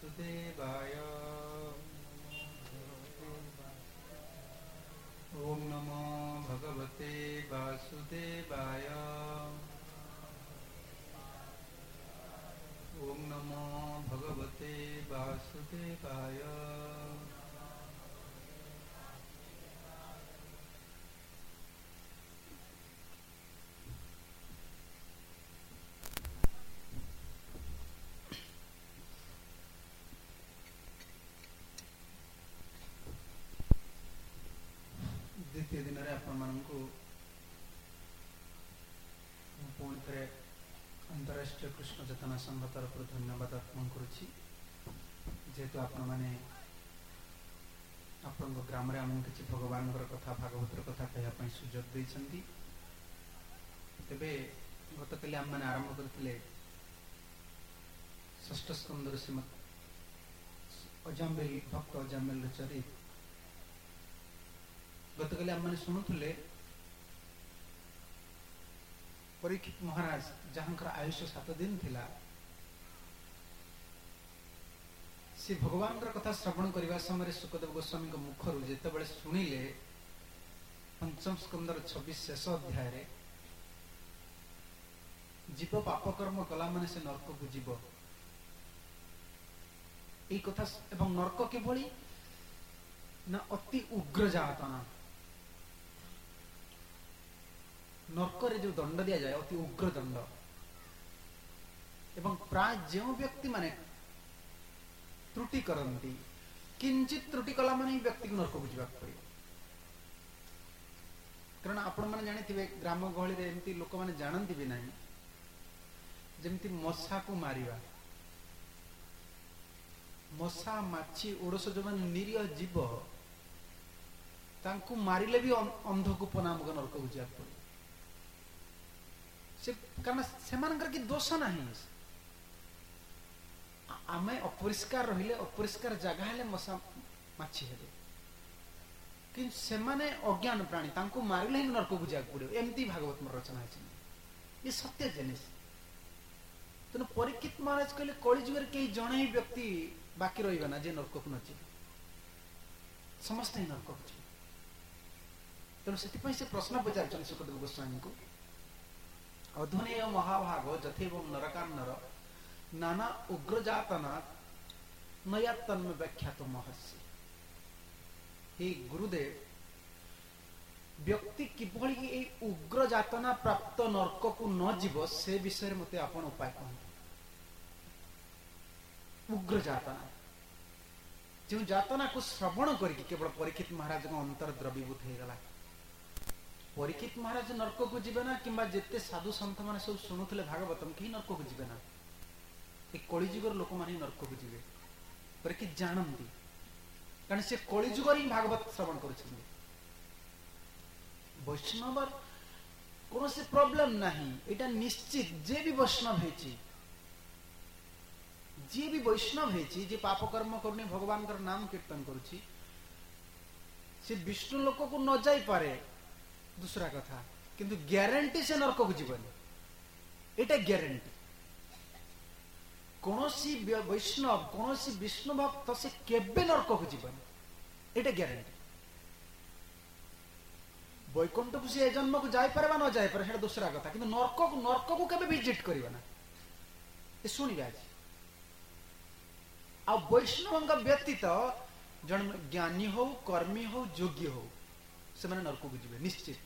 वासुदेवाय। ओम नमो भगवते वासुदेवाय। ओम नमो भगवते वासुदेवाय। द्वितीय दिन में आपको पुणी थे अंतरराष्ट्रीय कृष्ण चेतना संघ तरफ धन्यवाद अर्पण करुच्ची। जेहेतु आपण मैंने आपण ग्राम किसी भगवान कथा भागवतर कथा कहवाई सुजोग देती। तेबे गत काली आम मैंने आरंभ करते षष्ठ स्कंदर श्रीमद अजामिल भक्त अजामिल चरित। गत काली आम मैंने शुणुले परीक्षित महाराज जहां आयुष्य 7 दिन थिला, से भगवान कथा श्रवण करने समय सुखदेव गोस्वामी मुखर जिते शुणिले पंचम स्कंदर 26 शेष अध्याय जीव पापकर्म कला माने से नरक को जीव यही कथा एवं नरक किभली ना अति उग्र जातना। नरक रे जो दंड दिया जाए अति उग्र दंड एवं प्राय जो व्यक्ति माने त्रुटि करती किंचित त्रुटि कला माने व्यक्ति को नरक को जीवा पड़े। कारण आपण माने जानिथिबे ग्राम गहली रे एमती लोक माने जानंती भी नहीं जेमती मशा को मारिबा। मशा माछी ओडस जो माने निरीह जीव तांकु मारिले भी अंधकूप नामक नरक को जीवा पड़े। से कारण सेमानकर की दोष नहीं। आमे अपरिष्कार रहिले अपरिष्कार जगह हेले मशा माछी हेले कि सेमाने अज्ञान प्राणी तांको मारिले ही नरक को जाग पड़े। एमती भागवत में रचना है ये सत्य जिनिस। तेणु परीक्षित महाराज कहले कलिजुग कई जड़े ही व्यक्ति बाकी रही ना जे नरक को न जीवे समस्त ही नरक को जीवे। तेणु से प्रश्न पचार सुखदेव गोस्वामी को अधुनेय महाभाग जथेव नरकान्नर नाना उग्र जातना नया तन्म व्याख्यात महर्षि। हे गुरुदेव व्यक्ति किभली उग्र जातना प्राप्त नरक को न जीव से विषय मते आपण उपाय कहते। उग्र जातना जो जातना को श्रवण करके केवल परीक्षित महाराज को अंतर द्रवीभूत हो गला। परीक्षित महाराज नरक को जीवे ना कि जिते साधु सन्थ मैंने सब शुणुले भागवतम कहीं नरक को जीवे ना। कलिजुगर लोक मैंने नरक को जीवे परीक्षित जानती कारण से कलिजुगर ही भागवत श्रवण कर। वैष्णव कौन से प्रॉब्लम नहीं एटा निश्चित। जे भी वैष्णव है जे भी वैष्णव है जे पाप कर्म करनी भगवान का नाम कीर्तन करुच्ची से विष्णु लोक को न जाई पारे दूसरा कथा किंतु ग्यारंटी से नरक को जीवन एटा ग्यारंटी। कौन सी वैष्णव कौन सी विष्णु भक्त से केबे नरक को जीवन एटा ग्यारंटी। वैकुंठ को से जन्म को जाई पारे न जाई पारे दूसरा कथा किंतु नरक को केबे विजिट करबा ना ए सुनिबा आज। आ वैष्णव का व्यतीत जन ज्ञानी हो कर्मी हो योग्य हो से माने नरक को जीवे निश्चित।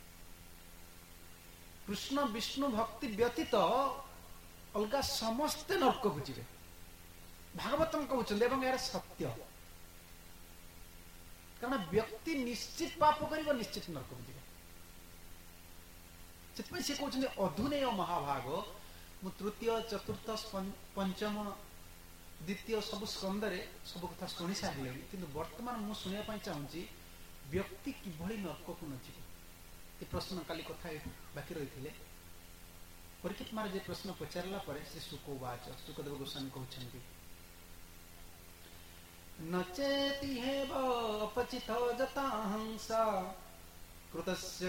कृष्ण विष्णु भक्ति व्यतीत अलगा समस्ते नरक को जीवे भागवतम कहते एवं यार सत्य। कारण व्यक्ति निश्चित पाप कर निश्चित नरक को जीवे। से कहते अधुनेय महाभाग मु तृतीय चतुर्थ पंचम द्वितीय सब स्कंदरे सब कथा शुणी सारे किंतु वर्तमान मु शुणा चाहूँगी व्यक्ति किभली नरक को न जीव ये प्रश्न काली कथा बाकी रही। परीक्षित महाराज प्रश्न पचारा श्री शुकोवाच सुखदेव गोस्वामी कहते नचेति हेव अपचित जताहंसा कृतस्य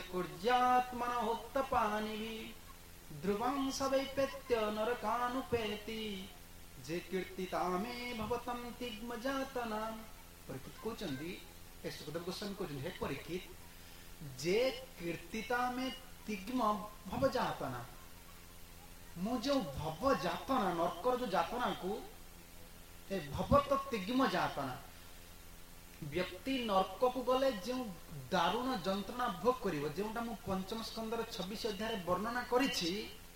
कुर्यात्मनोक्तपानिः ध्रुवं स वैपेत्य नरकानुपेति जे कीर्तिता में भवतम तिग्म जातना परीक्षित कहते ए सुखदेव गोस्वामी कहते हे परीक्षित जे कीर्तिता में तिग्म भव जातना मु जो भव जातना नरकर जो जातना को भवत तिग्म जातना व्यक्ति नरक को गले जो दारुण जंत्रणा भोग करिवो जेउटा मु पंचम स्कंदर 26 अध्याय वर्णना करिछि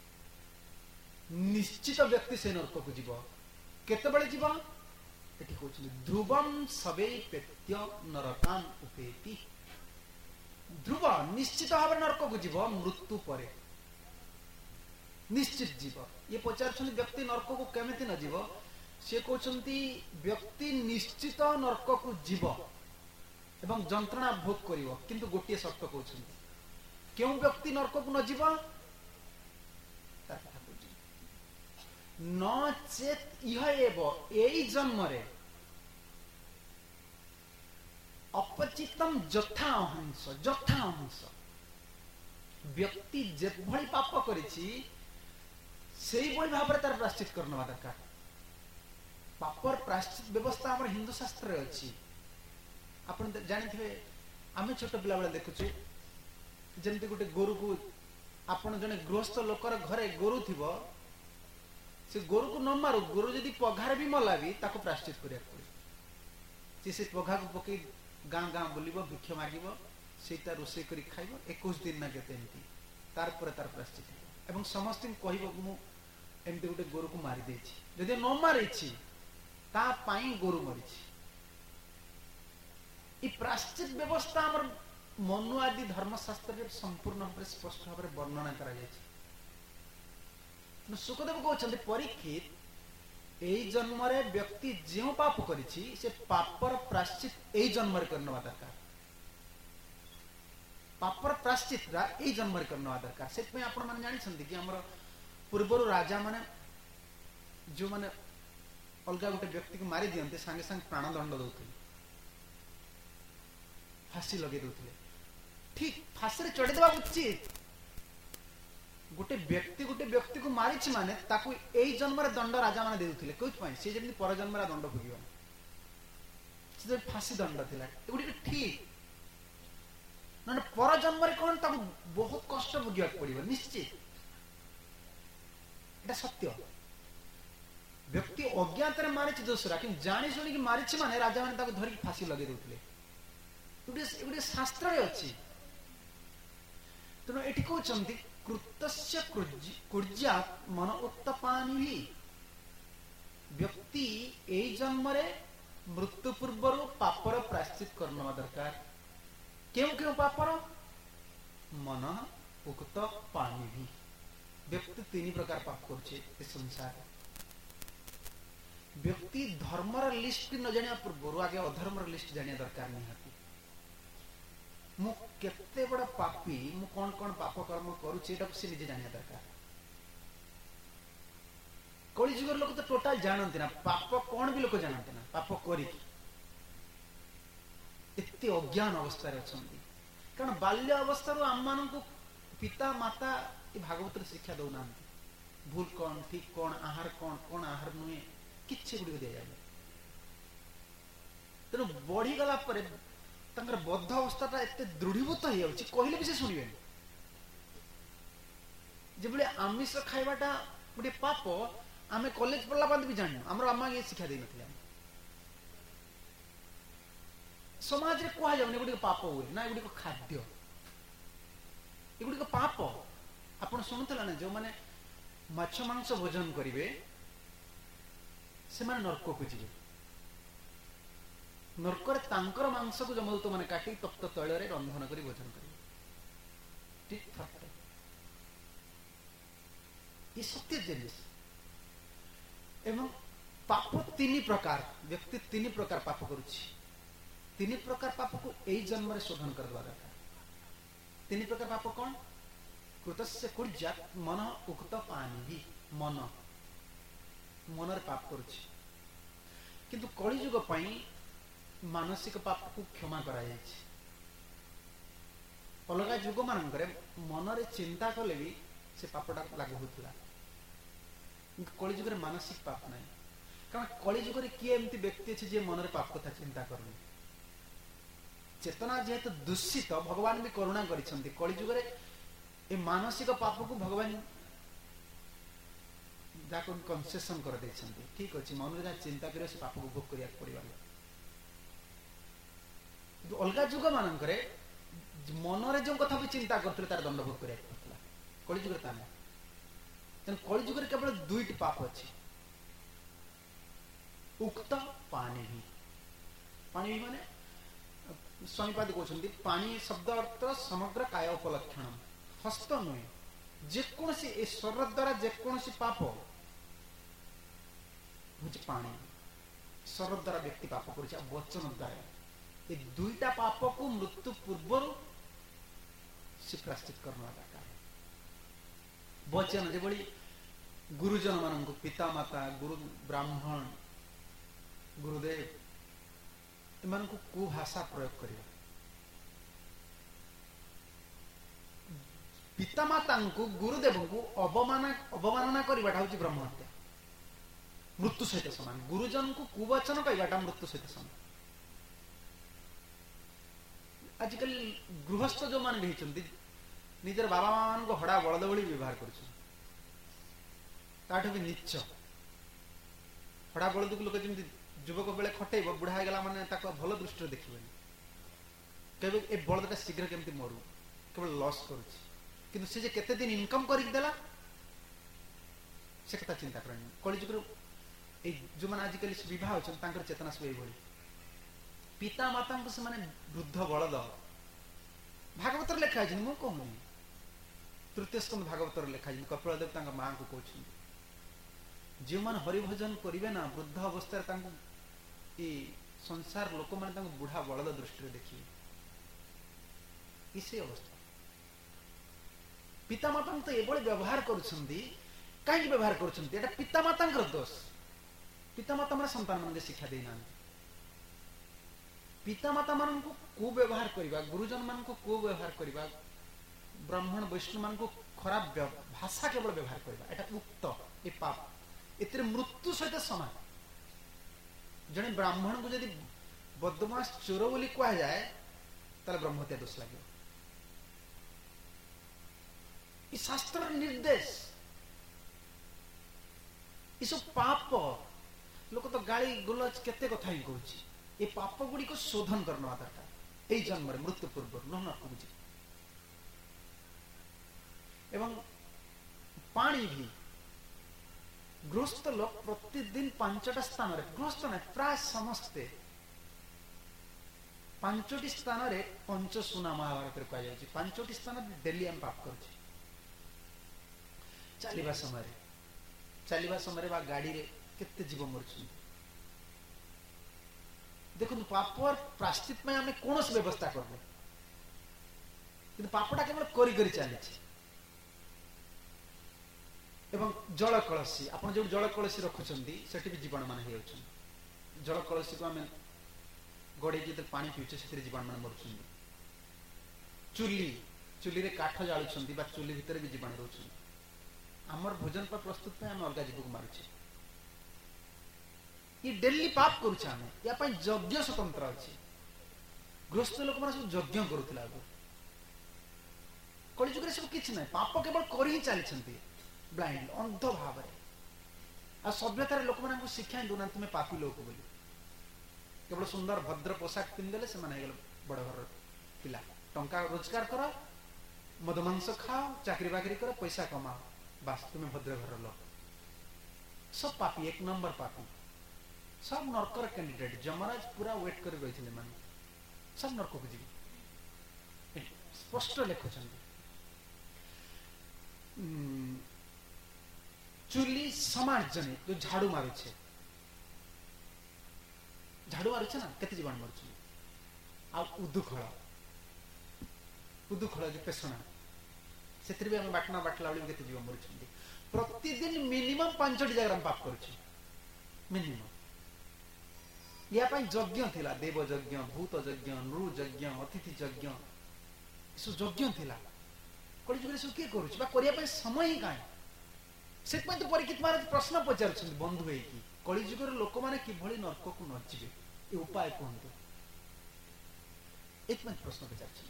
निश्चित व्यक्ति से नरक को जीव केते बळे जीव एठी कहछि ध्रुवम सबे पेत्य नरकान उपेति ध्रुव निश्चित भाव नरक को जीव मृत्यु परे निश्चित जीव ये पचार व्यक्ति नरक को केमिति न जीव से कहते व्यक्ति निश्चित नरक को जीव एवं जंत्रणा भोग करिवो किंतु गोटे शर्त कहते क्यों व्यक्ति नरक को न जीव न चेत इह एव एई जन्म रे अपचितम जथा अहंस व्यक्ति जे भली पाप करिछि सेई भली भाबरे तार प्रायश्चित करनवा दरकार पापर प्रायश्चित व्यवस्था हमर हिंदू शास्त्र अछि आपण जानिथिबे आमे छोट पिला बेला देखुछु जेमति गुटे गोरु को आपण जने गृहस्थ लोकर घरे गोरु थिबो से गोरु को न मारो गोरु जदि पघार भी मला भी ताको प्रायश्चित करिया पड़े से पघा को पके गां गां बोलिबो भिक्ष मागिबो सेटा रोसे करी खाइबो 21 दिन ना केते एंती तार पर तार प्रायश्चित एवं समस्त कहइबो मु एंती गुटे गोरु को मारी देछि जदि न मारिछि ता पाई गोरु मरिछि ई प्रायश्चित व्यवस्था हमर मनु आदि धर्मशास्त्र रे संपूर्ण भाव स्पष्ट भाव वर्णना करा जायछि सुखदेव कहते परीक्षित एई जन्म रे व्यक्ति जो पाप करिछि से पापर प्रायश्चित एई जन्म रे करनवा दरकार पापर प्रायश्चित रा एई जन्म रे करनवा दरकार सेत में आपण माने जानि छथि कि हमर पूर्वरु राजा माने जो माने अलगा गोटे व्यक्ति को मारी दियंते संगे संग प्राण दंड दउथिले फांसी लगे दउथिले ठीक फांसी रे चढ़े देबा उचित गोटे व्यक्ति को मारिछि माने ताकू एई जन्म रे दंड राजा माने देउथिले कोइ पई से जेमि पर जन्म रे दंड भोगियो से फांसी दंड थिला एगुडी ठीक नने पर जन्म रे कोन ताकू बहुत कष्ट भोगिया पड़िबो निश्चित एटा सत्य व्यक्ति अज्ञात रे मारिछि दोसरा कि जानि सुनि कि मारिछि माने राजा माने ताकू धरि फांसी लगे देउथिले एगुडी शास्त्र रे अछि तनो एठी कहउचंती कृतस्य कुर्ज्यात् मन उत्तपानि व्यक्ति एई जन्म रे मृत्यु पूर्व पापर प्रायश्चित करना दरकार क्यों पापर मन उक्त पानी भी व्यक्ति तीन प्रकार पाप करछे ए संसार व्यक्ति धर्मर लिस्ट न जानिया पूर्व आगे अधर्मर लिस्ट जानिया दरकार नहीं मु केते बड़ा पापी मु कौन कौन पाप कर्म करूछि एटा से निजे जानिया दरकार कली जुगर लोक तो टोटल जानते ना पाप कौन भी लोक जानते ना पाप करी एते अज्ञान अवस्था रे अछंती कारण बाल्य अवस्था रो आम मान को पिता माता ए भागवत रे शिक्षा दउना भूल कौन ठीक कौन आहार नुए किछि गुडी दे जाय तनो बढ़ी गला परे तंगर बद्ध अवस्था एते दृढ़ीभूत हो जाउछि कहले भी से सुनिबे जेबले आमिष खाइबाटा गोटे पाप आमे कॉलेज पढ़ला बाद भी जानियो हमर अम्मा ये शिक्षा दे नथिला समाज रे कोहा जाउने गोटे पाप होय ना गोटे खाद्य एगुडी को पाप आपण सुनतला ना जो माने माछ मांस भोजन करिवे से माने नरक को जिवे नरकर तांकर मांस को जमदूत माने काटी तप्त तैल रे रंधन करी भोजन करिवे ठीक फक्त ये सत्य जिनिस एवं पाप तीन प्रकार व्यक्ति तीन प्रकार पाप करुछि तीन प्रकार पाप को एई जन्म रे शोधन करबा दरकार तीन प्रकार पाप कौन कृतस्य कुर्ज्यात् मन उक्त पानी भी मन रे पाप करुछि किंतु कली युग पई मानसिक पाप को क्षमा करा जायछि अलगा युग मानकरे मन रे चिंता कले भी से पापटा लागू होतला कली युग रे मानसिक पाप नाही कारण कली जुग किए एमती व्यक्ति अच्छे जी मन पाप कथा चिंता करनी चेतना जेहेतु दूषित भगवान भी करुणा करिसेंती कली जुग ए मानसिक पाप को भगवान जाको कंसेशन कर देछंती ठीक अछि मन रे चिंता करे से पाप को भोग करिया पड़िबा अलगा जुग मान करे मन रे जो कथा भी चिंता करथले तार दंड भोग करिया पड़तला कली जुग ता नहीं कली जुग केवल दुईटी पाप अछि उक्त पानी भी माने स्वामीपाद कहते पानी शब्द अर्थ समग्र काय उपलक्षण हस्त नुहे जेकोसी ईश्वर द्वारा जेकोसी पाप हूँ पानी ईश्वर द्वारा व्यक्ति पाप कर वचन द्वारा ये दुईटा पाप को मृत्यु पूर्व से प्राश्चित करना दरकार वचन जो गुरुजन मान पिता माता गुरु ब्राह्मण गुरुदेव इन को भाषा प्रयोग करिया पिता माता को गुरुदेव को अवमानना करवाटा हूँ ब्रह्म हत्या मृत्यु सहित समान गुरुजन को कुवचन कहवाटा मृत्यु सहित समान आजिकल गृहस्थ जो मान भी निजर बाबा मान को हड़ा बलद भली व्यवहार कर नीच हड़ा बलद को लोक जमी युवक बेले खटेब बुढ़ा हो गला माने भल दृष्टि देखिए केवल ए बलदटा शीघ्र केमती मरु केवल लॉस करुच्ची किंतु से केते दिन इनकम करदेला से कथा चिंता करनी कलिजुग जो मैंने आजिकल बहुत होता चेतना सब ये पिता माता को से वृद्ध बलद भागवत लिखा है मु कहूनी तृतीय स्कंद भागवत लिखा है कपिलदेव माँ को कहते जो मैंने हरिभजन करेंगे ना वृद्ध अवस्था संसार लोक मैंने बुढ़ा बलद दृष्टि देखिए इसी अवस्था पिता माता तो ये व्यवहार कहीं व्यवहार कर पिता माता दोष पिता माता मैंने संतान मान शिक्षा देना पिता माता मान को व्यवहार करवा गुरुजन मान को व्यवहार करवा ब्राह्मण वैष्णव मान को खराब भाषा केवल व्यवहार करवा एटा उक्त ए पाप इतने मृत्यु सहित समान जड़े ब्राह्मण को जब बदमाश चोर बोली कह जाए ताले ब्रह्महत्या दोष लगे शास्त्र निर्देश ये सब पाप लोक तो गाली गुलज केते कथा ही कहूँ ये पाप गुड़ी को शोधन करना दरकार यही जन्म मृत्यु पूर्व नरक बुझे एवं पानी भी गृहस्थ लोक प्रतिदिन 5टा स्थान गृहस्थ ना प्राय समस्ते 5टी स्थान पंचसूना महाभारत कह 5टी स्थान डेली आम पाप कर चलवा समय गाड़ी रे केते जीव मर देखो पाप प्राश्चित में आम कौन व्यवस्था कर पापटा केवल करी चली एवं जल कलसी आप जो जल कलसी रखुंट से जीवाणु मान जल कलसी को आम गड़े जो पा पीछे से जीवाणु मान मर चुली रे काठ जालुंट चुली भितर भी जीवाणु रोच आमर भोजन पर प्रस्तुत आम अलग जीव को मारुचे ये डेली पाप करुछे या यज्ञ स्वतंत्र अच्छी गृहस्थ लोक मैंने सब यज्ञ करुला कलिजुग सब किसी ना पाप केवल कर ही चली ब्लाइंड अंध भाव आ सभ्यतार लोक मान शिक्षा दूना तुम्हें पापी लोक बोली केवल सुंदर भद्र पोशाक पिंधदेले से बड़ घर पिला टंका रोजगार कर मदमांस खाओ चाकरी बाकरी कर पैसा कमाओ बास तुम्हें भद्र घर लोक सब पापी 1 नंबर पापी सब नरकर कैंडिडेट जमराज पूरा वेट कर रही मान सब नरक को जी स्पष्ट लिखुं चुली समार्जने जो झाड़ू मारुचे ना केते जीवाणु मरुचे आ उदुखळ जो पेसना से बाटना बाटला बेले केते जीव मरुचे प्रतिदिन मिनिमम 5टी जगह पाप करुचे मिनिमम या यज्ञ थिला देव यज्ञ भूत यज्ञ नृ यज्ञ अतिथि यज्ञ सब यज्ञ थिला कलिजुग सब किए करुचे समय ही कहीं से तो परीक्षित महाराज प्रश्न पचार बंधु है कलिजुगर लोक मैंने किभली नरक को न जीवे ये उपाय कहतु एक प्रश्न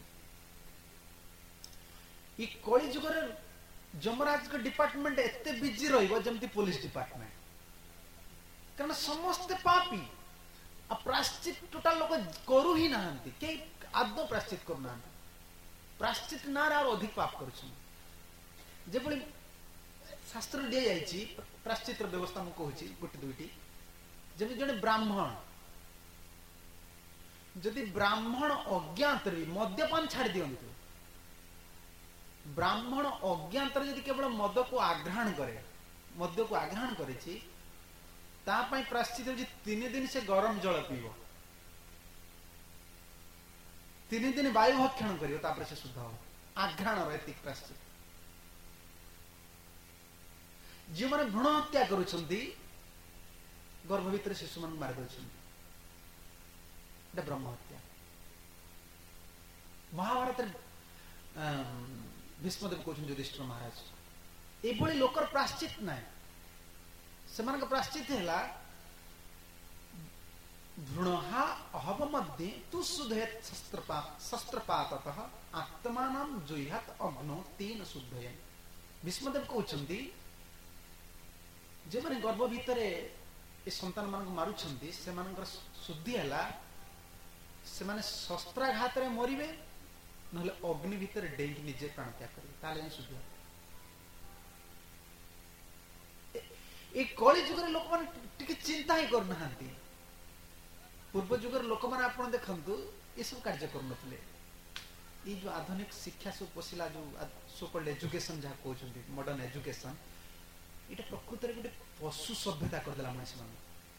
पचार कलिजुगर जमराज का डिपार्टमेंट एते बिजी रही पुलिस डिपार्टमेंट कारण समस्ते पापी प्राश्चित टोटाल लोक करू ही ना आदौ प्राश्चित करना प्राश्चित ना अधिक पाप कर शास्त्र दि जाइए प्राश्चित व्यवस्था मुझे कहूँ गोटे दुईटी जमी जड़े ब्राह्मण जदि ब्राह्मण अज्ञात मद्यपान छाड़ दिंतु ब्राह्मण अज्ञात जदि केवल मद को आग्रहण करे मद्य को आग्रहण करे प्राश्चित हो 3 दिन से गरम जल पीब 3 दिन वायु भक्षण कर से शुद्ध हो आघ्राण एतिक प्राश्चित जो मैंने भ्रूण हत्या करुछंती गर्भ भीतर शिशु मान मार दे ब्रह्म हत्या महाभारत भीष्मदेव कहते युधिष्ठिर महाराज ये लोकर प्राश्चित ना से प्राश्चित है भ्रूणहा अहब मध्य तु शुद्धयत शस्त्रपाततः आत्मानं जुह्यात अग्नो तेन शुद्धयन् भीष्मदेव कहते जो मैंने गर्भ भितर ए संतान मान मारुछंती से शुद्धि है से माने शस्त्राघात रे मरिबे नहले अग्नि भितर डेंगी निजे प्राण त्याग करेंगे ताले शुद्धि ए कली जुगर लोक मान टिके चिंता ही करना पूर्व जुगर लोक मान आपण देखंतु ये सब कार्य करनथले ये जो आधुनिक शिक्षा सब पसिला जो सो कॉल्ड एजुकेशन जहा कहउछंती मॉडर्न एजुकेशन इटा प्रकृत रे गोटे पशु सभ्यता कर देला मनुष्य मान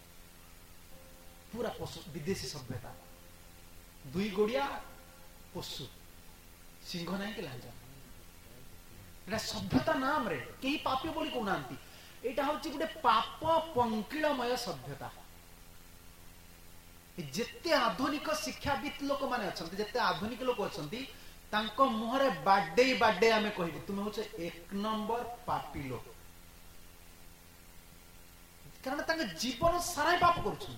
पूरा पशु विदेशी सभ्यता दुई गोड़िया पशु सिंह नहीं के लांजा एटा सभ्यता नाम रे केही पापी बोली कहउनांती एटा होची गोटे पाप पंकिलमय सभ्यता जेते आधुनिक शिक्षाविद लोक माने अछंती जेते आधुनिक लोक अछंती तांको मुहरे बाडे बाडे आमे कहिबी तुमे होचे एक नंबर पापी लोक कारण तांगे जीवन सारा पाप करुछन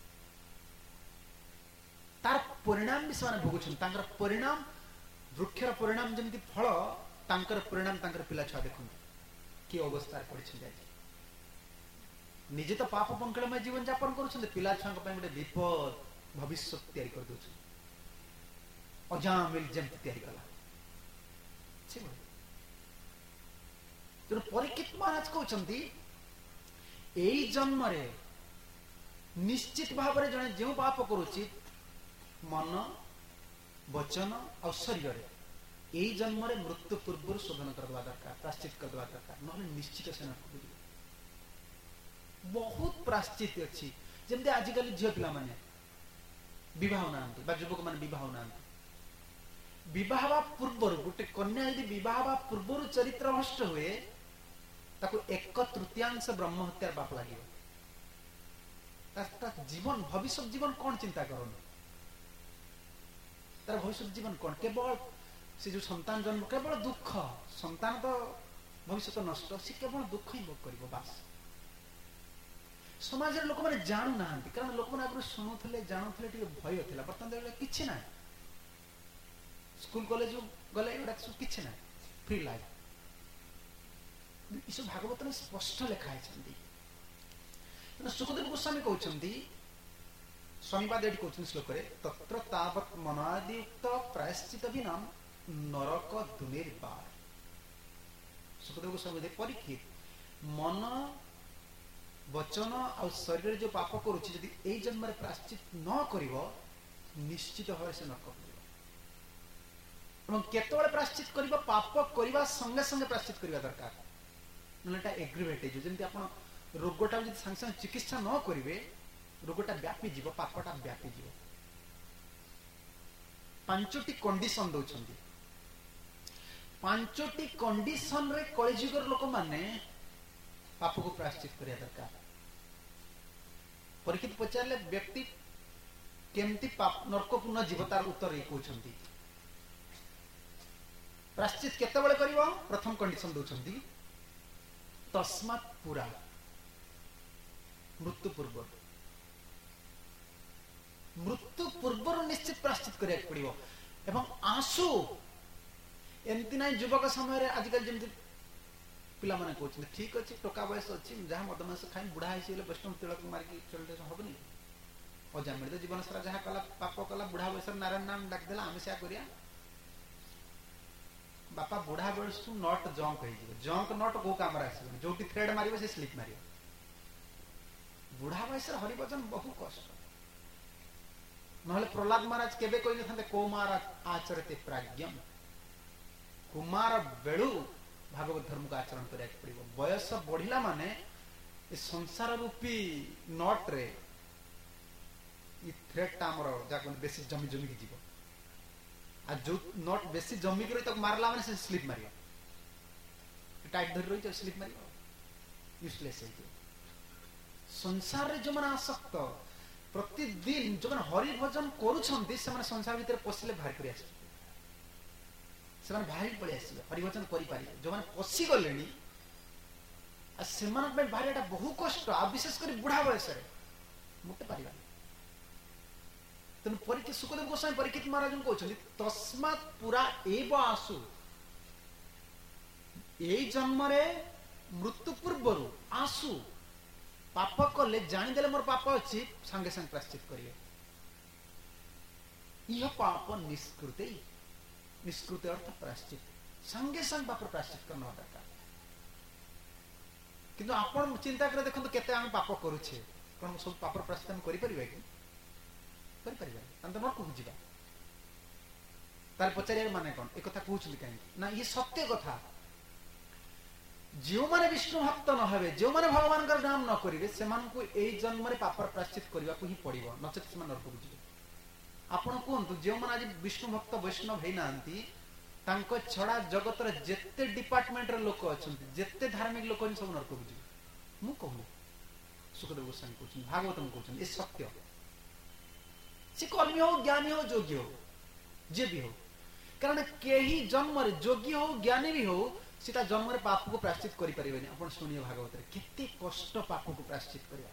तार परिणाम भी से भोगुछन तांकर परिणाम वृक्षर परिणाम जेमति फल तांकर परिणाम तांकर पिला छुआ देखुन कि अवस्था पड़छन जाय निजे तो पाप पंकड़मय जीवन यापन करुछन पिला छुआ गोटे विपद भविष्य तैयारी कर दोछन अजामिल जेमति तैयारी कला तो परीक्षित महाराज कहउछंती एई जन्म रे निश्चित भाव रे जने जेउ पाप करूची मन वचन और शरीर रे एई जन्म रे मृत्यु पूर्व शोधन करवा दरकार प्राश्चित करवा दरकार नहले निश्चित से न बहुत प्राश्चित अछि जेमते आजिकल झियो पिला माने विवाह नांती बा युवक माने विवाह नांती विवाह पूर्व गोटे कन्या यदि विवाह पूर्व चरित्र नष्ट हुए ताको 1/3 ब्रह्म हत्यार पाप लगे जीवन भविष्य जीवन कौन चिंता करन तार भविष्य जीवन कौन केवल से जो संतान जन्म केवल दुख संतान तो भविष्य तो नष्ट से केवल दुख ही भोग करिवो बास समाज रे लोक माने जानू नाहंती कारण लोक माने आगु सुनुथले जानुथले टिके भय थिला वर्तमान किछि ना स्कूल कॉलेज गले एडा किछि ना फ्री लाइफ इस भागवत में स्पष्ट लिखा है सुखदेव गोस्वामी कहते स्वामीपाद ये कहते श्लोक तत्र तावत मनादियुक्त प्रायश्चित विना नरक दुनिर्बार सुखदेव गोस्वामी परीक्षित मन वचन और शरीर जो पाप करुच्ची यदि यही जन्म प्रायश्चित न करिव निश्चित भाव से नरक केतबेले प्रायश्चित करिव पाप करने संगे संगे प्रायश्चित करने दरकार ना एग्रीवेट जमी आप रोगटा जो सांगे सांगे चिकित्सा न करेंगे रोगटा व्यापी जीव पापटा व्यापी जीव 5टी कंडीशन दौरान 5टी कंडीशन रे कलिजुगर लोक माने पाप को प्रायश्चित करिया दरकार परीक्षित पचारे व्यक्ति केमती पाप नरक को न जीव तार उत्तर ये कहते प्रायश्चित केतेबेले करिवो प्रथम कंडीशन दौरान तस्मात् पुरा मृत्यु पूर्व निश्चित प्राश्चित करिया पड़िबो। एवं आंसू एमती ना युवक समय आजिकल जमी पिला माने कहते ठीक अच्छे टोका बयस अच्छी जहाँ मदमांस खाई बुढ़ा है वैष्णव तिलक मारिकी चलते हेनी अजामिल तो जीवन सारा जहाँ कला पाप कला बुढ़ा बयस नारायण नाम डाकदेला आम से करिया बापा बुढ़ा बयस नट जंक जंक नट कौ कम आस जो थ्रेड मार से स्लीप मार बुढ़ा बयस हरिभजन बहु कष्ट ना प्रहलाद महाराज केबे कही था कौमार आचरते प्राज्ञम कुमार बेलू भागवत धर्म को आचरण करिया पड़िबो। बयस बढ़िला माने ए संसार रूपी नट रे ई थ्रेड ता हमर जाको बेसी जमी जमी की जीव आ जो नट बेसी जमी के तक मारला माने से स्लिप मारियो टाइट धर रही तो स्लिप मारियो यूजलेस है। संसार रे जो माने आसक्त प्रतिदिन जो माने हरि भजन करूछंती से माने संसार भीतर पसिले बाहर करी आसे से माने बाहर पळे आसे हरिभजन करि पारि जो माने पसि गलेनी आ से माने बाहर एटा बहु कष्ट आ विशेष करी बुढ़ा बयस रे मुटे पारिबा तन परीक्षित सुखदेव गोस्वामी परीक्षित महाराज कहते तस्मात् पुरा एव आसु ए जन्म रे मृत्यु पूर्व आसु पाप कले जानीदेले मोर पाप अच्छी संगे संग प्राश्चित करिए यह पाप निष्कृत निष्कृत अर्थ प्राश्चित संगे संग पाप प्राश्चित करना दरकार किंतु आपण चिंता करे देखंतु केते हम पाप करूछे कोन सब पाप प्राश्चित हम करि परिबे कि करि परिबे अंत न कहू जिबा तार पचारिया माने कोन ए कथा कहउछली काई ना ये सत्य कथा जो माने विष्णु भक्त न हेबे जो माने भगवान का नाम न करिवे से मान को ए जन्म रे पाप प्राश्चित करबा को ही पड़िबो नचेत से मान नरक बुझिबे। आपण कोंतु जो माने आज विष्णु भक्त वैष्णव हे नांती तांको छड़ा जगत रे जेते डिपार्टमेंट रे लोक अछंती जेते धार्मिक लोक सब नरक बुझिबे मु कहू सुखदेव गोस्वामी कहउछन भागवतम कहउछन ए सत्य से कर्मी हो ज्ञानी हो योगी हो जे भी हो कारण केही जन्म रे योगी हो ज्ञानी भी हो सीता जन्म रे पाप को प्राश्चित करि परिबेनी। आपण सुनिए भागवत रे कितने कष्ट पाप को प्राश्चित करिया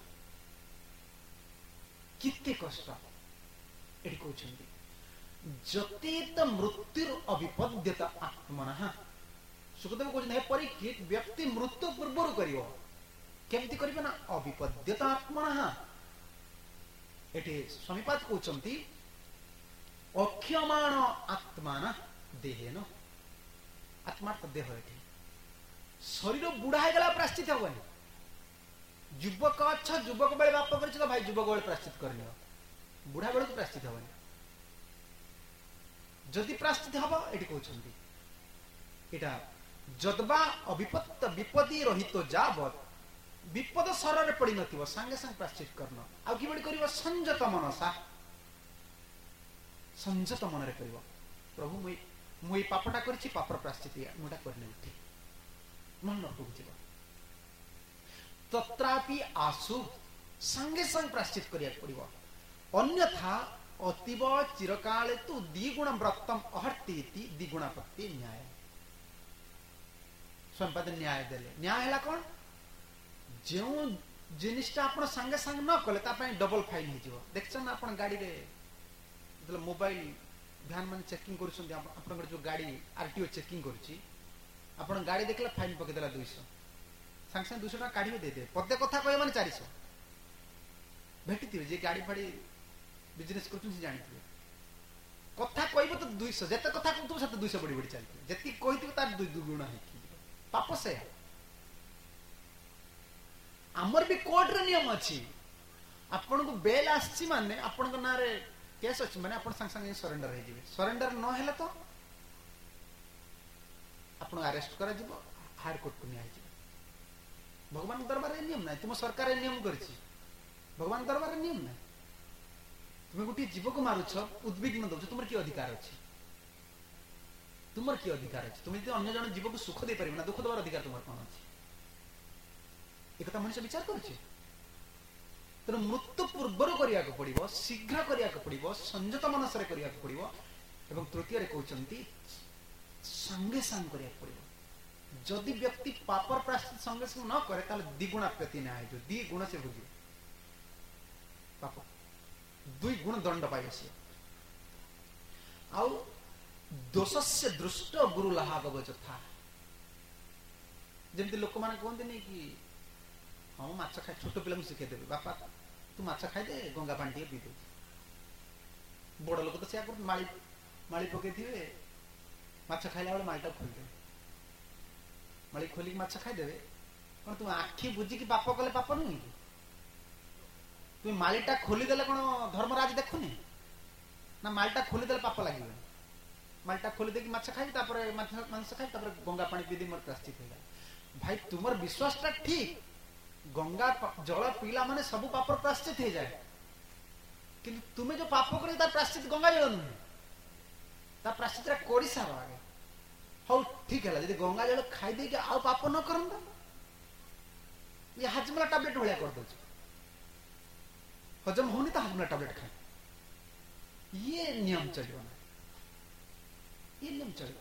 कितने कष्ट एठी कहउछन्ती जतेत मृत्युर अविपद्यत आत्मनः सुखदेव कहउछन हे परीक्षित व्यक्ति मृत्यु पूर्व करियो केमति करिबे ना अविपद्यत आत्मनः एठी स्वामीपाद कहउछन्ती अक्षयमाण आत्मान देहेन आत्मा तो देह एठी शरीर बुढ़ा है गला प्राश्चित होबनी युवक अच्छा युवक बेले बाप कर भाई युवक बेले प्राश्चित करनी बुढ़ा बेले प्राश्चित होबनी जदि प्राश्चित हबो एठी कहउछन्ती एटा जदबा अविपत्त विपदी रहित जावत विपद सररे पड़ी नथिबो संगे संग प्राश्चित करनो आ कि बडी करिवो संयत मनसा संयत मनरे करिवो प्रभु मुई पापटा करछि पापर प्राश्चित मुटा करने उठी मन न बुझिबो तत्रापि आसु संगे संग प्राश्चित करिया पड़िबो अन्यथा अतीव चिरकाले तु द्विगुण व्रतम अहर्तीति द्विगुणापत्ति न्याय संपद न्याय देले न्याय हला कोन जो जिनिसटा आपण संगे संग न कले ता पई डबल फाइन हो जिवो देखछन आपण गाड़ी रे मतलब मोबाइल ध्यान मन चेकिंग करूछन आपण जो गाड़ी आरटीओ चेकिंग करूची आपण गाड़ी देखला फाइन पके देला 200 संग संग 200 टका काढी दे दे पदे कथा कहे माने 400 भेटितिबे जे गाड़ी फाड़ी बिजनेस करछन से जानितिबे कथा कहबो तो 200 जते कथा कहतु सते 200 बड़ी बड़ी चलती जति कहितिबे तार 2 गुण है पाप से आमर भी कोर्ट रे नियम अछि आपण को बेल आछि माने आपण को ना रे केस अछि माने आपण संग संग सरेंडर हे जिवे सरेंडर न हेला तो आपण अरेस्ट करा जिवो हायर कोर्ट को निया जिवो भगवान दरबार रे नियम नै तुम सरकार रे नियम करछि भगवान दरबार रे नियम नै तुम गुटी जीव को मारुछ उद्विग्न दउछ तुमर की अधिकार अछि तुमर की अधिकार अछि तुम यदि अन्य जन जीव को सुख दे परिबना दुख दबार अधिकार तुमर कोन अछि एकता मनुष्य विचार करुचे तेणु मृत्यु पूर्वर करिया को पड़िबो शीघ्र करिया को पड़िबो संयत मनसरे करिया को पड़िबो एवं तृतीय रे कहउचंती संगे संग करिया को पड़िबो जदि व्यक्ति पापर प्राश्चित संगे संग न करे ताले द्विगुणा प्रति न्याय जो द्विगुण से बुझी दुई गुण दंड पाइबे सी आउ दोषस्य दृष्ट गुरु लाघव यथा जमती लोक माने कहते नहीं कि हाँ माछ खाए छोट पिला शिखेदेवी बापा तू माछ खाईदे गंगा पानी टे पी दे बड़ लोक तो से माड़ी माड़ी पकई थे माछ खाइला बेले माड़ीटा खोलदेवे माड़ी खोलिक माछ खाईदेवे कौन तुम आखि बुझिकी पाप कले पाप नुह कि तुम माड़ीटा खोलीदेले कौन धर्मराज देखुनी ना माड़ीटा खोलीदेले पाप लगे माड़ीटा खोली देकी माछ खाई मांस खाई गंगा पानी पी दी मोर प्राश्चित हो भाई तुमर विश्वास टा ठीक गंगा जल पीला माने सब पाप प्राश्चित हो जाए किंतु तुम्हें जो पाप कर प्राश्चित गंगा जल नुहे ता प्राश्चित कर सार आगे हाँ ठीक है जब गंगा जल खाई दे आउ पाप न करता ये हाजमला टैबलेट भाया कर दे हजम होनी तो हाजमला टैबलेट खाए ये नियम चलो ना ये नियम चलो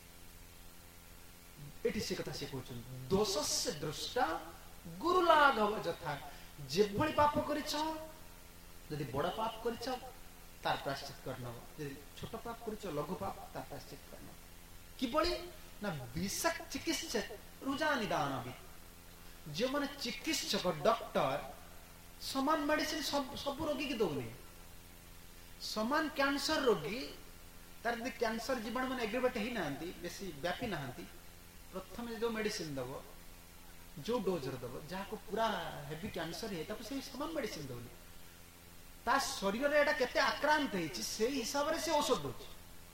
एटी से कथा से कहउछन दोषस्य दृष्टा गुरु लाघव यथा जेभଳି पाप करिछ यदि बड़ पाप करिछ तार प्रायश्चित करनब यदि छोट पाप करिछ लघु पाप तार प्रायश्चित करनब किबळी ना विषक चिकित्सक रुजा निदान भी जो माने चिकित्सक डॉक्टर समान मेडिसिन सब रोगी की दौनी समान कैंसर रोगी तार यदि कैंसर जीवाणु माने एग्रीवेट ही नांती बेसी व्यापी नांती प्रथम जो मेडिसिन दब जो डोज दब जहाँ को पूरा हेवी कैंसर है ताको से समान मेडिसिन दौनी ता शरीर रे एटा केते आक्रांत हेछि से हिसाब रे से औषध दोछि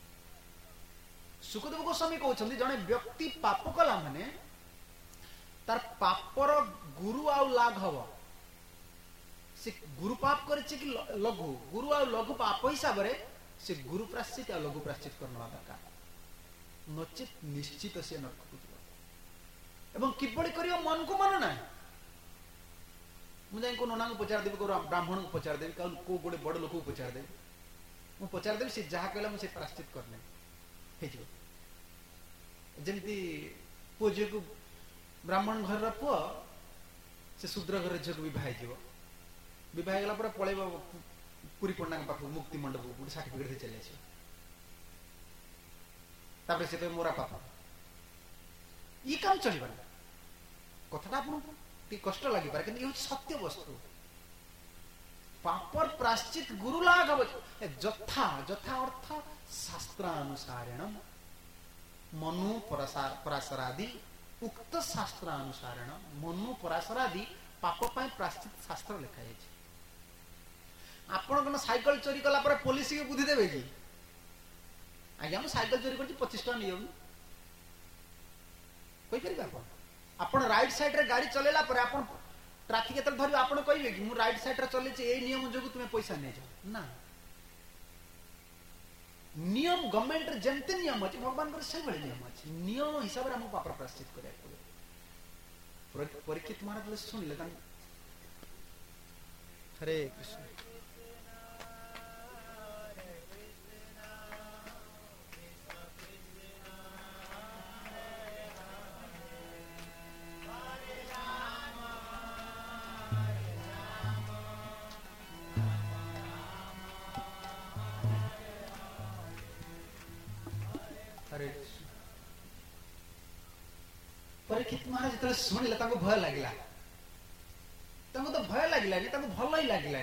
सुखदेव गोस्वामी कहउछन्ति जने व्यक्ति पाप कला माने तार पापर गुरु आ लाघव से गुरु पाप करिछि कि लघु गुरु आ लघु पाप हिसाब रे से गुरु प्राश्चित आ लघु प्राश्चित करना दरकार नचित निश्चित से नरक को एवं किबळी करियो मन को मन ना मुझे को नना को पचार देबी को ब्राह्मण को पचार देबी को गोटे बड़ लोक को पचार देबी मु पचार देबी से जहा कहला मु से प्राश्चित करने हे जो जेमती पूजे को ब्राह्मण घर रा पुआ से शूद्र घर झक विवाह जीव विवाह गला पर पळेबो पुरी पण्डा पाख मुक्ति मंडप को सर्टिफिकेट दे चले आसी तापर से तो मोरा पापा ये काम चलिबा कथाटा आपन ती कष्ट लागि पारे कि सत्य वस्तु पापर प्राश्चित गुरु लाघव जथा जथा अर्थ शास्त्रानुसारेण मनु पराशरादि उक्त शास्त्रानुसारेण मनु पराशरादि पाप पाए प्राश्चित शास्त्र लिखा है आपण कोन साइकिल चोरी कला पर पुलिस के बुद्धि देबे कि आज्ञा हम साइकिल चोरी करछि 25 टका नियम कोई करिबा आपण राइट साइड रे गाड़ी चलेला पर आपण ट्रैफिक एतल धरि आपण कहिबे कि मु राइट साइड रे चले छी ए नियम जोगु तुमे पैसा नै जाओ ना नियम गवर्नमेंट रे जेंते नियम अछि भगवान कर से बळे नियम अछि नियम हिसाब रे हम पाप प्रायश्चित करे परीक्षित महाराज सुन ले हरे कृष्ण परीक्षित महाराज जो शुणिले भय लगे तो भय लगे भल ही लगे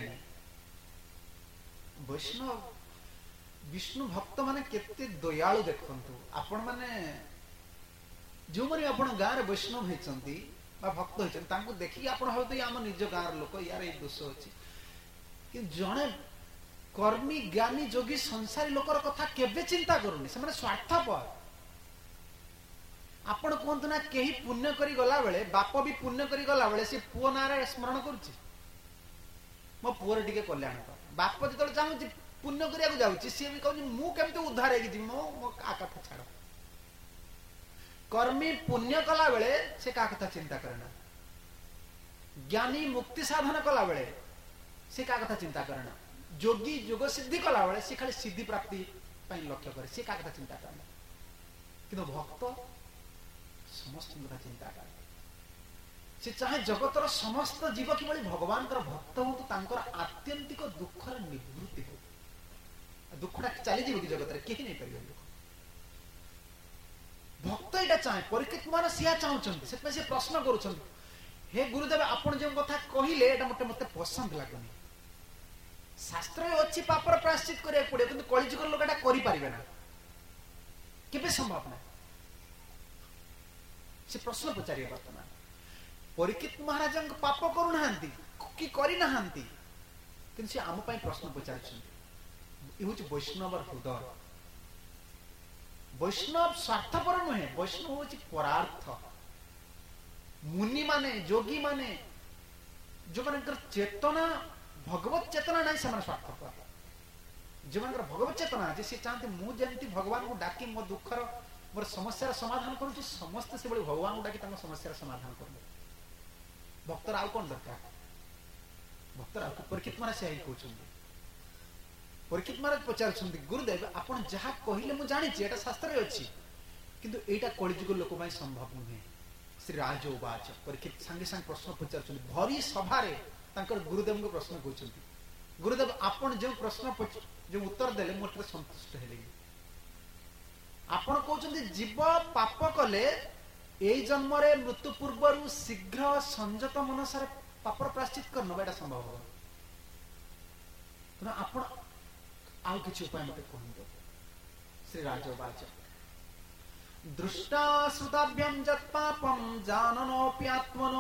वैष्णव विष्णु भक्त माने केते दयालु देखु आपण माने जो माने आपण गाँव में वैष्णव होती भक्त होती देखिए आप आम निज गाँव लोक यार ये दोष अच्छी कि जड़े कर्मी ज्ञानी जोगी संसारी लोकर कथा केबे चिंता करूनी से स्वार्थपर आपण कहतु ना कहीं पुण्य करी गला बेले बाप भी पुण्य करी गला बेले से पुओ नारे स्मरण करुच्ची मो पुओर टिके कल्याण कर बाप जो चाहूँ पुण्य करिया जाऊँगी सी भी कहूँ मु केमती उद्धार है मो आ कथा छाड़ कर्मी पुण्य कला बेले से का कथा चिंता करना ज्ञानी मुक्ति साधन कला बेले से का कथा चिंता करना जोगी जोग सिद्धि कला बेले से खाली सिद्धि प्राप्ति लक्ष्य करे से का कथा चिंता करना किंतु भक्त समस्त चिंता कर से चाहे जगतर समस्त जीव कि भगवान भक्त हूँ तो आत्यंतिक दुखर निवृत्ति हो दुखटा चलीज कि जगत कहीं नहीं पारे भक्त यहाँ चाहे परीक्षित मान सी चाहते से प्रश्न कर हे गुरुदेव आपण जो कथा कहले मत मत पसंद लगुनि शास्त्र अच्छी पापर प्रायश्चित करा पड़े कि कलिजुगर लोक एटा करें ना केबे संभव ना से प्रश्न पचारे बर्तमान परीक्षित महाराज पाप करूना कि करना कि से आम प्रश्न पचार वैष्णव हृदय वैष्णव स्वार्थपर नुहे वैष्णव हूँ परार्थ मुनि माने योगी माने जो मान चेतना भगवत चेतना ना से स्वार्थपर जो मान भगवत चेतना अच्छे सी चाहते मुझे भगवान को डाकी मो दुखर मोर समस्या समाधान करुँच समस्त से भगवान को डाकी समस्या समाधान कर भक्तर आउ कौन दरकार भक्तर आउ परीक्षित महाराज से कहते परीक्षित महाराज पचार गुरुदेव आपन जहाँ कहले मुझे जानी शास्त्र अच्छी किंतु एटा कलिजुग लोक संभव नुहे श्री राज उवाच परीक्षित सांगे सांगे प्रश्न पचार भरी सभारे गुरुदेव को प्रश्न कहते गुरुदेव आपन जो प्रश्न जो उत्तर देले मोटे संतुष्ट हेले आपन कहते जीव पाप कले ए जन्म मृत्यु पूर्व शीघ्र संयत मनसार पापर प्रायश्चित करना एटा संभव हो तेना आपण आउ किसी उपाय मत कहते श्री राजवाच दृष्टा श्रुताभ्यं जत् पापं जाननोप्यात्मनो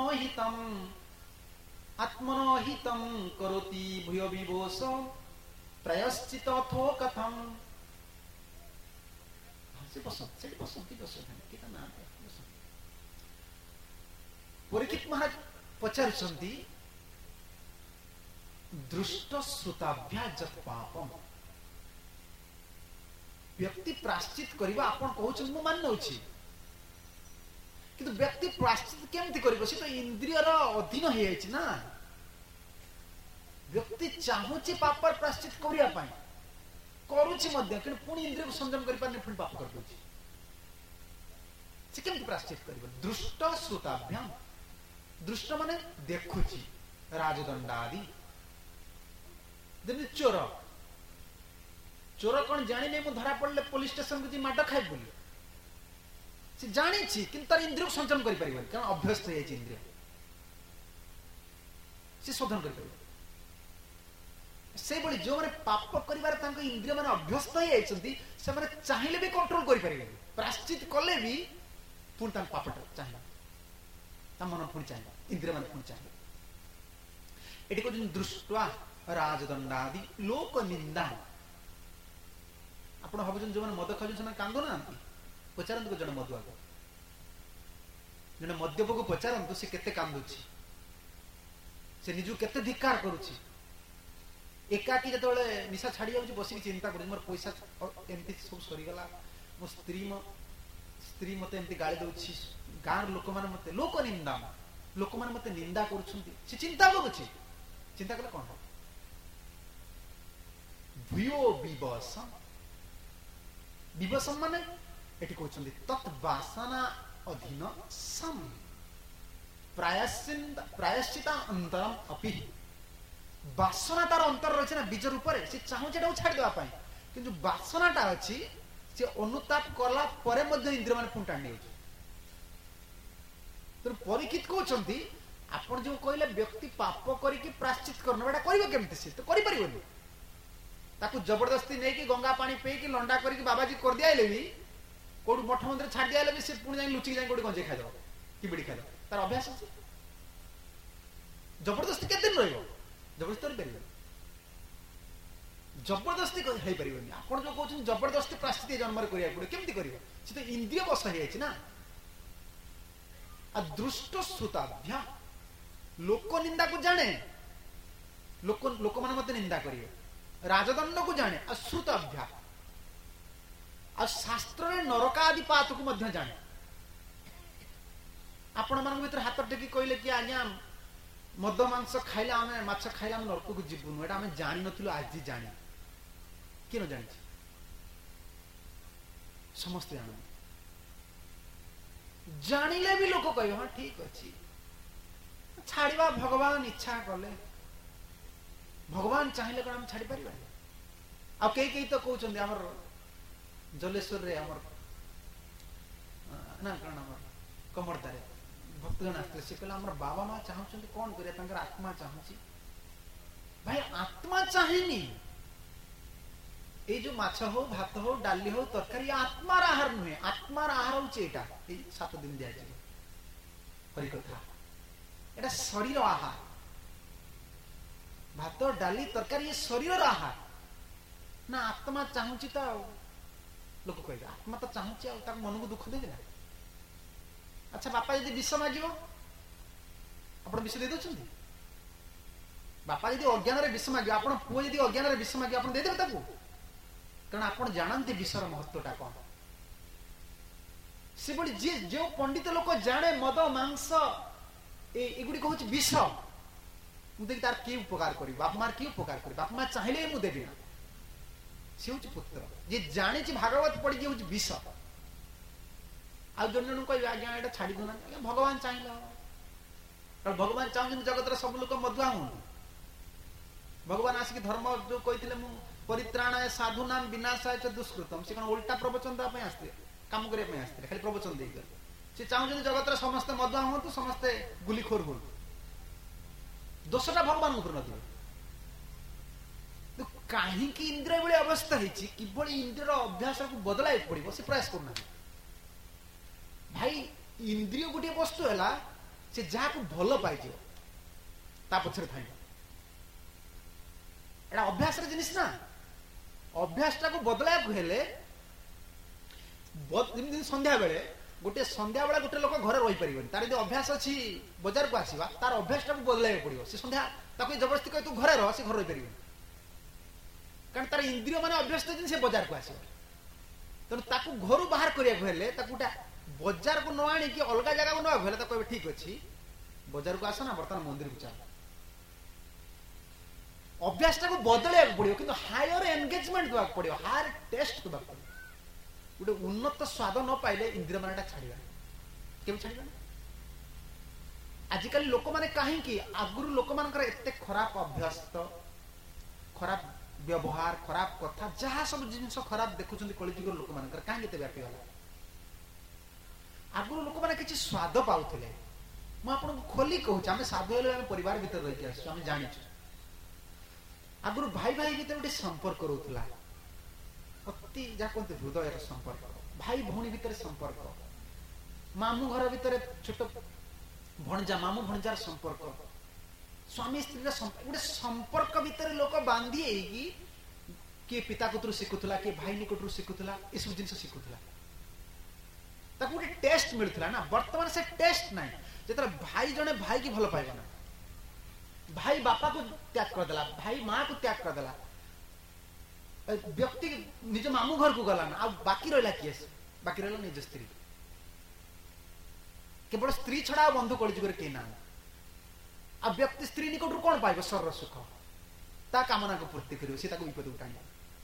हितं करोति भूय विभोष प्रायश्चितथो कथम परीक्षित महाराज पचारुचंती दृष्ट श्रुताभ्या जत् पापम व्यक्ति प्रायश्चित करबा आपण कहउछन मु मान नउछि किंतु व्यक्ति प्रायश्चित केमति करबो से तो इंद्रिय रो अधीन हे अछि ना व्यक्ति चाहूछि पाप पर प्रायश्चित करिया पई करूछि मध्य कि पुनी इंद्रिय को संयम करि पाने पुनी पाप कर दोछि से केमति प्रायश्चित करबो दृष्ट श्रुताभ्याम दृष्ट माने देखुछि राजदंड आदि जब चोर चोर कौन जानी नहीं धरा पड़े पुलिस स्टेशन को माड खाए बोली से जानी कि तार इंद्रिय को संचलन कर कारण अभ्यस्त हो इंद्रिय से शोधन कर जो मैंने पाप कर इंद्रिय मैंने अभ्यस्त हो चाहिए भी कंट्रोल कर प्रायश्चित कले भी पुणी पाप चाहिए मन पुणी चाहिए इंद्रिय मान पुणी चाहिए ये कहते दृष्टा राजदंडादि लोक निंदा आप भावुन जो मैंने मद खाऊ कांदू ना पचारत जन मदुआ को जन मद्यप को पचारत से केते कांदुची से निजु केते धिक्कार करुची एकाकी जो निशा छाड़ी जाऊँ बसिक चिंता कर मोर पैसा एमती सब सरीगला मो स्त्री मत एमती गाड़ी दौर गाँव लोक मैंने मत लोक निंदा लोक मैंने मत निंदा कर चिंता करुची चिंता कले कौन भूयो विवसम विवसम माने एटी कहते तत् वासना अधीन सम प्रायश्चिता अंतरम अपि वासना तार अंतर रही ना बीज रूप से चाहूँ छाड़ी देवाई किंतु वासनाटा अच्छी से अनुताप कला परे मध्य इंद्रिय मान पुणी टाणी तेणु परीक्षित कहते आपन जो कहले व्यक्ति पाप करके प्रायश्चित करना केमती सी तो करें ताकू जबरदस्ती नहीं कि गंगा पानी पे कि लंडा करके बाबाजी कर दिया भी कौट मठ मंदिर छाड़ दिया भी से पुणी लुचिक जाए कौट गंजे खाईद कि बिड़ी खाईद तार अभ्यास अच्छे जबरदस्ती केते दिन रही जबरदस्ती जबरदस्ती हो पार आप जो कहते जबरदस्ती प्रायश्चित जन्म करा पड़े केमती कर तो इंद्रिय बस हो दृष्ट श्रुताभ्या लोक निंदा को जाने लोक मान मत निंदा करेंगे राजदंड को जाने श्रुताभ्या शास्त्र नरकादि पात को मध्य जाने आपण मान भीतर हाथ टेकी कहले कि आज्ञा मद मांस खाइले आम माछ खाइले आम नरक को जीवनु एटा आम जानी नथिलु आज जानी कि न जानी समस्त जान जानिले भी लोक कह हाँ ठीक अच्छी छाड़वा भगवान इच्छा कले भगवान चाहिए कौन हम छाड़ी पारिबा आ कई तो कहउछन हमर जलेश्वर रे हमर ना कौन हमर कमरदारे भक्तगण आते से कहला हमर बाबा मां चाहउछन कौन करे तंकर आत्मा चाहूची भाई आत्मा चाहिनी ए जो माछ हो भात हो डाली हो तरकारी आत्मार आहार नुहे आत्मार आहार होचे एटा ए 7 दिन दिया जाय हरि कथा एटा शरीर आहार भात डाली तरकारी ये शरीर आहार ना आत्मा चाहूची तो लोक कहबे आत्मा तो चाहूची आ तार मन को दुख देबे ना अच्छा बापा यदि विष मागियो आपण विष दे दोछंती बापा यदि अज्ञान रे विष मागियो आपण पुओ यदि अज्ञान रे विष मागियो आपण दे देबे ताकू कारण आपण जानते विषर महत्वटा कौन से बड़ी जे जो पंडित लोक जाने मद मांस एगुड़ी कहूँ विष मुझे तार कि उपकार करी बाप मार कि उपकार करी बाप मार चाहिए मुझे देवी ना सी हूँ पुत्र जे जानी भागवत पढ़ी हूँ विष आ जन जन कह आज्ञा ये छाड़ी दूना भगवान चाहिए भगवान चाहते जगत सब लोग मधुआ हूँ भगवान आसिक धर्म जो कही परित्राणाय साधु नाम विनाशाय च दुष्कृतम से कौन उल्टा प्रवचन देवाई आसते काम करने आसते खाली प्रवचन देकर से चाहते जगत समस्ते मधुआ हूँ समस्ते गुलीखोर हूँ दोषटा भगवान न तो कहीं इंद्रिय भाई अवस्था होती इंद्रियर अभ्यास को बदलाई पड़ो से प्रयास करना भाई इंद्रिय गोटे वस्तु है से जहाँ को भल पाई पछरे था एटा अभ्यास जिनिस ना अभ्यास को बदला हेले संध्या बेले गोटे संध्या बेला गोटे लोक घर रही पार तार यदि अभ्यास अच्छी बजार को आसवा तार अभ्यास को बदलाई पड़ो से संध्या जबरदस्ती कह तू घरे रह से घर रही पार कारण तार इंद्रिय मान अभ्यस्त से बजार को आस तेणु घर बाहर करने बजार को न आनी अलग जगह को ना कहे ठीक अच्छे बजार को आसना बर्तमान मंदिर को चल अभ्यास को बदल पड़ो कि हायर एंगेजमेंट देवा पड़ो हायर टेस्ट देवा पड़ो गोटे उन्नत स्वाद न पाइले इंद्रिय मान छाड़ा केम छाड़ा आजिकल लोक मैंने कहीं आगुरी लोक मान एत खराब अभ्यस्त खराब व्यवहार खराब कथा जहाँ सब जिन खराब देखुं कलिजुग लोक मान कहीं व्यापी गला आगुरी लोक मैंने किसी स्वाद पाऊले मुझे खोली कहूँ आम साधु हेल्ले परिवार भर रही आम जाचु आगुरी भाई भाई भर गोटे संपर्क रोला अति जहाँ कहते हृदय संपर्क भाई भौणी भीतर संपर्क मामू घर भीतर छोट भणजा मामू भणजार संपर्क स्वामी स्त्री गोटे संपर्क भीतर लोक बांधी किए पिता कतरू शिखुला किए भाई निकटू शिखुला ये सब जिन शिखुला गोटे टेस्ट मिलूला ना बर्तमान से टेस्ट ना जो भाई जड़े भाई की भल पाइबा ना भाई बापा को त्याग करदेला भाई माँ को त्याग करदेला व्यक्ति निज मामू घर को गला ना आ बाकी रहा किए बाकी रहा निज स्त्री केवल स्त्री छड़ा बंधु कलिजुग कहीं ना आ व्यक्ति स्त्री निकट कौन पाइब स्वर सुख ता कामना को पूर्ति कर विपद उठाई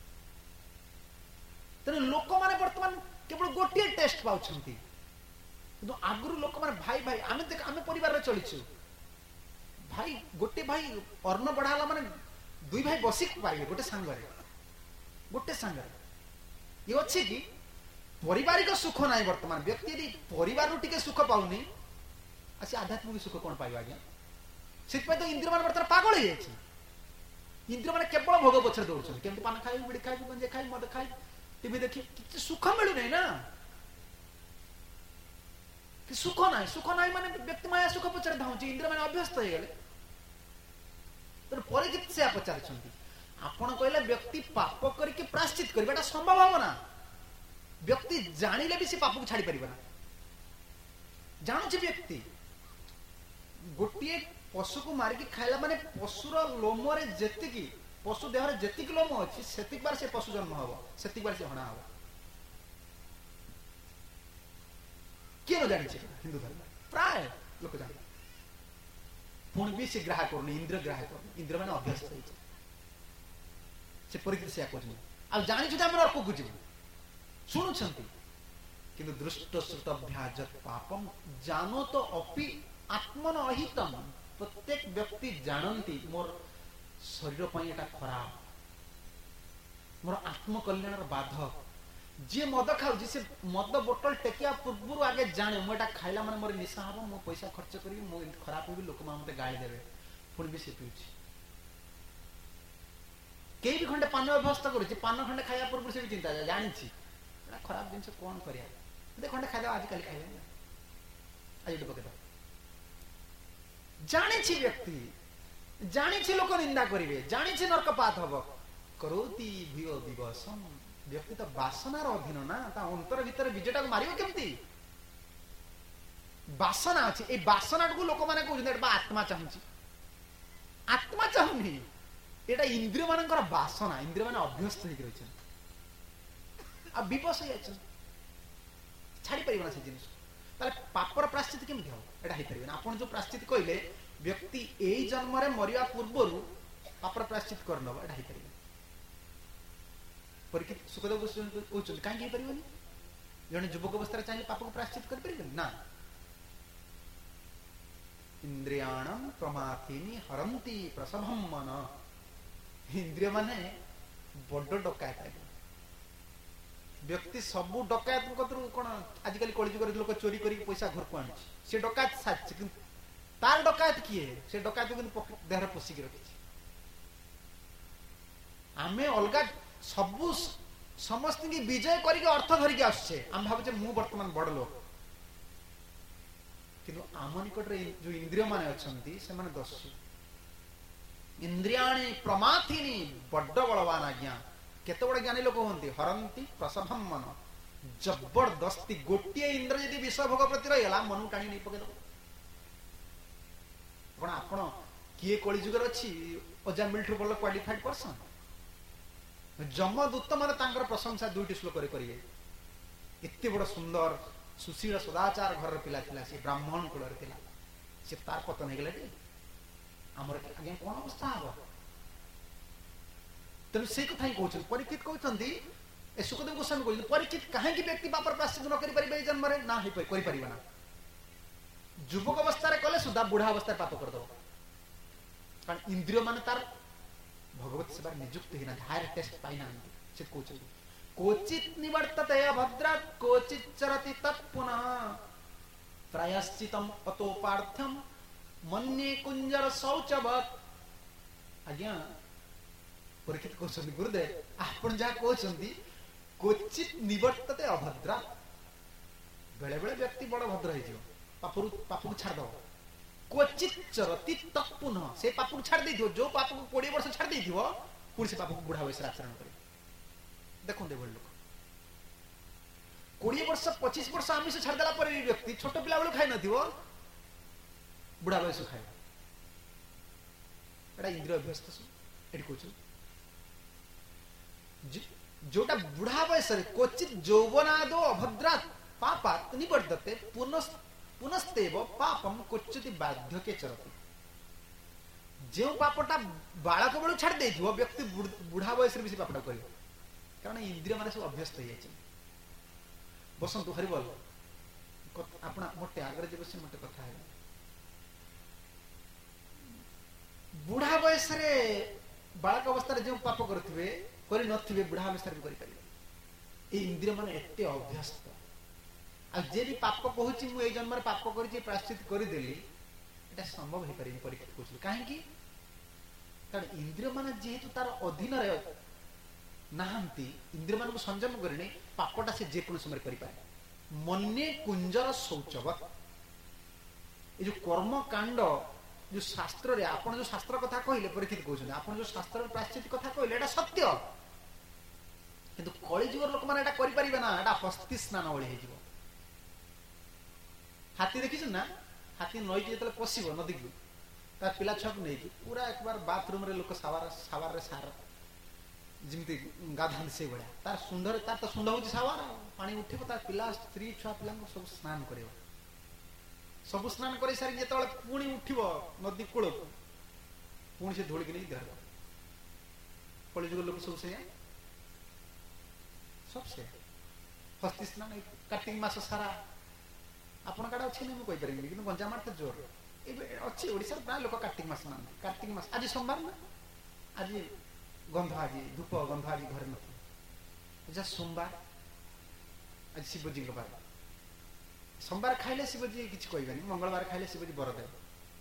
तेणु लोक मैंने बर्तमान केवल गोटे टेस्ट पाँच आगुरी लोक मैंने भाई भाई आम परिवार चलीचु भाई गोटे भाई अर्ण बढ़ाला माने दुई भाई बसिक पाइबे गोटे सांगरे ये अच्छे कि पारिवारिक सुख ना बर्तमान व्यक्ति यदि परिवार टिके सुख पाऊनी आसी आध्यात्मिक सुख कौन पाइबा आज्ञा से तो इंद्रिय मान बर्तमान पागल हो जाए इंद्रिय मान केवल भोग पछरे दौड़ केमती पान खाई बिड़ी खाई गंजे खाई मद खाई टीवी देखी कि सुख मिलू नहीं ना कि सुख ना माने व्यक्ति माया सुख पछरे धाउची इंद्रिय मान अभ्यस्त हो गले तो परिचित से पचार आपण कहले व्यक्ति पाप करके प्राश्चित करबा संभव हो ना व्यक्ति जानिले भी से पाप को छाड़ी परिबा जानू व्यक्ति गोटे पशु को मारिकी खाइला माने पशुर लोम रे जेतिकी पशु देह जेतिकी लोम अच्छी सेतिक बार से पशु जन्म हम सेतिक बार से हणा हम किए न जानी हिंदू धर्म प्राय लोक जान पुणी भी से ग्राह कर इंद्र ग्राह कर इंद्र मैंने अभ्यस्त हो से परिकृत से कर जानी नरक को जीव शुणुंट कि दृष्ट श्रुत अभ्याजत पापम जानो तो अपि आत्मन अहितम प्रत्येक व्यक्ति जानती मोर शरीर पर एटा खराब, मोर आत्मकल्याण बाधक। जी मद खाऊ से मद बोतल टेकिया पूर्व आगे जाने मुझे खाइला माने मोर निशा हम, मो पैसा खर्च करी मो खराब होगी, लोक मत गाली देवे, पुणी भी सी पीछे कई भी खंडे पान अभ्यस्त करुच्ची, पान खंडे खाया पूर्व से भी चिंता जानी खराब जिन कौन कर खंडे खाई आजिकल खाई आज पकड़ जानी व्यक्ति जानी लोक निंदा करेंगे, जानी नरकपात हम करोति भियो दिवसम। व्यक्ति तो बासनार अधीन ना, अंतर भीतर विजयटा मारियो केमती बासना अच्छी। ए बासना को लोक मैंने कहते आत्मा चाहूँगी, आत्मा चाहूनी, एटा इंद्रिय मान बासना। इंद्रिय मान अभ्यस्त हो रही विवश हो छाड़ी पार से जिन पापर प्राश्चित केमती हम एटा हो पार। आप जो प्राश्चित कहले व्यक्ति यही जन्म मरिया पूर्व पापर प्राश्चित कर नब एटा हो पार। परीक्षित सुखदेव गोस्वामी कहीं पार जड़े युवक अवस्था चाहिए पाप को प्राश्चित कर ना। इंद्रियाणम प्रमाथिनी हरंती प्रसभम मन। इंद्रिय माने बड़ डकायत व्यक्ति सबू डकायत कौन आजिकल कलिजुग लोक चोरी कर पैसा घर को आनी से डकायत साधि तार डकायत किए से डकायत देह पोषिक रखी। आमे अलग सबू समस्त की विजय करके अर्थ धरिकी आसचे आम भावे मु बर्तमान बड़ लोक किंतु आम निकट जो इंद्रिय माने अच्छी से माने दस्यु। इंद्रियाणी प्रमाथिनी बड़ बलवान आज्ञा। केते बड़ ज्ञानी लोक होती हरंती प्रसभम मन। जबरदस्ती गोटे इंद्र यदि विषय भोग प्रति रहीगला मन टाणी नहीं पकड़ आप किए कलिजुगर अच्छी अजा मिलिट्री बल क्वालिफाइड पर्सन। जमदूत माने प्रशंसा दुईटी श्लोक करेंगे। एत बड़ सुंदर सुशील सदाचार घर पिला थिला, से ब्राह्मण कुल से तार पतन हो गला। आमर आज्ञा कौन अवस्था हम तेणु से कथा ही कहते परीक्षित कहते सुखदेव गोस्वामी कहते परीक्षित कहीं व्यक्ति पापर प्राश्चित न कर जन्म ना ना युवक अवस्था कले सुधा बुढ़ा अवस्था पाप करदे। कारण इंद्रिय मान तार भगवत सेवा निजुक्त ही ना हायर टेस्ट पाई ना से कहते कोचित निवर्तते अभद्रा कोचित चरति तत्पुनः प्रायश्चितम अतोपार्थ्यम मन्ये कुंजर शौचवत। आज्ञा परीक्षित कहते गुरुदेव आपण जहाँ कहते क्वचित निवर्तते अभद्रा। बेले बेले व्यक्ति बड़ भद्र हो पाप को छाड़द। क्वचित चरती तत्पुनः से पाप को छाड़ दे जो पाप को 20 वर्ष छाड़ दे पुणी से पाप को बुढ़ा वयस आचरण कर देखो लोक 20 वर्ष 25 वर्ष आमिष छाड़देला व्यक्ति छोट पिला बेलू खाई न बुढ़ा वयस खाए एटा इंद्रिय अभ्यस्त ये कहते जोटा बुढ़ा वयस क्वचित यौवनादो अभद्रा पापात् निवर्तते पुनस्तेव पापम क्वचित बाध्यके चरति। जो पापटा बालक बेलू छाड़ दे व्यक्ति बुढ़ा वयस भी पापटा कर कारण इंद्रिय मान सब अभ्यस्त हो जाए। बसंतु हरिबल अपना मोटे आगे जब से मोटे कथा है बुढ़ा वयस बालक अवस्था जो पाप करुवे कर नथिबे बुढ़ा अवस्था भी कर इंद्रिय मान एते अभ्यस्त। आ जे भी पाप कहूँ मुझे जन्म पाप कर प्राश्चित करदेली एटा संभव हो पारे परीक्षित कहूँ कहीं कारण इंद्रिय मान जेहेतु तार अधीन नहांती इंद्रिय मान को संयम करने पापटा से जेको समय करें। मन्ये कुंजर शौचवत ये जो कर्म कांड जो शास्त्र रे आपण जो शास्त्र कथा कहले परीक्षित कहउछन आपण जो शास्त्र प्राश्चित कथा कहले एटा सत्य किंतु कलिजुग लोक माने एटा करि परिबे ना एटा हस्ती स्नान ओळी हे जीवो। हाथी देखिछ ना हाथी नई के जतले पसिबो नदी को ता पिला छक नै पूरा एक बार बाथरूम रे लोक सावर रे सार जिमती गाधान से बड़ा तार सुंदर तार तो सुंदर होची सावर पानी उठिबो तार पिला स्त्री छुआ पिला सब स्नान करिवो सब स्नान कर सारी जो पुणी उठ नदी कूल पुणी से धोलिक नहीं देह कलिजुग लोक सब से सबसे हस्ती स्नान कार्तिक मास सारा आपण काड़ा अच्छे नहीं मुझे कि गंजाम तो जोर अच्छी ओडिशा प्राय लोक कार्तिक मास मान कार्तिक मास आज सोमवार ना आज गंध आज धूप गंध आज घर न सोमवार आज शिवजी बार सोमवार खाइले शिवजी किसी कहबेनि मंगलवार खाइले शिवजी बर देव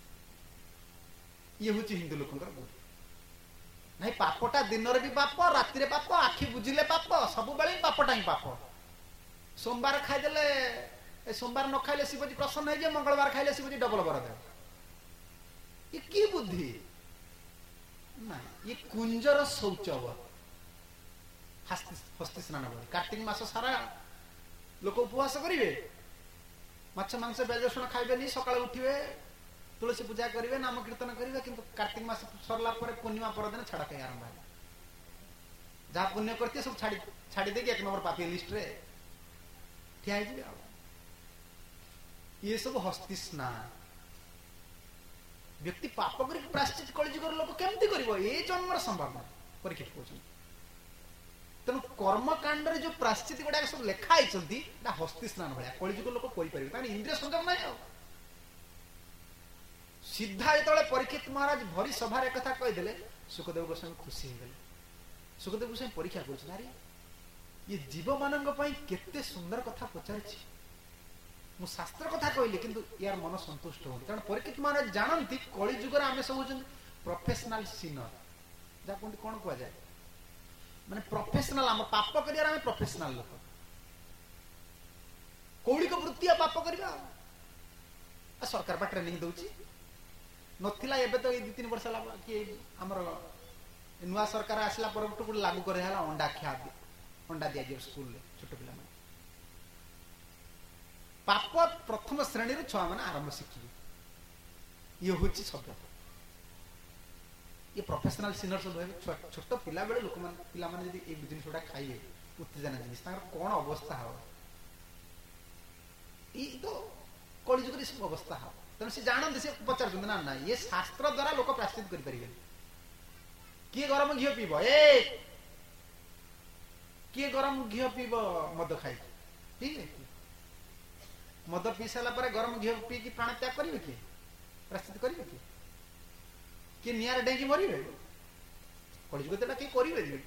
ये हूँ हिंदू लोक नहीं पापटा दिन भी पाप राति पाप आखि बुझिले पाप सब बेले पापटा ही पाप सोमवार खाईदे सोमवार न खाइले शिवजी प्रसन्न हो मंगलवार खाइले शिवजी डबल बर देव ये की बुद्धि ना ये कुंजर शौचव हस्ती स्नान कार्तिक मास सारा लोक उपवास करेंगे माछ मांस पियाज रसुण खाइबेनि सकाळ उठिबे तुलसी पूजा करेंगे नाम कीर्तन करेंगे किंतु कार्तिक मास सरला पूर्णिमा परदिन छाड़ कहीं आरंभ है जहाँ पुण्य करते सब छाड़ी देगी एक नंबर पापी लिस्ट रे ठिया ये सब हस्ती स्नान व्यक्ति पाप कर प्राश्चित कलिजुगर लोक केमती करिवो ए जन्मर संभावना परीक्षित कहउछन तेणु कर्मकांड जो प्राश्चित गुड़ा सब लेखाई हस्ती स्नान भाया कलिजुग लोक करें इंद्रिय संयम ना सीधा जो परीक्षित महाराज भरी सभार एक कथा कहीदे सुखदेव गोस्वामी खुशी हो गले सुखदेव गोस्वामी परीक्षा कर ये जीव मान केते सुंदर कथा पचार मु शास्त्र कथा कहली किंतु यार मन संतुष्ट हो कारण परीक्षित महाराज जानती कलिजुगर आम सब होती प्रोफेशनल सिनर जहाँ कहते कौन कह जाए माने प्रोफेशनल आम पाप कर प्रोफेशनल लोक कौलिक वृत्ति पाप करवा सरकार बा ट्रेनिंग दौची नथिला एबे तो ये 2-3 वर्ष कि आमर नुआ सरकार आसला पर लागू कर अंडा खिया अंडा दिया जाए स्कूल छोट पिला पाप प्रथम श्रेणी छुआ मैंने आरंभ शिखिए ये हूँ सभ्यता ये प्रोफेशनल सिनर सब छोट पिला बेले लोक मैंने ये जिन गुड़ा खाइए उत्तेजना जिनिस कौन अवस्था हम ये तो कलिजुग सब अवस्था हम तेणु से जानते से पचार ना ना ये शास्त्र द्वारा लोक प्राश्चित करें किए गरम घी पीब किए गरम घी पीब मद खाई ठीक है मद पी सारा गरम घी पी कि प्राण त्याग करेंगे किए प्राश्चित करेंगे किए निआर डेंगी मरवे कलिजुग तो किए करेंगे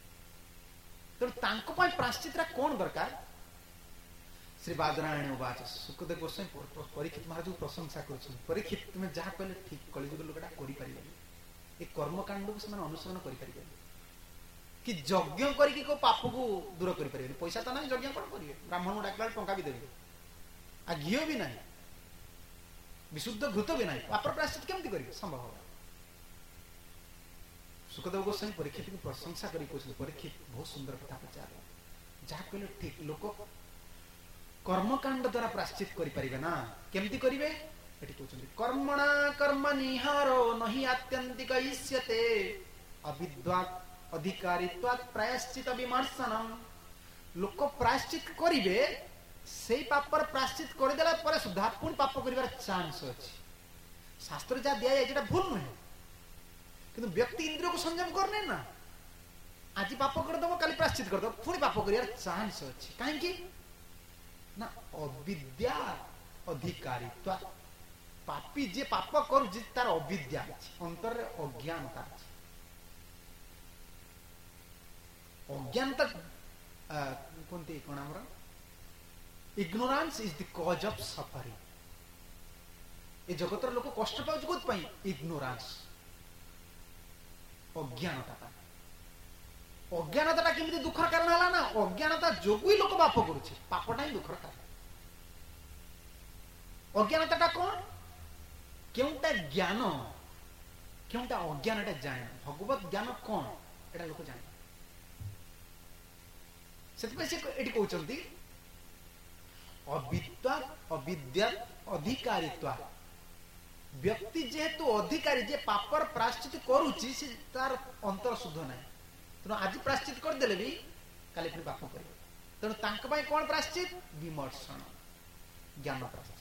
तेणु प्राश्चित कौन दरकार श्री बादरायण उवाच सुखदेव गोस्वामी परीक्षित महाराज प्रशंसा कर परीक्षित तुम्हें जहाँ कहले ठीक कलिजुग लोकटा कर कर्मकांड को अनुसरण करें कि यज्ञ करके को पाप को दूर करें पैसा तो ना यज्ञ कौन करेंगे ब्राह्मण डाकला टंका भी देवे आ घी भी ना विशुद्ध घृत भी ना पापर प्राश्चित केमती करेंगे संभव होगा सुखदेव गोस्वामी परीक्षित को प्रशंसा कर परीक्षित बहुत सुंदर कथा पचार जहाँ कहले ठीक लोक कर्मकांड द्वारा प्राश्चित करें ना केमती करेंगे कर्मणा कर्म निहारो नहीं आत्यंतिक इष्यते अविद्वात् अधिकारित्वात् प्रायश्चित विमर्शनम लोक प्रायश्चित करेंगे से पापर प्राश्चित करदेला पर सुधा पुणी पाप कर चांस अच्छी शास्त्र जहाँ दिया जाए भूल नुहे कि व्यक्ति इंद्रिय को संयम करने ना आज पाप करदब काली प्राश्चित करदब पुणी पाप कर चांस अच्छी कहीं ना अविद्या अधिकारी पापी जे पाप कर तार अविद्या अंतर अज्ञानता अज्ञानता कौनती कौन आमर ignorance is the cause of suffering ये जगतर लोक कष्ट पाउछ कोथपाई इग्नोरांस अज्ञानता अज्ञानता केमती दुखर कारण है ना अज्ञानता जोगु ही लोक पाप करुचे पापटा ही दुखर कारण अज्ञानता कौन केउटा ज्ञान केउटा अज्ञानटा जाने भगवत ज्ञान कौन एटा लोक जाने से कहते अविद्या अविद्या अधिकारित्वा व्यक्ति जेहेतु अधिकारी जे पापर प्राश्चित करुची से तार अंतर शुद्ध ना तेणु आज प्राश्चित करदे भी काली पुणी पाप कर तेणु तांक पाई कौन प्राश्चित विमर्शन ज्ञान प्राश्चित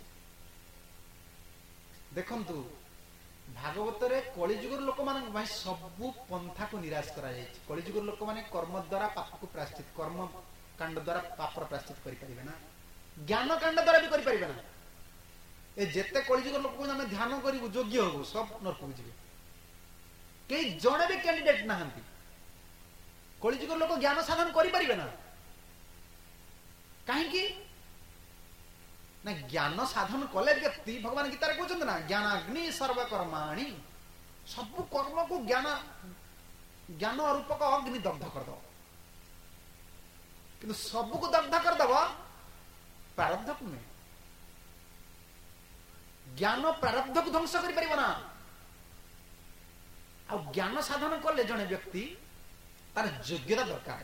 देखंतु भागवत रे कलिजुगर लोक मान सबु पंथा को निराश करा जाय कलिजुगर लोक माने कर्म द्वारा पाप को प्राश्चित कर्म कांड द्वारा पाप प्राश्चित करि परिबे ना ज्ञान कांड द्वारा भी करि परिबे ना ए जेते कलिजुगर लोक को आमे ध्यान करिवु योग्य होबु सब नरक को जिवे कई जणे भी कैंडिडेट नाहंती कलिजुगर लोक ज्ञान साधन करि परिबे ना काहे कि ना ज्ञान साधन कले व्यक्ति भगवान गीता रे कहउछन ना ज्ञानाग्नि सर्व कर्माणि सब कर्म को ज्ञान रूपक अग्नि दग्ध कर दो किंतु सब को दग्ध कर दब प्रारब्ध को नहीं ज्ञान प्रारब्ध को ध्वंस कर परिबना आ ज्ञान साधन कले जने व्यक्ति तार योग्यता दरकार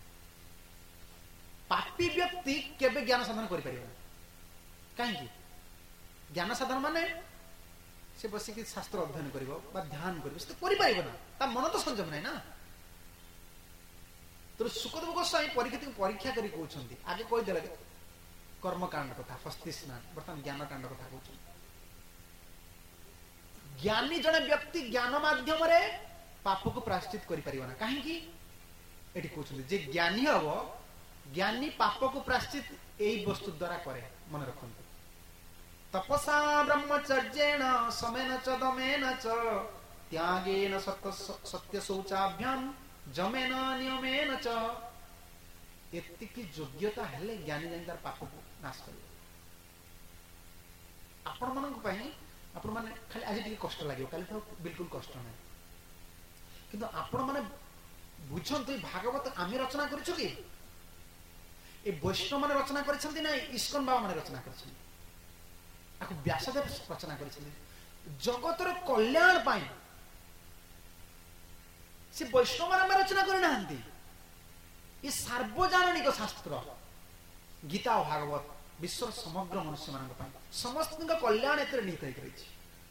पापी व्यक्ति केबे ज्ञान साधन कर परिबना काहे ज्ञान साधन माने से बसी कि शास्त्र अध्ययन करिवो बा ध्यान करिवो से करि परिबो ना ता मन तो संयम नै ना तो सुखदेव गोस्वामी परीक्षा करी कहउछंती आगे कहि देले कर्मकांड कथा हस्ती स्नान बर्तमान ज्ञान कांड कथा कहउछन ज्ञानी जने व्यक्ति ज्ञान माध्यम रे पाप को प्रायश्चित करि परिबो ना काहे कि एठी कहउछंती जे ज्ञानी हबो ज्ञानी पाप को प्रायश्चित एई वस्तु द्वारा करे मन रखंतु तपसा ब्रह्मचर्येण समेन च दमेन च त्यागेन सत्य शौचाभ्याम जमेन नियमेन च एतिकी योग्यता हेले ज्ञानी जानि तार पाप को नाश करियो आपण मन को पई आपण माने खाली आज टिके कष्ट लागियो काली तो बिल्कुल कष्ट नै किंतु आपण माने बुझंतु भागवत आमे रचना करिछु कि ए वैष्णव माने रचना करिसंती नै इस्कन बाबा माने रचना करिसंती आको व्यासदेव रचना करिसंती जगतर कल्याण पाई से वैष्णव माने रचना करि नाहंती ये सार्वजनिक शास्त्र गीता और भागवत विश्व समग्र मनुष्य मान समस्त कल्याण एत निहित होती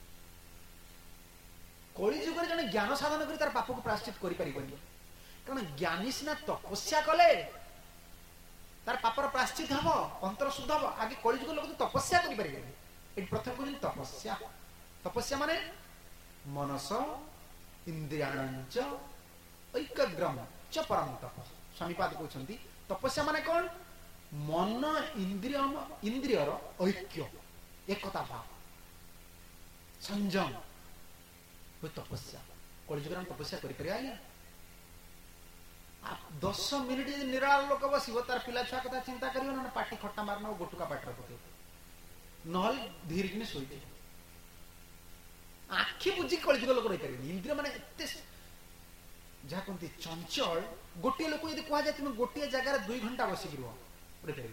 कली जुग जन ज्ञान साधन कर तार पाप को प्रायश्चित कर कारण ज्ञानी सीना तपस्या कले तार पापर प्रायश्चित हम अंतर शुद्ध हम आगे कली जुग लोग तपस्या करें प्रथम कहते तपस्या तपस्या माने मनस इंद्रियाणच ऐक्यग्रम च परम तप स्वामीपाद कहते तपस्या माने कौन मन इंद्रियर ऐक्य एकता भाव संयम तपस्या कलिजुग तपस्या कर 10 मिनिट निराल लोक बस तार पिला छुआ कथा चिंता कर ना पाटी खट्टा मारना गोटुका पाटर पके नहल धीरे कि शोई आखि बुझी कलिजुग लोक रही पारे इंद्रिय माने जहाँ कहते चंचल गोटे लोक यदि कह जाए तुम गोटे जगार 2 घंटा बसिक रही पारे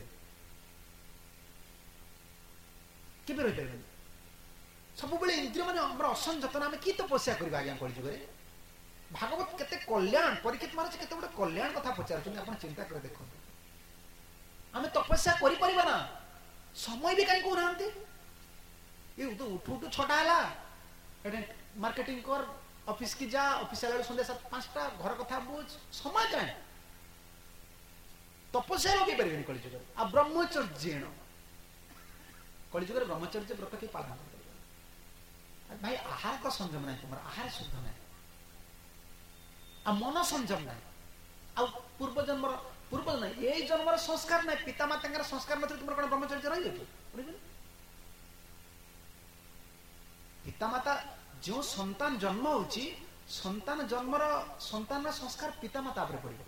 केबे रही पारे सब बेले इंद्रिय माने हमर असंजतन आमे की तपस्या करबा आज्ञा कलिजुग रे भागवत केते कल्याण परीक्षित महाराज केते बडे कल्याण कथा पचारछन आपण चिंता कर देखो आमे तपस्या करि परिबा ना समय भी काई को नांती ये तो उठ उठ छोटा हला एटे मार्केटिंग कर ऑफिस की जा ऑफिस आला संध्या 7-5टा घर कथा बुझ समय काई तपस्या लोगे परिबेनी कलिजुग आ ब्रह्मचर्येण कलिजुग रे ब्रह्मचर्य व्रत के पालन कर भाई आहार का संयम नहीं तुम्हारा आहार शुद्ध नहीं आ मन संयम नहीं आ पूर्व जन्म नहीं ये जन्म संस्कार नहीं पिता माता संस्कार मतलब तुम कौन ब्रह्मचर्य रही कि पिता माता जो संतान जन्म होची संतान जन्मर संतान संस्कार पिता माता पर पड़े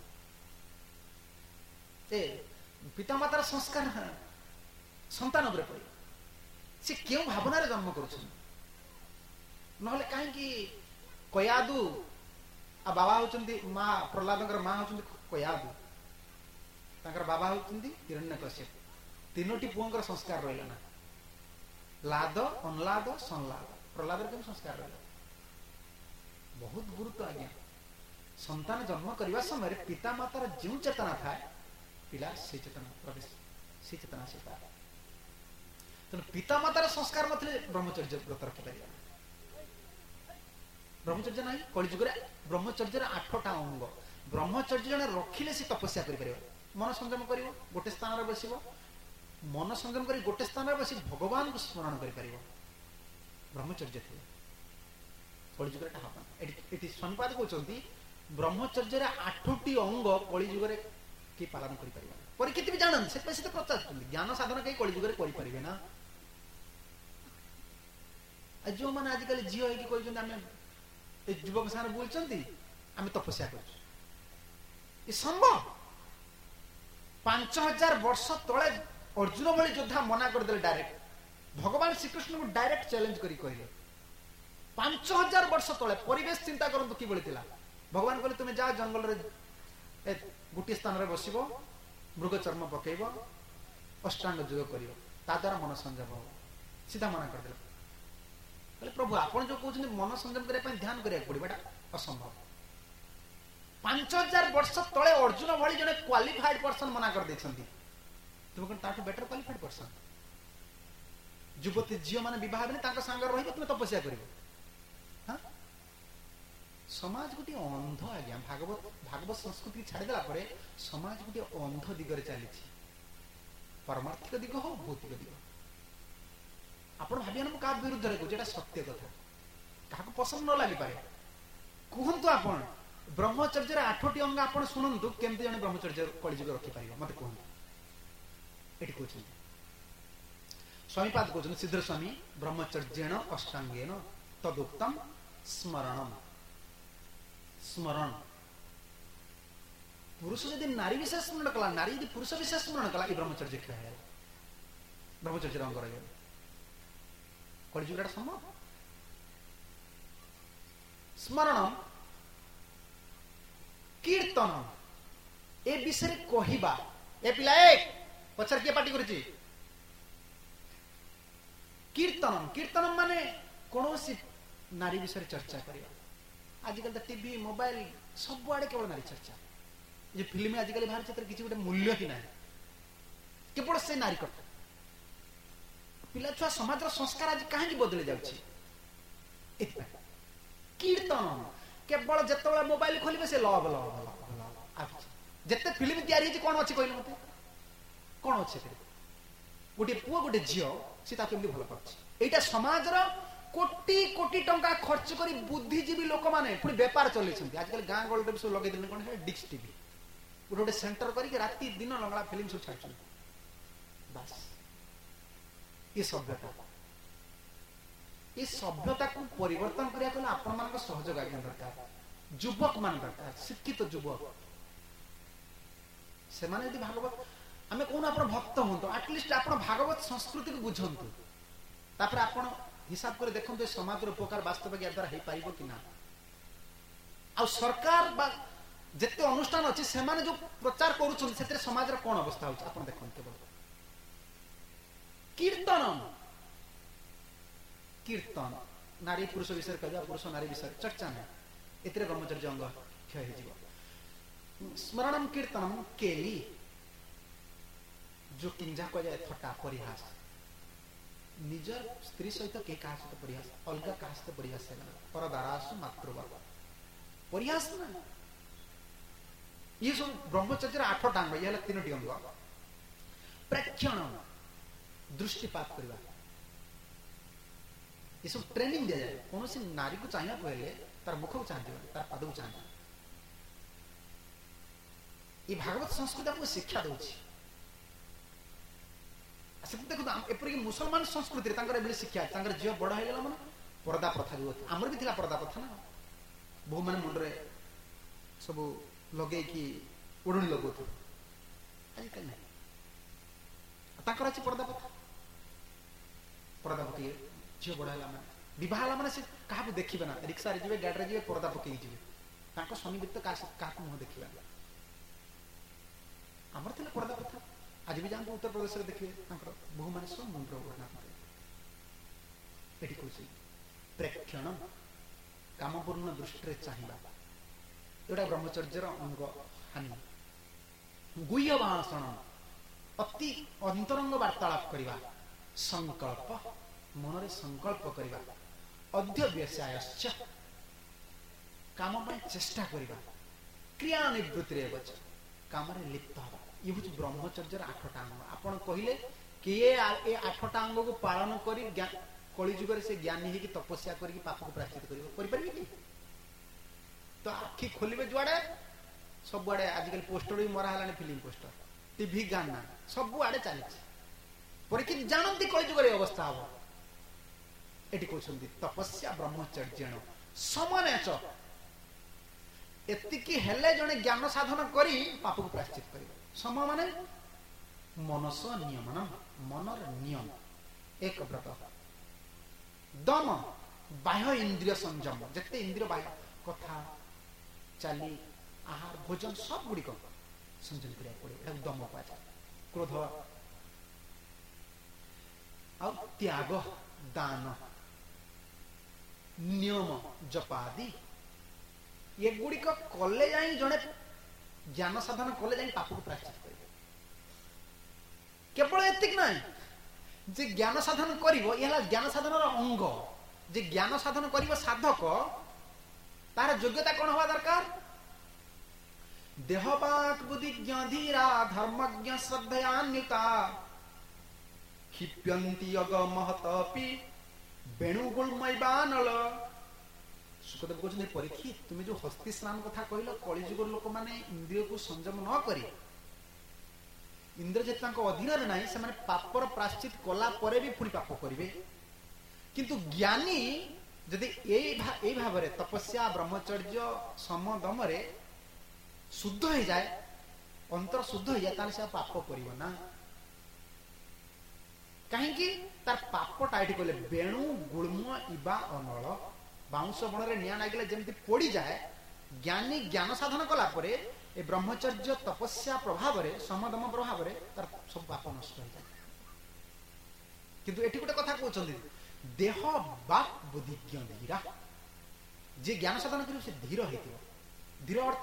पिता मातार संस्कार संतान पर पड़े से क्यों भावना जन्म कर नहले कहीं कयादु आ बाबा होचंती माँ प्रहलाद माँ होचंती कयादु तांकर बाबा होचंती हिरण्यकश्यप तीनोटी पुओंकर संस्कार रहिला ना लाद अनलाद संलाद प्रहलाद के संस्कार रहिला बहुत गुरुत्व आज्ञा संतान जन्म करने समय पिता मातार जो चेतना था पिला से चेतना प्रवेश से चेतना से तेणु पिता मातार संस्कार नथिले ब्रह्मचर्य व्रत रखिपार ब्रह्मचर्य ना कलिजुग ब्रह्मचर्य 8टा अंग ब्रह्मचर्य जन रखिले से तपस्या कर मन संयम कर गोटे स्थान बस मन संयम कर गोटे स्थान बस भगवान को स्मरण कर ब्रह्मचर्य थे कलिजुग स्वामीपाद कहते ब्रह्मचर्य 8टी अंग कलिजुग कि पालन कर परीक्षित भी जानते से तो प्रचार ज्ञान साधन कहीं कलिजुग ना जो मैंने आजिकल झील होगी कहते युवक सामने बोलते आम तपस्या कर संभव 5000 वर्ष तले अर्जुन भली योद्धा मना करदे डायरेक्ट भगवान श्रीकृष्ण को डायरेक्ट चैलेंज करी कहले 5000 वर्ष तले परिवेश चिंता करंतु कि बोली थिला भगवान कहले तुम जा जंगल रे गोटे स्थान रे बसिबो मृग चर्म पकेइबो अष्टांग योग करियो ता द्वारा मन संयम हो सीधा मना कर देला कहले प्रभु आपण जो कहउछन मन संयम करे पय ध्यान करिया पड़िबा असंभव 5000 वर्ष तले अर्जुन भली जने क्वालिफाइड पर्सन मना कर देछंती तुम कोन ताठू बेटर क्वालिफाइड पर्सन युवती झियो माने विवाह बेले तांका संग रहिबो तुम तपस्या करिवो हां समाज गुटी अंध आज्ञा भागवत संस्कृति छाड़ी देला परे समाज गुटी अंध दिगरे चलीछि परमार्थिक दिग हो भौतिक दिग आपण भाबियान का विरुद्ध रे को जेटा सत्य कथा काको पसंद न लागि पारे कहंतु आपण ब्रह्मचर्य रे 8टी अंग आपण सुनंतु केमति जने ब्रह्मचर्य कलिजुग रखि पारिबो मते कहंतु एटी कहउछन स्वामीपाद कहउछन सिद्ध स्वामी ब्रह्मचर्येण अष्टांगेन तदुक्तम स्मरणम स्मरण पुरुष यदि नारी विशेष स्मरण कला नारी यदि पुरुष विशेष स्मरण कला ब्रह्मचर्य खेल है ब्रह्मचर्य अंग रही कलिजुग संभव स्मरण कीर्तन ए विषय कहवा ए पिला पचर किए पार्टी करी कीर्तन कीर्तन माने कौन नारी विषय चर्चा करिया आजिकल तो टीवी मोबाइल सब आड़े केवल नारी चर्चा ये फिल्म आजिकल बाहर क्षेत्र किसी गोटे मूल्य ही ना केवल से नारी कथा पिला छुआ समाज संस्कार आज कहीं बदली जाउछि कीर्तन केवल जतबेला मोबाइल खोलिबे से लव लव लव जते फिल्म तैयारी कौन अच्छी कहले मते कौन अच्छे गोटे पुओ गोटे झियो से ताके भल पाउछि एटा समाज कोटी कोटी टंका खर्च करी बुद्धिजीवी लोक माने पुणी बेपार चलैछन्ति आजकल गाँ गळटे सब लगे देले कोन है डिक्स टीवी गोटे सेंटर करी राति दिन लंगड़ा फिल्म सब छाड़छन बस ये सभ्यता को परिवर्तन करिया कले आपण मान सहयोग आज्ञा दरकार युवक मान दरकार शिक्षित युवक से माने यदि भागवत आमे कोन आपण भक्त होंतो एटलिस्ट आपण भागवत संस्कृति को बुझंतु तापर आपण हिसाब करे देखंतु समाज रो उपकार वास्तव में द्वारा हे पाइबो कि ना आ सरकार बा जते अनुष्ठान अछि से माने जो प्रचार करूछन सेते समाज रो कोन अवस्था होछ आपण देखंतु कीर्तन कीर्तन नारी पुरुष विषय कहबा पुरुष नारी विषय चर्चा नै एतरे ब्रह्मचर्य अंग क्षय हे जीव स्मरणम कीर्तनम केली जो किंजा को जाय थटा परिहास निजर स्त्री सहित के कहा सहित परिहास अलगा कहा सहित परिहास है पर दारासु मातृवर्ग परिहास ना ये सब ब्रह्मचर्य 8 टांग ये 3टी अंग प्रेक्षण दृष्टिपात करवा ये सब ट्रेनिंग दिया जाए कौन सी नारी को चाहिए पहले तार मुख को चाहिए तार पाद को चाहिए ये भागवत संस्कृति आपको शिक्षा दूची देखो एपरिक मुसलमान संस्कृति शिक्षा झील बड़ हो गला माने पर्दा प्रथा जो आमर भी थिला पर्दा प्रथा ना बहु माने मुंडरे सब लगे कि ओढ़णी लगो आजिकल नहीं तांकर अछि पर्दा पके झील बड़ है बहुत माने से क्या देखिए ना रिक्शा रे जीवे गाड़ी रे जीवे पर्दा पकई जीवे तांको स्वामी व्यक्त क्या मुह देखिए आमर थिला पर्दा प्रथा आज भी जानते उत्तर प्रदेश में देखिए बहु मान सब मुंड ओढ़ना प्रेक्षण कामपूर्ण दृष्टि चाहिए एटा ब्रह्मचर्यर अंग हानि गुह्य भाषण अति अंतरंग वार्तालाप करवा संकल्प मन रे संकल्प करवा अध्यवसायश्च काम पर चेष्टा करवा क्रिया निवृत्ति काम रे लिप्त हवा ये हूँ ब्रह्मचर्य 8टा अंग आपन कहले कि ये 8टा अंग को पालन करी कलिजुग से ज्ञानी है कि तपस्या करके पाप को प्रायश्चित करिवे कि तो आखि खोलिबे जुआड़े सब आड़े आजिकल पोस्टर भी मरा हलाने फिल्म पोस्टर टीवी गाना सब आड़े चली परीक्षित जानती कलिजुग अवस्था हम एटी कहउछन्ती तपस्या ब्रह्मचर्यण समनेच एतिकी हेले जने ज्ञान साधन करी पाप को प्रायश्चित करियो। सम माने मनस नियमन मनर नियम एक व्रत दम बाह्य इंद्रिय संयम जते इंद्रिय बाह्य कथा चाली आहार भोजन सब गुड़ी को संयम करिया पड़े एटा दम पाए क्रोध और त्याग दान नियम जपादी ये गुड़ी को कले जाई जने ज्ञान साधन कले जाई पाप को प्रायश्चित करियो। केवल एतिक नाही जे ज्ञान साधन करिवो यला ज्ञान साधनर अंग जे ज्ञान साधन करिवो साधक तार योग्यता कोन होवा दरकार देहबाक बुद्धि ज्ञाधीरा धर्मज्ञ श्रद्धयान्विता क्षिप्यन्ति अग महतपि वेणुगुलमय बानल। सुखदेव कहते परीक्षित तुम्हें जो हस्ती स्नान कथा कहल कलिजुगर लोक माने इंद्रिय को संयम न करी इंद्र जे अधीन ना से पापर प्राश्चित कला परे भी पुणी पाप करेंगे किंतु ज्ञानी जदि यही भाव में तपस्या ब्रह्मचर्य सम दम शुद्ध हो जाए अंतर शुद्ध हो जाए ताले से पाप कर ना कहीं तार पापटा ये कहले वेणु गुल्म इबा अनल बाउंश बण में निया लगे जमी पोड़ी जाए ज्ञानी ज्ञान साधन कला परे ए ब्रह्मचर्य तपस्या प्रभाव रे समदम प्रभाव रे तार सब पाप नष्ट हो जाए। किंतु एठी गोटे कथा कहउछन्ती देह बाक बुद्धिज्ञ धीरा जे ज्ञान साधन करियो से धीर हेतियो। धीर अर्थ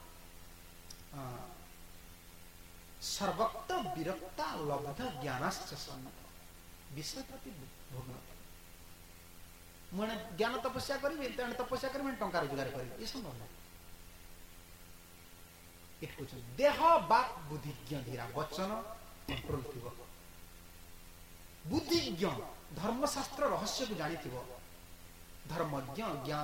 सर्वक्त विरक्ता लब्ध ज्ञानश्च सन्नत विषय प्रति भोगन मुने ज्ञान तपस्या करिवे तेने तपस्या करिवे टंका रोजगार करिवे ये संभव नहीं। देह बाक बुद्धिज्ञ धीरा वचन कंट्रोल थी बुद्धिज्ञ धर्मशास्त्र रहस्य को जानी थी धर्मज्ञ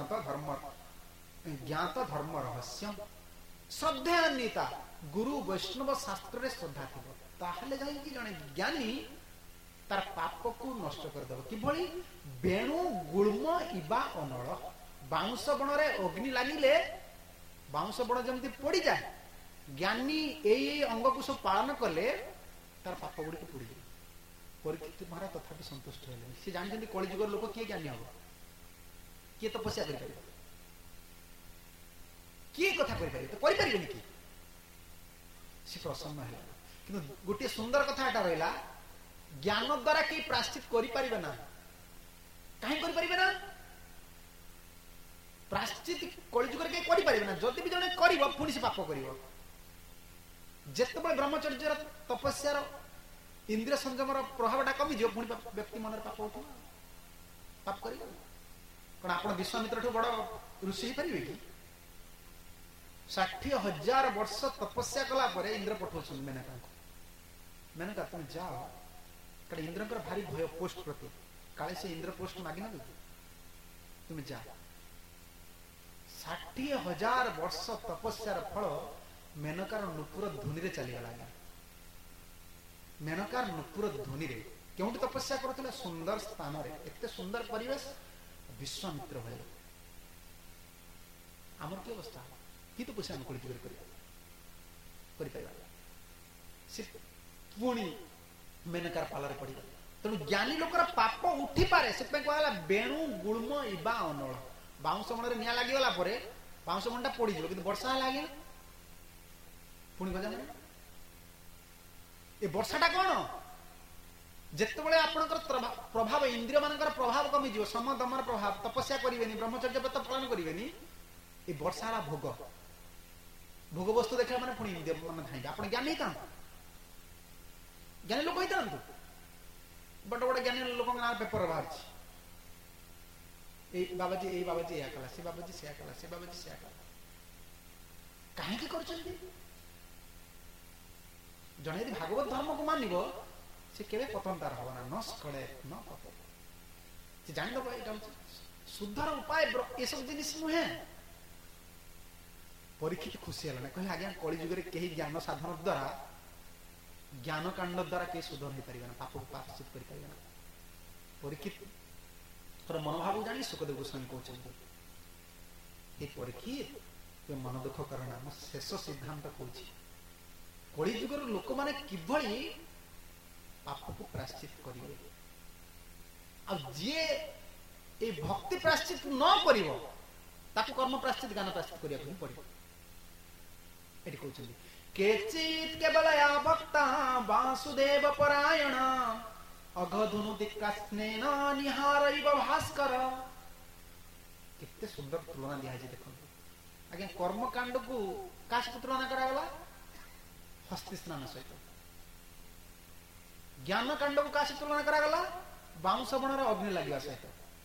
ज्ञात धर्म रहस्य श्रद्धान्विता गुरु वैष्णव शास्त्र रे श्रद्धा थी ताहले जाई कि जने ज्ञानी तार पाप को नष्ट कर दब किभली वेणु गुल्म इबा अनल बाउंश बण रे अग्नि लागिले बाउंश बण जमती पड़ी जाए ज्ञानी यही अंग को सब पालन कले तार पाप गुड़ी को पुड़ी परीक्षित महाराज तथापि संतुष्ट हेले से जानते कलिजुगर लोक किए ज्ञानी हम किए तपस्या कर किए कथा कर कि से प्रसन्न है कि गोटे सुंदर कथा एटा रहा ज्ञान द्वारा कई प्राश्चित करें ना कहीं करें ना प्राश्चित कलिजुगर कई करें ना जदि भी जने कर पुणी से पाप कर जिते ब्रह्मचर्य तपस्यार इंद्रिय संयमर प्रभावटा कमिज पुणी व्यक्ति मन पाप हो पाप कर आप विश्वामित्र बड़ ऋषि पारे कि 60,000 वर्ष तपस्या कला पर इंद्र पठाउछ मेनका मेनका तुम जाओ कल इंद्र भारी भय पोस्ट प्रति काले से इंद्र पोस्ट मागिन तुम जाओ 60,000 वर्ष तपस्यार फल मेनकार नुपुर ध्वनि रे चली गला मेनकार नुपुर ध्वनि रे क्योंकि तपस्या करथिले सुंदर स्थान रे एते सुंदर परिवेश विश्वामित्र भय आमर की अवस्था कि तो पछे हम कलिजुगर करि से पुणी मेनकार पालरे पड़ी तेणु ज्ञानी लोकर पाप उठी पारे से कहला वेणु गुल्म इबा अनल बाउंश बण रे निया लागि गला परे बाउंश बणटा पड़ी जिवो किंतु वर्षा लागे पुणी गजा ए वर्षाटा कौन जिते बड़े आपनकर प्रभाव इंद्रिय मानकर प्रभाव कमी जीव सम दमर प्रभाव तपस्या करें ब्रह्मचर्य व्रत पालन करें ये वर्षा भोग भोग वस्तु देखा मैंने पुणी इंद्रिय मन धाइबे आप ज्ञानी था ज्ञानी लोक होता बड़ बड़ ज्ञानी लोक ना पेपर बाहर बाबाजी या कला से बाबाजी से कला से बाबाजी से कला कहीं कर जड़े यदि भागवत धर्म को मान से केवे पतन तार हम ना न स्कड़े न पतन से जानदब यहाँ शुद्धर उपाय ये सब जिनिस नुहे परीक्षित खुशी है कहले आज्ञा कलिजुगे कहीं ज्ञान साधन द्वारा ज्ञान कांड द्वारा कहीं शुद्ध हो पारे ना पाप को प्रायश्चित कर परीक्षित ତୋର ମନୋଭାବ ଜାଣି ସୁଖଦେବ ଗୋସ୍ୱାମୀ କହୁଛନ୍ତି, ଏ ପରୀକ୍ଷିତ ଏ ମନ ଦୁଃଖ କରନା, ମୁଁ ଶେଷ ସିଦ୍ଧାନ୍ତ କହୁଛି। କଳି ଯୁଗର ଲୋକମାନେ କିଭଳି ପାପକୁ ପ୍ରାଶ୍ଚିତ କରିବେ, ଆଉ ଯିଏ ଏ ଭକ୍ତି ପ୍ରାଶ୍ଚିତ ନ କରିବ ତାକୁ କର୍ମ ପ୍ରାଶ୍ଚିତ ଜ୍ଞାନ ପ୍ରାଶ୍ଚିତ କରିବାକୁ ହିଁ ପଡିବ। ଏଠି କହୁଛନ୍ତି କେଚିତ୍ କେବଳ ଭକ୍ତା ବାସୁଦେବ ପରାୟଣ ଅଘଧୁନୁ ଦିକ୍କାସ୍ନେନ ନିହାରଇବ ଭାସ୍କର। କେତେ ସୁନ୍ଦର ତୁଳନା ଦିଆଯାଇଛି ଦେଖନ୍ତୁ ଆଜ୍ଞା। କର୍ମକାଣ୍ଡକୁ କାହା ସହିତ ତୁଳନା କରାଗଲା? ହସ୍ତି ସ୍ନାନ ସହିତ। ଜ୍ଞାନ କାଣ୍ଡକୁ କାହା ସହିତ ତୁଳନା କରାଗଲା? ବାଉଁଶ ବଣରେ ଅଗ୍ନି ଲାଗିବା ସହିତ।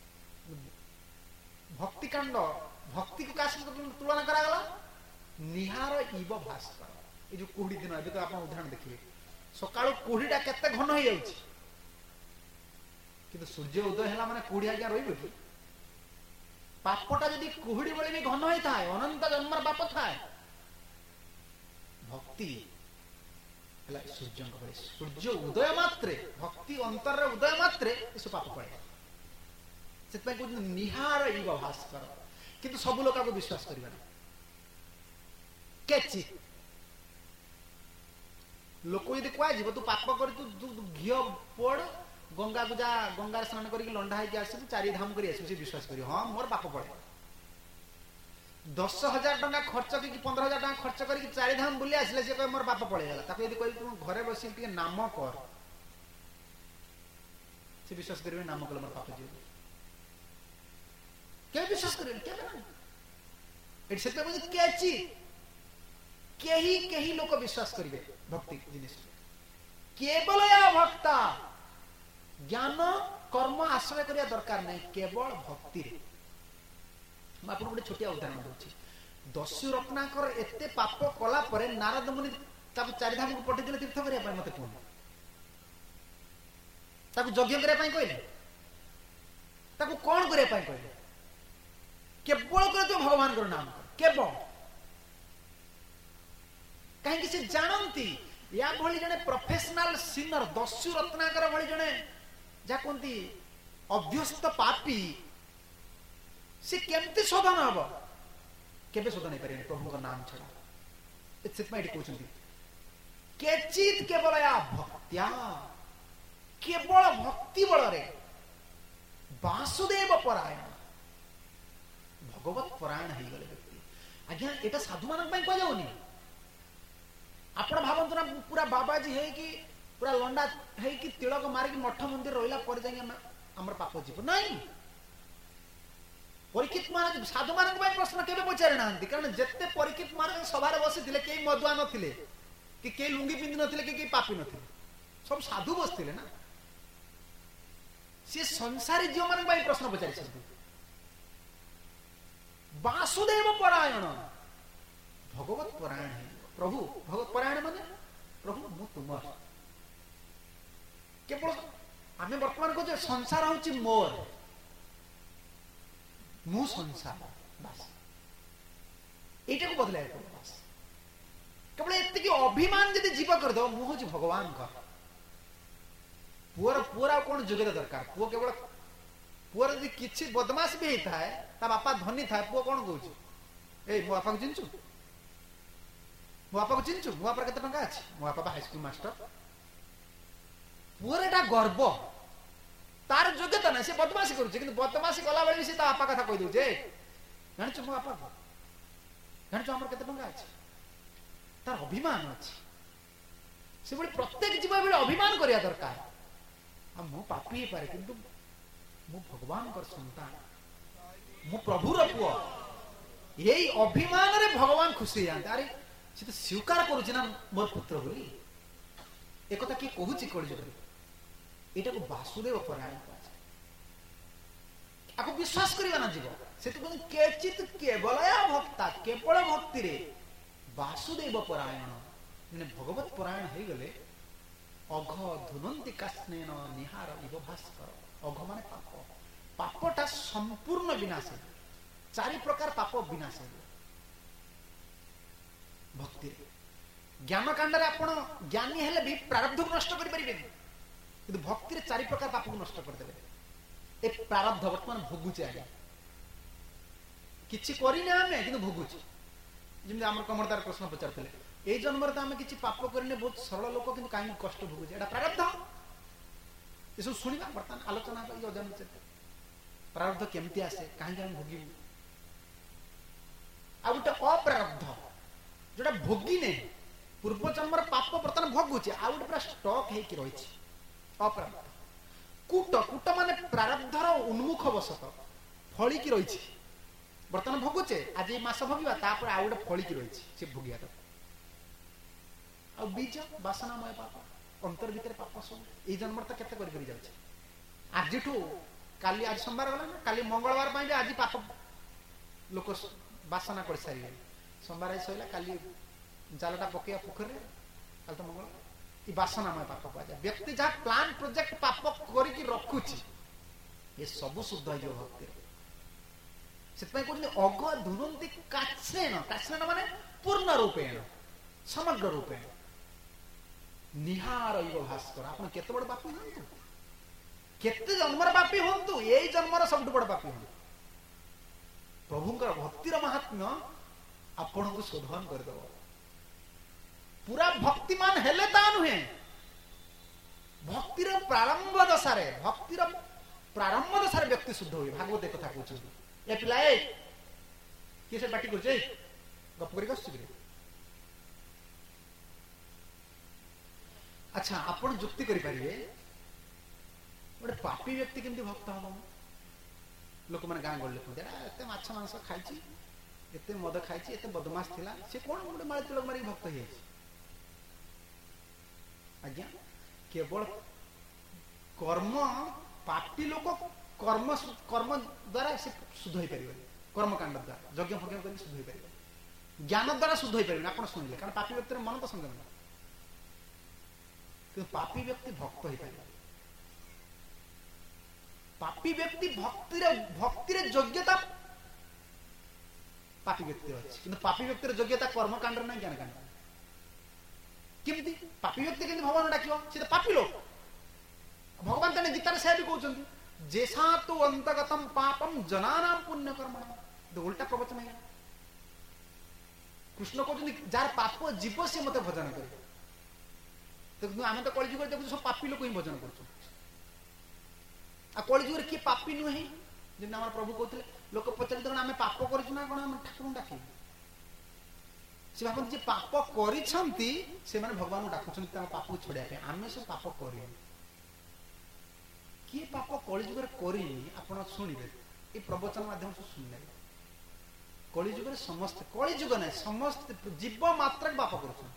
ଭକ୍ତି କାଣ୍ଡ, ଭକ୍ତିକୁ କାହା ସହିତ ତୁଳନା କରାଗଲା? ନିହାର ଇବ ଭାସ୍କର। ଏଇ ଯୋଉ କୁହୁଡି ଦିନ, ଏବେ ତ ଆପଣ ଉଦାହରଣ ଦେଖିବେ, ସକାଳୁ କୁହୁଡିଟା କେତେ ଘନ ହେଇଯାଉଛି, କିନ୍ତୁ ସୂର୍ଯ୍ୟ ଉଦୟ ହେଲା ମାନେ କୁହୁଡି ଆଜ୍ଞା ରହିବ କି? ପାପଟା ଯଦି କୁହୁଡି ଭଳି ବି ଘନ ହେଇଥାଏ, ଅନନ୍ତ ଜନ୍ମର ପାପ ଥାଏ, ଭକ୍ତି ହେଲା ସୂର୍ଯ୍ୟଙ୍କ ଭଳି। ସୂର୍ଯ୍ୟ ଉଦୟ ମାତ୍ରେ, ଭକ୍ତି ଅନ୍ତରରେ ଉଦୟ ମାତ୍ରେ ଏସବୁ ପାପ ପଳେଇ। ସେଥିପାଇଁ କହୁଛନ୍ତି ନିହାର ଇବ ଭାସ୍କର। କିନ୍ତୁ ସବୁ ଲୋକ ଆକୁ ବିଶ୍ୱାସ କରିବେ ନା। କେଚି ଲୋକ ଯଦି କୁହାଯିବ ତୁ ପାପ କରି ତୁ ଘିଅ ପୋଡ, ଗଙ୍ଗାକୁ ଯା, ଗଙ୍ଗାରେ ସ୍ନାନ କରିକି ଲଣ୍ଡା ହେଇକି ଆସିବୁ, 4 ଧାମ କରି ଆସିବୁ, ସେ ବିଶ୍ୱାସ କରିବ ହଁ ମୋର ପାପ ପଳେଇ। 10,000 ଟଙ୍କା ଖର୍ଚ୍ଚ କି 15,000 ଟଙ୍କା ଖର୍ଚ୍ଚ କରିକି 4 ଧାମ ବୁଲି ଆସିଲେ ସେ କହିବ ମୋର ପାପ ପଳେଇଗଲା। ତାକୁ ଯଦି କହିବି ତୁ ଘରେ ବସିକି ଟିକେ ନାମ କର, ସେ ବିଶ୍ୱାସ କରିବେ ନାମ କଲେ ମୋର ପାପ ଯିବ। କେବେ ବିଶ୍ୱାସ କରିବେ? କେବେ ନା। ଏଠି ସେଥିପାଇଁ କେଚି କେହି ଲୋକ ବିଶ୍ୱାସ କରିବେ ଭକ୍ତି ଜିନିଷ। କେବଳ ଭକ୍ତା, ଜ୍ଞାନ କର୍ମ ଆଶ୍ରୟ କରିବା ଦରକାର ନାହିଁ, କେବଳ ଭକ୍ତିରେ। ମୁଁ ଆପଣଙ୍କୁ ଗୋଟେ ଛୋଟିଆ ଉଦାହରଣ ଦଉଛି। ଦସ୍ୟୁ ରତ୍ନାକର ଏତେ ପାପ କଲା ପରେ ନାରଦ ମୁନି ତାକୁ 4 ଧାମକୁ ପଠେଇଥିଲେ ତୀର୍ଥ କରିବା ପାଇଁ। ମତେ କୁହନ୍ତୁ, ତାକୁ ଯଜ୍ଞ କରିବା ପାଇଁ କହିଲେ? ତାକୁ କଣ କରିବା ପାଇଁ କହିଲେ? କେବଳ କହିଲେ ତୁ ଭଗବାନଙ୍କର ନାମ କର, କେବଳ। କାହିଁକି? ସେ ଜାଣନ୍ତି ୟା ଭଳି ଜଣେ ପ୍ରଫେସନାଲ ସିନର, ଦସ୍ୟୁ ରତ୍ନାକର ଭଳି ଜଣେ ଯାହା କୁହନ୍ତି ଅଭ୍ୟସ୍ତ ପାପୀ, ସେ କେମିତି ଶୋଧନ ହବ? କେବେ ଶୋଧନ ହେଇପାରିବନି ପ୍ରଭୁଙ୍କ ନାମ ଛଡା। ସେଥିପାଇଁ ଏଠି କହୁଛନ୍ତି କେଚିତ୍ କେବଳ ଭକ୍ତ୍ୟା, କେବଳ ଭକ୍ତି ବଳରେ ବାସୁଦେବ ପରାୟଣ, ଭଗବତ ପରାୟଣ ହେଇଗଲେ ବ୍ୟକ୍ତି। ଆଜ୍ଞା ଏଟା ସାଧୁ ମାନଙ୍କ ପାଇଁ କୁହାଯାଉନି। ଆପଣ ଭାବନ୍ତୁ ନା ପୁରା ବାବାଜୀ ହେଇକି ପୁରା ଲଣ୍ଡା ହେଇକି ତିଳକ ମାରିକି ମଠ ମନ୍ଦିର ରହିଲା ପରେ ଯାଇକି ଆମର ପାପ ଯିବ ନାହିଁ। ପରୀକ୍ଷିତ ମହାରାଜ ସାଧୁ ମାନଙ୍କ ପାଇଁ ପ୍ରଶ୍ନ କେବେ ପଚାରି ନାହାନ୍ତି, କାରଣ ଯେତେ ପରୀକ୍ଷିତ ମହାରାଜ ସଭାରେ ବସିଥିଲେ କେହି ମଦୁଆ ନଥିଲେ, କି କେହି ଲୁଙ୍ଗି ପିନ୍ଧି ନଥିଲେ, କି କେହି ପାପି ନଥିଲେ, ସବୁ ସାଧୁ ବସିଥିଲେ ନା। ସିଏ ସଂସାରୀ ଝିଅ ମାନଙ୍କ ପାଇଁ ପ୍ରଶ୍ନ ପଚାରିଛନ୍ତି। ବାସୁଦେବ ପରାୟଣ, ଭଗବତ ପରାୟଣ ହେଇଯିବ। ପ୍ରଭୁ ଭଗବତ ପରାୟଣ ମାନେ ପ୍ରଭୁ ମୁଁ ତୁମର। କେବଳ ଆମେ ବର୍ତ୍ତମାନ କହୁଛେ ସଂସାର ହଉଛି ମୋର, ମୁଁ ସଂସାର, ବାସ୍ ଏଇଟାକୁ ବଦଳାଇବାକୁ ପଡିବ। ବାସ୍ କେବଳ ଏତିକି ଅଭିମାନ ଯଦି ଜୀବ କରିଦବ ମୁଁ ହଉଛି ଭଗବାନଙ୍କର। ପୁଅର ଆଉ କଣ ଯୋଗ୍ୟତା ଦରକାର? ପୁଅ କେବଳ ପୁଅର ଯଦି କିଛି ବଦମାସ ବି ହେଇଥାଏ, ତା ବାପା ଧନୀ ଥାଏ, ପୁଅ କଣ କହୁଛି? ଏଇ ମୋ ବାପାକୁ ଚିହ୍ନିଛୁ? ମୋ ବାପାକୁ ଚିହ୍ନିଛୁ? ମୋ ବାପାର କେତେ ଟଙ୍କା ଅଛି? ମୋ ବାପା ହାଇସ୍କୁଲ ମାଷ୍ଟର। ପୁଅର ଏଟା ଗର୍ବ, ତାର ଯୋଗ୍ୟତା ନାହିଁ, ସେ ବଦମାସି କରୁଛି, କିନ୍ତୁ ବଦମାସି କଲାବେଳେ ବି ସେ ତା ବାପା କଥା କହିଦଉଛି। ଜାଣିଛୁ ମୋ ବାପା, ଜାଣିଛୁ ଆମର କେତେ ଟଙ୍କା ଅଛି? ତାର ଅଭିମାନ ଅଛି। ସେଭଳି ପ୍ରତ୍ୟେକ ଜୀବ ବେଳେ ଅଭିମାନ କରିବା ଦରକାର। ଆଉ ମୁଁ ପାପି ହେଇପାରେ, କିନ୍ତୁ ମୁଁ ଭଗବାନଙ୍କର ସନ୍ତାନ, ମୁଁ ପ୍ରଭୁର ପୁଅ। ଏଇ ଅଭିମାନରେ ଭଗବାନ ଖୁସି ହେଇଯାନ୍ତି। ଆରେ ସେ ତ ସ୍ୱୀକାର କରୁଛି ନା ମୋର ପୁତ୍ର ବୋଲି। ଏକଥା କିଏ କହୁଛି କଳିଯୁଗରେ? ଏଇଟାକୁ ବାସୁଦେବ ପରାୟଣ କୁହାଯାଏ। ଆକୁ ବିଶ୍ୱାସ କରିବା ନା ଯିବ। ସେଥିପାଇଁ କେଚିତ୍ କେବଳ ଭକ୍ତା, କେବଳ ଭକ୍ତିରେ ବାସୁଦେବ ପରାୟଣ, ମାନେ ଭଗବତ ପରାୟଣ ହେଇଗଲେ ଅଘ ଧୁନନ୍ତି କାସ୍ନେନ ନିହାର ଇବ ଭାସ୍କର। ଅଘ ମାନେ ପାପ, ପାପଟା ସମ୍ପୂର୍ଣ୍ଣ ବିନାଶ ହେବ। 4 ପ୍ରକାର ପାପ ବିନାଶ ହେବ ଭକ୍ତିରେ। ଜ୍ଞାନ କାଣ୍ଡରେ ଆପଣ ଜ୍ଞାନୀ ହେଲେ ବି ପ୍ରାରବ୍ଧକୁ ନଷ୍ଟ କରିପାରିବେନି, କିନ୍ତୁ ଭକ୍ତିରେ 4 ପ୍ରକାର ପାପକୁ ନଷ୍ଟ କରିଦେବେ। ए प्रारब्ध वर्तमान भोगुचे आगे किछि करिने आमे किंतु भोगुचे जिमि हमर कमरदार प्रश्न पचारथिले ए जन्म रे आमे किछि पाप करिने बहुत सरल लोक किंतु काई कष्ट भोगुचे एटा प्रारब्ध ए सब सुनिबा वर्तमान आलोचना करी अजन से प्रारब्ध केमती आसे काई हम भोगी आ गोटे अप्रारब्ध जोटा भोगी ने पूर्व जन्म पाप वर्तमान भोगुचे आ गोटे पूरा स्टक हे कि रहिछि अप्रारब्ध कूट कूट माने प्रारब्धर उन्मुख वशत फली की रहिछि वर्तमान भोगुचे आज मास भोगिबा तापर आ गोटे फली की रहिछि से भोगिया त आ बीज वासनामय पाप अंतर भीतर पाप सब ए जन्म त केते करि करि जाउछि आज ठू काली आज सोमवार गला ना काली मंगलवार पाई आज पाप लोक वासना कर सारी सोमवार सइला काली जालटा पकेया पोखरे काल तो मंगल ई वासनामय पाप को जा व्यक्ति जा प्लान प्रोजेक्ट पाप करी की रखुछि ये सब शुद्ध है जो भक्ति सेतपय कोन अग धुनंती काछेन माने पूर्ण रूपेण समग्र रूपेण निहार इव भास्कर आपण केते बड़ पापी हंतु केते जन्मर पापी हंतु एई जन्मर सबटु बड़ पापी हंतु प्रभुंकर भक्तिर महात्म्य आपण को शोधन कर दो पूरा भक्तिमान हेले ता नुहे भक्तिर प्रारंभ दशारे व्यक्ति शुद्ध हुए भागवत एक कथा कहउछ ए पिलाए के से बाटी करछे गप करी गसुरे अच्छा आपण जुक्ति करि परिबे गोटे पापी व्यक्ति केमती भक्त हबो लोक माने गां गळ लेखु देरा एते माछ मांस खाइछि एते मद खाइछि एते बदमाश थिला से कोन गोटे माळे तिलक मारी भक्त हे आज्ञा केवल कर्म पापी लोक कर्म कर्म द्वारा से शुद्ध होई परिबे कर्म कांड द्वारा यज्ञ भोग कर शुद्ध होई परिबे ज्ञान द्वारा शुद्ध होई परिबे आपण सुनिले कारण पापी व्यक्ति मन तो संग न कि पापी व्यक्ति भक्त होई परिबे पापी व्यक्ति भक्ति रे योग्यता पापी व्यक्ति अछि किंतु पापी व्यक्ति रे योग्यता कर्म कांड नै ज्ञान कांड केमती पापी व्यक्ति केमती भगवान डाकियो से तो पापी लोक भगवान तने गीता रे से भी कहउछन जेसा तो अंतगतम पापम जनानाम पुण्य कर्म तो उल्टा प्रवचन है कृष्ण कहउछन जार पाप जीव से मते भजन करे तो आमे तो कलयुग देखु सब पापी लोक ही भजन करछु आ कलयुग रे की पापी नुहे जिन हमर प्रभु कहथले लोक पचरि दन आमे पाप करछु ना कोन हम ठाकुर डाकी से भाबन जे पाप करिछंती से माने भगवान डाकुछन ता पाप छोड़िया पे आमे सब पाप करियो की पाप कलयुग रे करिनी आपण सुनिबे ए प्रवचन माध्यम से सुनले कलयुग रे समस्त कलयुग नै समस्त जीव मात्र पाप करछन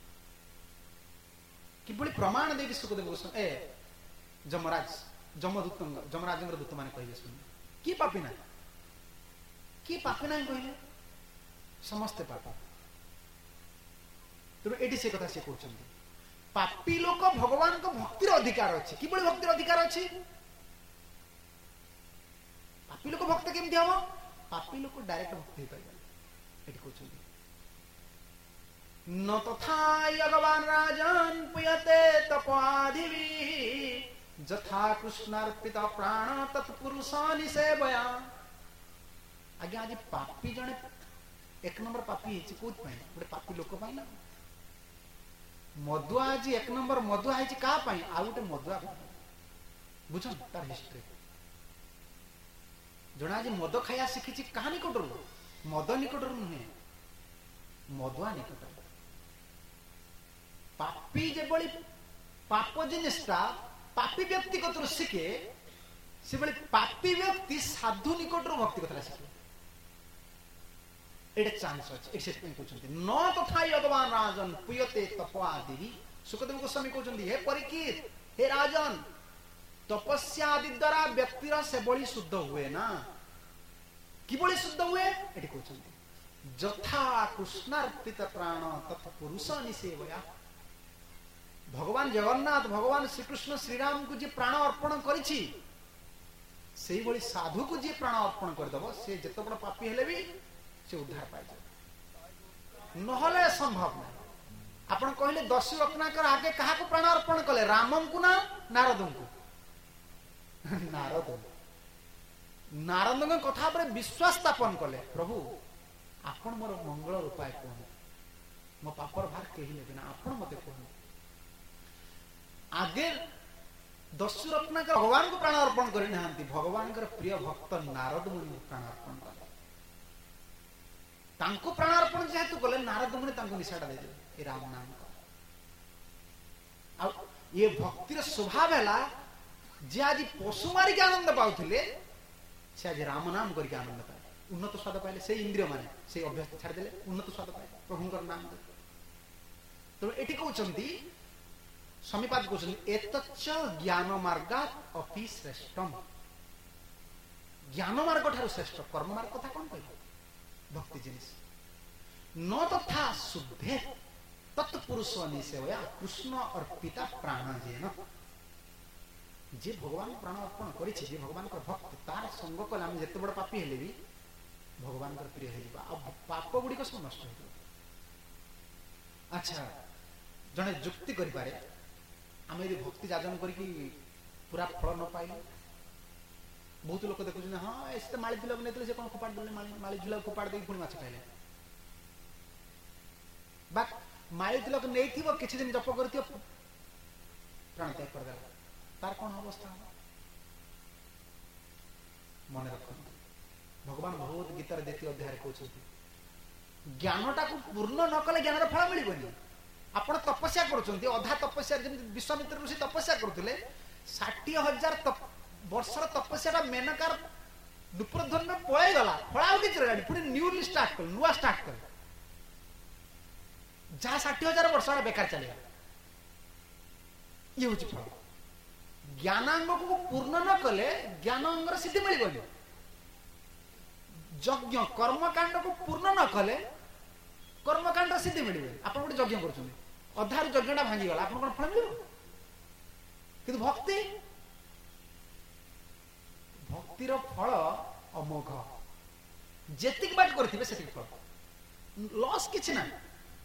कि बड़ी प्रमाण देबी सुखदेव गोस्वामी ए जमराज जमराजेंद्र दूत माने कहिबे सुन की पापी ना कहले समस्त पाप तो एटी से कथा से कहउछन्ती पापी लोक भगवान को भक्तिर अधिकार अछि कि बड़ी भक्तिर अधिकार अछि पापी लोक भक्त केमथि हबो पापी लोक डायरेक्ट भक्ति हे परिबा एटी कहउछन्ती न तथा भगवान राजन पुयते तपाधिवी जथा कृष्णार्पित प्राण तत्पुरुषानि सेवया आगे आज पापी जने एक नंबर पापी हेछि कोत पय गोटे पापी लोक पय ना मधुआ आज एक नंबर मधुआ हेछि का पय आ गोटे मधुआ बुझन तार हिस्ट्री जणा आज मद खाया शिखिछि कहानी कोटरु मद निकटरु नुहे मधुआ निकटरु पापी जे बड़ी पाप जिनिसटा पापी व्यक्ति को शिखे से बड़ी पापी व्यक्ति साधु निकटरू भक्ति कथा शिखे एटे चांस अछि से कहउछन्ती न तथा भगवान राजन पुयते तपआदि सुखदेव गोस्वामी कहउछन्ती हे परिकित हे राजन तपस्या आदि द्वारा व्यक्तिर से बड़ी शुद्ध हुए ना कि बड़ी शुद्ध हुए एटे कहउछन्ती जथा कृष्णार्पित प्राण तथा पुरुष निसेवया भगवान जगन्नाथ भगवान श्रीकृष्ण श्रीराम को जी प्राण अर्पण करिछि सेही बड़ी साधु को जी प्राण अर्पण कर दबो से जत बड़ पापी हेले भी से उद्धार पाइ जाय नहले संभव नहीं आपण कहले 10 रत्नाकर आगे कहा को प्राण अर्पण कले रामम को ना नारदम को नारद नारद कथा पर विश्वास स्थापन कले प्रभु आपण मोर मंगल उपाय कहूँ मो पापर भार कहीं नेबे ना आपण मते कहूँ आगे दस्यु रत्नाकर भगवान को प्राण अर्पण करि नाहंती भगवान प्रिय भक्त नारद मुनि प्राण अर्पण कले तांको प्राण अर्पण जेहेतु कले नारद मुनि तांको निशाटा दे ए राम नाम का आ ये भक्तिर स्वभाव है जे आज पशु मारिक आनंद पाउथिले से आज राम नाम करके आनंद पाए उन्नत स्वाद पाइले से इंद्रिय माने से अभ्यास छाड़ देले उन्नत स्वाद पाए प्रभुंकर नाम तो एठी कहउचंती समीपाद कहउचंती एतच्च ज्ञान मार्गात् अपि श्रेष्ठम ज्ञान मार्ग ठारू श्रेष्ठ कर्म मार्ग कथा कोन कहले भक्ति जिनिस न तथा शुद्धे तत्पुरुष निसेवया कृष्ण अर्पिता प्राण जेन जे भगवान प्राण अर्पण करिछि जे भगवान कर भक्त तार संग कले हम जते बड़ पापी हेले भी भगवान कर प्रिय हेबा आ पाप गुडी को सब नष्ट हेबो अच्छा जने जुक्ति करि पारे हम यदि भक्ति जाजन करी कि पूरा फल न पाइले बहुत लोक देखु हां एते माळी झुला नेतले से कोन खपाड़ देले माळी झुला खपाड़ दे पुनी माछ खाइले बा माळी झुला को नेथिबो किछि दिन जप करथियो प्राण त्याग कर देला तार कौन अवस्था मन रख भगवान भगवत गीतार द्वितीय अध्याय कहते ज्ञानटा को पूर्ण न कले ज्ञान फल मिलबनी आपण तपस्या करूछंती अधा तपस्या जेमि विश्वामित्र ऋषि तपस्या करथिले 60,000 वर्षर तपस्याटा मेनकार दुप्रधन में पळे गला फळाउ कि गाड़ी पुनी न्यू स्टार्ट कर नुवा स्टार्ट कर जा 60,000 वर्ष बेकार चलेगा ये होची फल ज्ञानांग को पूर्ण न कले ज्ञानांगर सिद्धि मिलबनी यज्ञ कर्मकांड को पूर्ण न कले कर्मकांड सिद्धि मिलबनी आपण गोटे यज्ञ करछुनी अधार यज्ञटा भांगी गला आपण कोन फल मिलबो किंतु भक्ति भक्तिर फल अमोघ जेतिक बाट करथिबे सेतिक फल लॉस किछि ना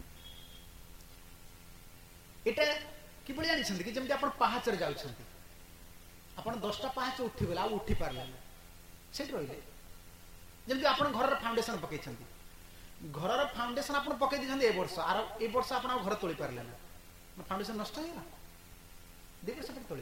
एटा कि बळी जानि छथि कि जेमति आपण पहाचर जाउछथि आपण 10टा पाहाच उठी गला उठी पारले सेट रहिले जेमति आपण घर फाउंडेशन पकै छथि घर फाउंडेशन आपण पकै दिछथि ए वर्ष आपण घर तोली पारले ना फाउंडेशन नष्ट होइला देखो सेट तोली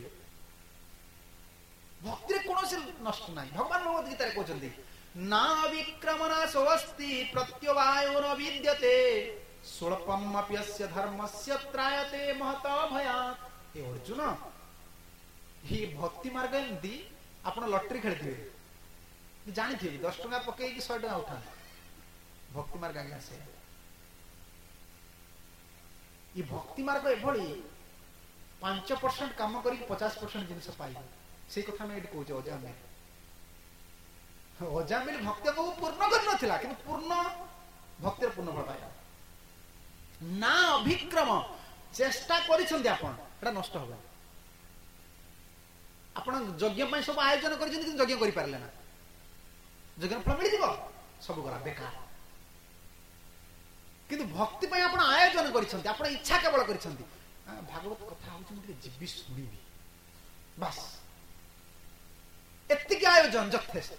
भक्ति रे कोनोसी नष्ट नाही भगवान भगवत गीता रे कहउछथि ना विक्रमणा सोस्ति प्रत्यवायो न विद्यते स्वल्पम अप्यस्य धर्मस्य त्रायते महत भयात् हे अर्जुन ही भक्ति मार्ग एमती आप लटरी खेली जानी थी 10 टका पकई 100 टका उठा भक्ति मार्ग आगे से ये भक्ति मार्ग एभली 5% काम करी 50% जिनस पाई से कथा में कहूँ अजामिल भक्ति को पूर्ण कर नथिला कि पूर्ण भक्तिर पूर्ण फल पाया ना अभिक्रम चेष्टा करिसंती आपण एटा नष्ट होबा आपण यज्ञ पय सब आयोजन करिसंती कि यज्ञ करि पारले ना यज्ञ फल मिलि दिबो सब गला बेकार किंतु भक्ति पय आपण आयोजन करिसंती आपण इच्छा केवल करिसंती भागवत कथा होउछंती जीवी सुनिबी बस एत्ति के आयोजन यथेष्ट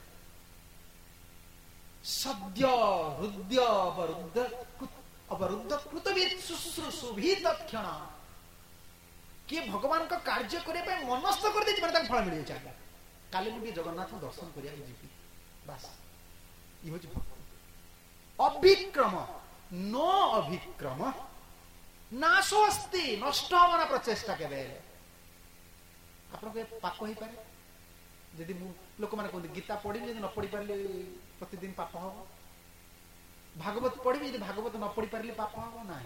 सद्य हृदय अवरुद्ध कृतविद शुश्रूषुभि तत्क्षण किए भगवान का कार्य करने मनस्थ कर दे फल मिल जाए काली मुझे जगन्नाथ दर्शन करिया जीवी बस ये हूँ भक्ति अभिक्रम न अभिक्रम नाशो अस्ति नष्ट होना प्रचेष्टा के आप पाप हो पारे यदि लोक मैंने कहते गीता पढ़ी यदि न पढ़ी पारे प्रतिदिन पाप हम भागवत पढ़ी यदि भागवत न पढ़ी पारे पाप हम ना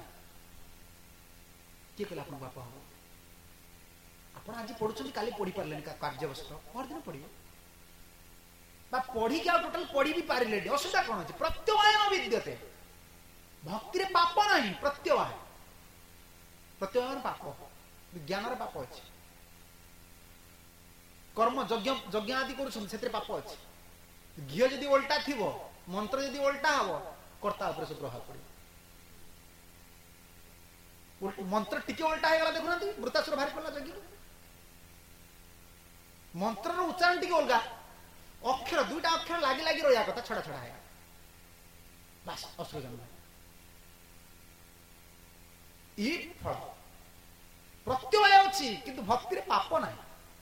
किए कहले पाप हम आप आज पढ़ुं काली पढ़ी पारे कार्यवस्त परदिन पढ़े पढ़ी क्या टोटाल पढ़ी भी पारे असुविधा कौन अच्छे प्रत्यवाय न विद्यते भक्ति पाप ना प्रत्यवाय प्रत्यवाय पाप ज्ञान पाप अच्छे कर्म यज्ञ आदि कर पाप अच्छे घी जदि ओल्टा थी मंत्र जदि ओल्टा हम कर्ता उपर सब प्रभाव पड़े मंत्र टिके ओल्टा है देखुना वृतासुर भारी पड़ा यज्ञ मंत्र उच्चारण टिके अलग अक्षर दुईटा अक्षर लगी लगी रहा कथा छड़ा छड़ा है बास असुर जन्म ये फल प्रत्यय अच्छी किंतु भक्ति रे पाप ना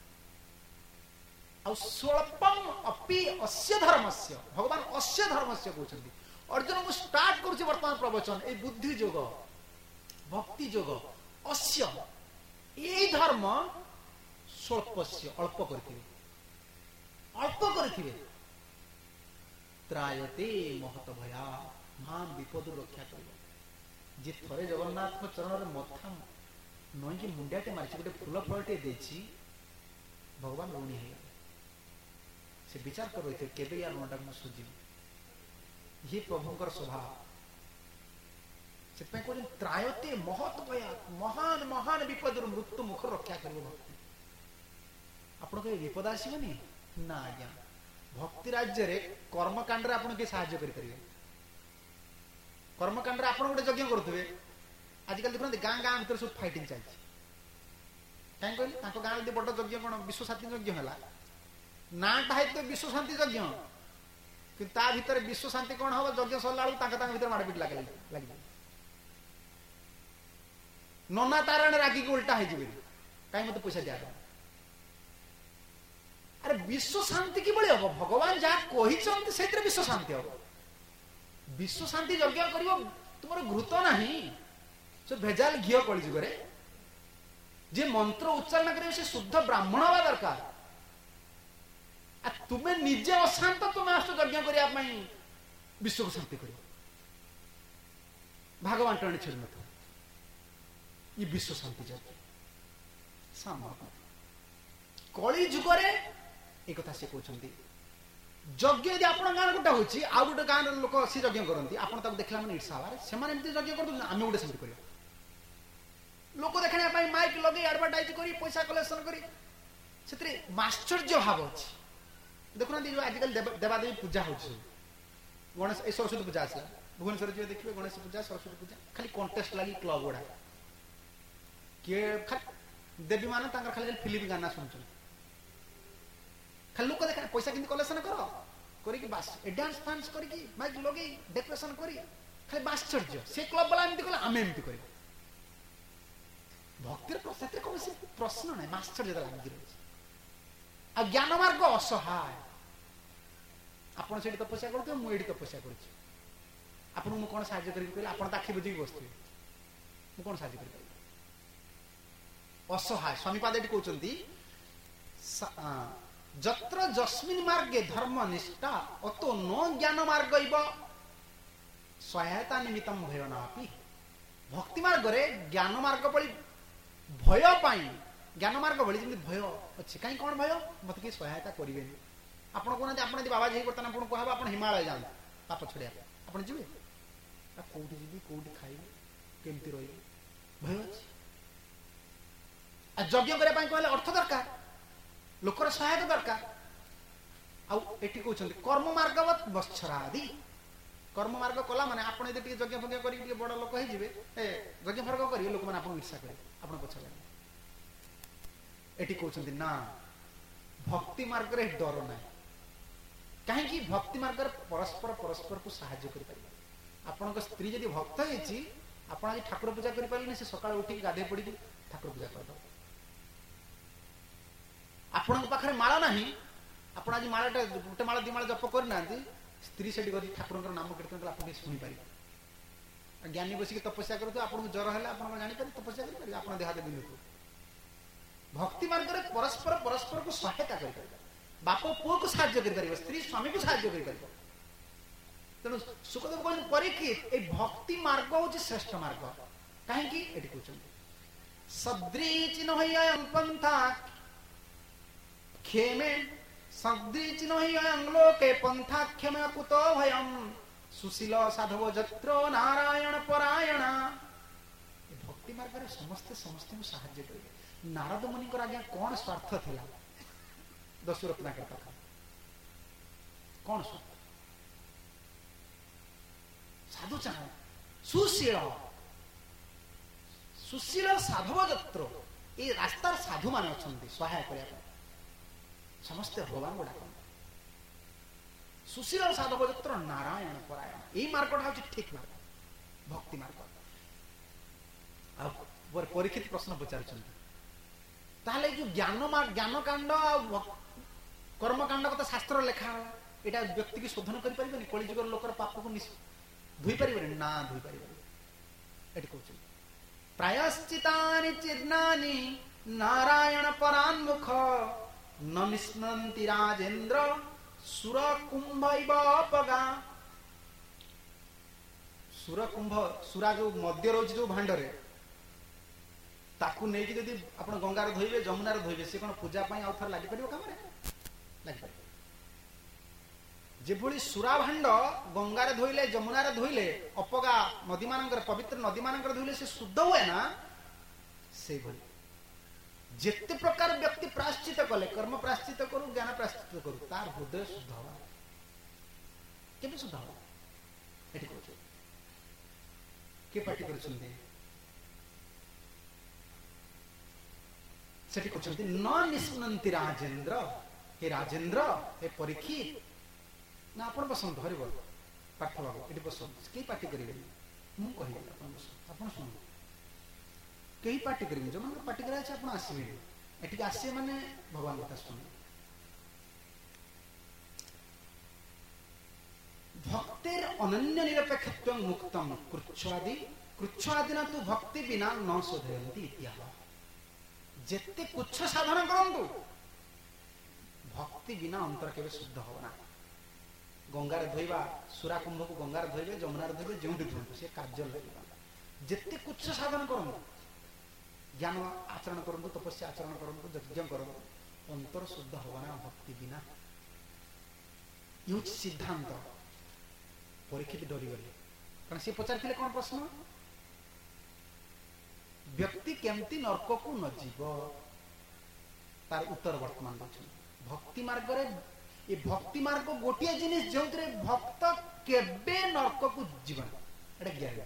आ स्वल्पम अपि अस्य धर्मस्य भगवान अस्य धर्मस्य कहते अर्जुन को स्टार्ट करुच्ची वर्तमान प्रवचन ए बुद्धि जोग भक्ति जोग अस्य ये धर्म स्वल्पस्य अल्प करथिबे अल्प करथिबे त्रायते महत भया महान विपद रक्षा करिबो जे थरे जगन्नाथ को चरण रे मथा नई के मुंडियाटे मारछि गोटे फूल फलटे देछि भगवान ऋणी है से विचार कर रहे थे केबे यार ऋणटा मु सुझिबी ये प्रभुंकर स्वभाव से कहते त्रायते महत भया महान महान विपद मृत्यु मुख रक्षा करिबो भक्ति आपण के विपद आसीबनी ना आज्ञा भक्ति राज्य रे कर्मकांड रे आपण के सहाय्य करि परिबे कर्मकांड रे आपण गोटे यज्ञ करथुबे आजकल देखते गाँ गाँ भीतर सब फाइटिंग चलती कहीं कहली गाँव में बड़ यज्ञ कौन विश्व शांति यज्ञ है नाटा है तो विश्व शांति यज्ञ कि भीतर विश्व शांति कौन हम यज्ञ सरला भीतर माड़पीट लगे लगे नना तारण रागी के उल्टा है कहीं मत पैसा दिया अरे विश्व शांति कि हम भगवान जहाँ कहते से विश्व शांति हम विश्व शांति यज्ञ कर तुम घृत नहीं से भेजाल घी कली जुगे जे मंत्र उच्चारण करे से शुद्ध ब्राह्मण हवा दरकार तुम्हें निजे अशांत तुम्हें आस यज्ञ करने विश्व को शांति कर भगवान टणी छेड़ न ये विश्व शांति यज्ञ कली जुगे एक कथा से कहते यज्ञ यदि आप गाँव गोटे होची आउ गोटे गाँव लोक सी यज्ञ करती आप देखला मैंने ईर्षा से यज्ञ कर आम गोटे सेमती कर लोक देखा माइक लगे एडवर्टाइज कर पैसा कलेक्शन कर आश्चर्य भाव अच्छी देखुना जो आजकल देवादेवी पूजा हो गणेश सरस्वती पूजा आसला भुवनेश्वर जी देखिए गणेश पूजा सरस्वती पूजा खाली कंटेस्ट लगी क्लब गुड़ा किए देवी मान खाली फिल्म गाना शुणुन खाली लोक देखा पैसा कि कलेक्शन कर बास डांस फांस कर माइक लगे डेकोरेशन कर खाली आश्चर्य से क्लब वाला एमती कले आम एमती कर भक्तिर कौन प्रश्न ना आश्चर्य लगी रही आ ज्ञान मार्ग असहाय आपड़ से तपस्या करते मुझे तपस्या कर कौन साहय कर आखि बुझी बसते मुझे कौन साहय कर असहाय स्वामीपाद ये कहते जत्र जस्मिन् मार्गे धर्म निष्ठा अतो न ज्ञान मार्ग सहायता निमित्तम भय नापि भक्ति मार्ग रे ज्ञान मार्ग भली भय पाई ज्ञान मार्ग भली जमी भय अच्छे कहीं कौन भय मत कि सहायता करेंगे आपड़ कहते आप बाबा जी बर्तमान आपको कह आप हिमालय जाते पाप छड़िया आप जी कौटी जी कौटी खाइबे केमती रही भय अच्छे यज्ञ करने कहले अर्थ दरकार लोकर सहायता दरकार आउे कहते कर्म मार्गवत बत्सरादि कर्म मार्ग कला माने आप यदि यज्ञ फज्ञ कर बड़ लोक हो यज्ञ फर्ग करेंगे लोक मैंने ईर्षा करेंगे आप पछा ये कहते ना भक्ति मार्ग रे डर ना कहीं भक्ति मार्ग परस्पर परस्पर को साहाय्य कर स्त्री जब भक्त होती आप आज ठाकुर पूजा करें से सका उठिक गाधे पड़ी ठाकुर पूजा कर आपण पाखे माला ना आप आज मालाटा गोटे माला दी माला जप करना स्त्री से ठाकुर नाम कीर्तन आप शुणी पारे ज्ञानी बसिक तपस्या करते आपको ज्वर है आप जापर तपस्या करेंगे आप देहात बिंदु भक्ति मार्ग में परस्पर परस्पर को सहायता कर बाप पुओ को साहाय्य कर स्त्री स्वामी को साहाय्य कर तेणु सुखदेव कहते परीक्षित ये भक्ति मार्ग हूँ श्रेष्ठ मार्ग कहीं कहते सदृचिन्ह पंथा क्षेमे सदृचिन्ह लोके पंथा क्षमे कुतो भयम सुशील साधव जत्रो नारायण परायण भक्ति मार्ग में समस्ते समस्त को साहाय्य करेंगे नारद मुनि आज्ञा कौन स्वार्थ थिला दस्यु रत्नाकर पाखा कौन स्वार्थ साधु चाह सुशील सुशील साधव जत्र ये रास्तार साधु मान अच्छा सहाय करने समस्ते भगवान को डाक सुशील साधव जत्र नारायण परायण यही मार्गटा हूँ ठीक मार्ग भक्ति मार्ग। परीक्षित प्रश्न पचारुଛନ୍ତି ताहले जो ज्ञान कांड कर्म कांड कथा शास्त्र लिखा एटा व्यक्ति की शोधन करि परिबनि कलिजुगर लोकर पाप को धुई परिबनि ना धुई परिबनि एटी कहउछ प्रायश्चितानि चिर्नानि नारायण परान्मुख न निस्नन्ति राजेन्द्र सुर कुंभ इव अपगा। सुर कुंभ सुरा जो मध्य रोज जो भांडरे ताकू नहीं कि यदि आपण गंगार धोइबे जमुनार धोइबे से कोन पूजा पई आउ थर लागि परिबो काम रे लागि परिबो जे भली सुरा भांड गंगार धोइले जमुनार धोइले अपगा नदी मानकर पवित्र नदी मानकर धोइले से शुद्ध हुए ना से भली जेते प्रकार व्यक्ति प्रायश्चित कले कर्म प्रायश्चित करू ज्ञान प्रायश्चित करू तार हृदय शुद्ध हो केबे शुद्ध हो एठी कहू के पार्टी करछुंदी सेठी कहउछंती न निस्नन्ति राजेन्द्र हे राजेन्द्र हे परीक्षित ना आपण बसंत हरिब पाठ बाबू एठी बसंत के पार्टी करिवे मु कहिबे आपण बसंत आपण सुन कई पार्टी करेंगे जो मतलब पार्टी कराए आप आसवे एटी आसे माने भगवान कथा सुन भक्तिर अनन्य निरपेक्षत्व मुक्तम कृच्छादि ना तू भक्ति बिना न शोधयन्ति इत्याह जेते कुछ साधन करंतु भक्ति बिना अंतर केबे शुद्ध होना गंगार धोइबा सुरा कुंभ को गंगार धोइबे जमुनार धोइबे जेउंडी धोइबे से कार्य लगेबा जेते कुछ साधन करंतु ज्ञान आचरण करंतु तपस्या आचरण करंतु यज्ञ करंतु अंतर शुद्ध होना भक्ति बिना यूज सिद्धांत परीक्षित डरी गले कारण से पचारथिले कोन प्रश्न व्यक्ति केमती नरक को न जीव तार उत्तर वर्तमान दउछ भक्ति मार्ग रे ए भक्ति मार्ग गोटिया जिनिस जोंतरे भक्त केबे नरक को जीवन एटा ज्ञान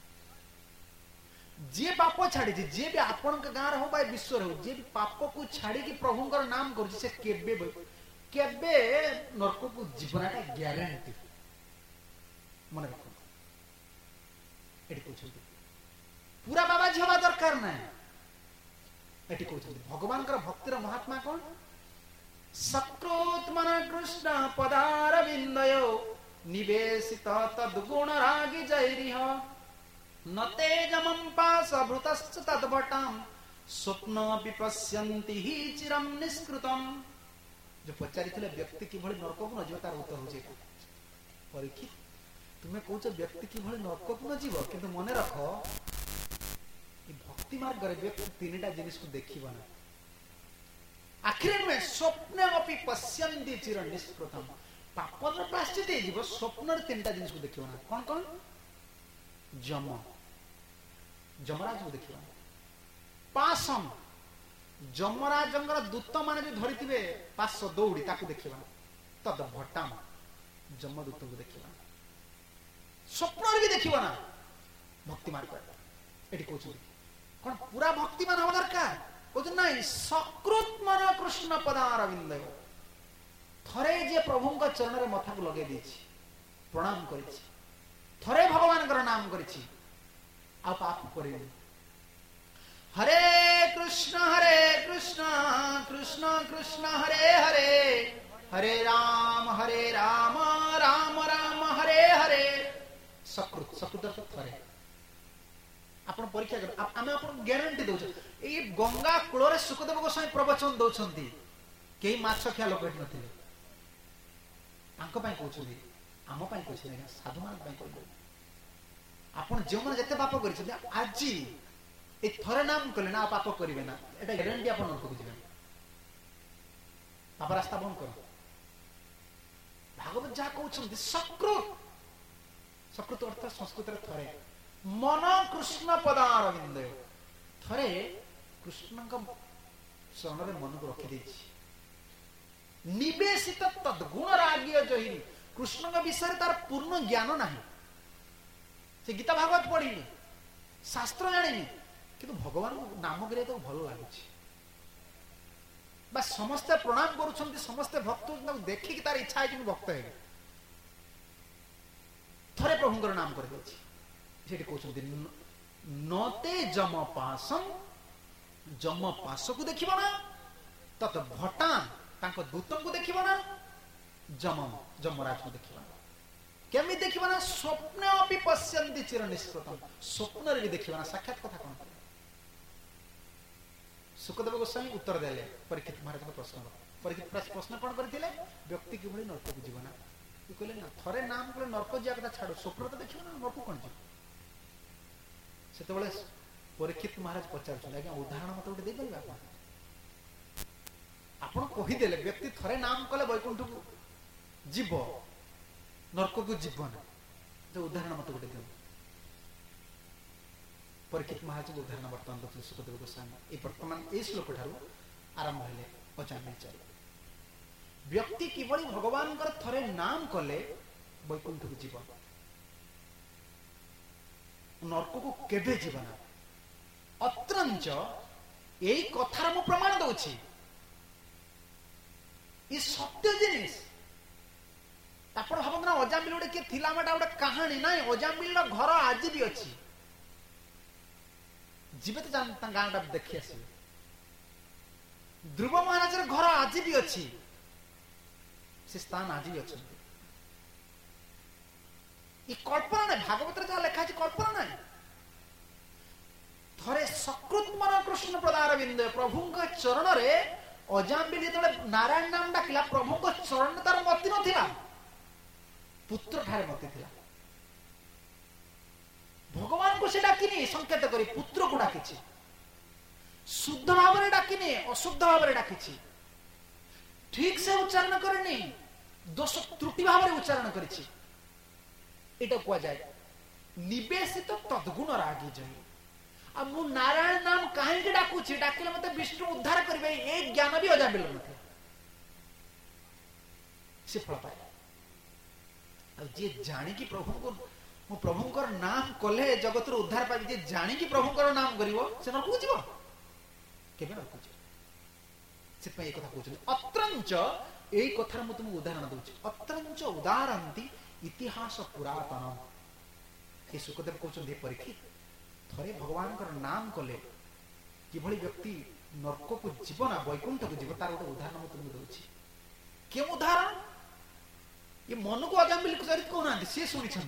जे पाप छाड़ी जे भी आपण के गांव हो बा विश्व हो जे भी पाप को छाड़ी की प्रभु का नाम कर से केबे केबे नरक को जीवनटा ग्यारंटी मन रखो एटी कहउछंती पूरा बाबा झवा दरकार ना एटी कहउछंती भगवान कर भक्तिर महात्मा कोन सकृत मन कृष्ण पदार बिंदयो निवेशित तद्गुण रागी जैरिह न तेजमं पाशभृतश्च तद्भटां स्वप्न विपश्यन्ति हि चिरं निष्कृतम् जो पचारिथिले व्यक्ति कि भली नरक को न जीव तार उत्तर होजे परीक्षित तुम्हें कहूछ व्यक्ति कि भली नरक को न जीव किंतु मने रख ई भक्ति मार्ग रे व्यक्ति तीनटा जिनिस को देखिबा ना आखिर में स्वप्न अपि पश्यन्ति चिरं निष्कृतम् पापर प्रायश्चित जीव स्वप्न रे तीनटा जिनिस को देखिबा ना कोन कोन जम जमराज को देखिबा पासम जमराजंगर दूत माने जो धरिथिबे पास दौड़ी ताकू देखिबा तद भटाम जमदूत को देखिबा स्वप्न भी देखिबा ना भक्ति मार्ग एटी कहउछ कोन पूरा भक्ति मान हो दरकार कहउछ नाही सकृत मन कृष्ण पदार बिंद थरे जे प्रभु का चरण रे माथा को लगे देछि प्रणाम करिछि थरे भगवान कर नाम करिछि आ पाप करे हरे कृष्ण कृष्ण कृष्ण हरे हरे हरे राम राम राम हरे हरे सकृत थरे आपण परीक्षा कर आमे आपण ग्यारंटी दउछ ए गंगा कुळ रे सुखदेव गोसाई प्रवचन दउछंती केही माछ खिया लोक हेट नथिले तांको पई कहउछली आम पई कहछि ना साधु मान पई कहउ आपण जे मन जते पाप करिछथि आज ए थरे नाम कले ना पाप करिवे ना एटा ग्यारंटी आपण नरक को जिवे पाप रास्ता बंद करो भागवत जा कहउछंती सकृत अर्थ संस्कृत रे थरे मन कृष्ण पदार बिंद थरे कृष्ण का शरण रे मन को रखि देछि निवेशित तद्गुण राग्य जहि कृष्ण का विषय तार पूर्ण ज्ञान नहीं से गीता भागवत पढ़ी शास्त्र जानी किंतु भगवान नाम करे तो भल लगुच बस समस्ते प्रणाम करुछंती समस्ते भक्त देखिक तार इच्छा है कि भक्त है थरे प्रभुंकर नाम कर देछि सेठी कहउछन्ति नते जम पासम जम पास को देखिबो ना तत भटान तांको दूतन को देखिबो ना जमराज को देखिबो ना केमि देखिबो ना स्वप्न अपि पश्यन्ति चिर निष्कृतम स्वप्न रे भी देखिबो ना साक्षात कथा कोन सुखदेव गोस्वामी उत्तर देले परीक्षित महाराज को प्रश्न परीक्षित प्रश्न कोन करथिले व्यक्ति किभଳି नरक को जीवन कि कहले ना थरे नाम कहले नरक जिया कथा छाडो स्वप्न तो देखिबो ना नरक कोन जी सेतबेले परीक्षित महाराज पचार आज्ञा उदाहरण मत गोटे दे आपण कहीदेले व्यक्ति थरे नाम कले वैकुंठ को जीव नरक को जीवन जो उदाहरण मत गोटे दियो परीक्षित महाराज को उदाहरण वर्तमान दे सुखदेव गोस्वामी ए वर्तमान ए श्लोक ठारू आरंभ हेले अजामिल चारि व्यक्ति किभଳି भगवान कर थरे नाम कले वैकुंठ को जीवन नरक को केबे जीवन अत्रंच यही कथार मु प्रमाण दउछि ई सत्य जिनिस आपण भाबन ना अजामिल गोटे के थिला माटा गोटे कहानी नाही अजामिल रो घर आज भी अछि जीवित जानता गांडा देखि आसी ध्रुव महाराज रो घर आज भी अछि से स्थान आज भी अछि ई कल्पना नहीं भागवत रे जहा लिखा अछि कल्पना नहीं थरे सकृत मन कृष्ण प्रदार बिंदु प्रभु चरण रे अजामिल जेतले नारायण नाम डाकिला प्रभु चरण तार मति नथिला पुत्र ठारे मति थिला भगवान को से डाकिनी संकेत करी पुत्र को डाकिछि शुद्ध भाव रे डाकिनी अशुद्ध भाव रे डाकिछि ठीक से उच्चारण करनी दोष त्रुटि भाव रे उच्चारण करिछि एटा को जाय निवेशित तद्गुण रागी जय अब मु नारायण नाम कहीं के डाकुछि डाकिले मते विष्णु उद्धार करबे ए ज्ञान भी अजामिल नथे से फल पाए अब जे जानि कि प्रभु को मु प्रभु को नाम कले जगत रो उद्धार पाबी जे जानि कि प्रभु को नाम करिवो से न कुजिवो केबे न कुजिवो से पय कथा कहउछि अत्रंच एई कथार मु तुम उदाहरण दउछि अत्रंच उदाहरणति इतिहास पुरातन ए सुखदेव कहउछि परीक्षित थरे भगवान कर नाम कले किभଳି व्यक्ति नरक को जीवन वैकुंठ को जीव तार गोटे उदाहरण तुमको दउछि के उदाहरण ये मन को अजामिल चरित कहना सी शुणी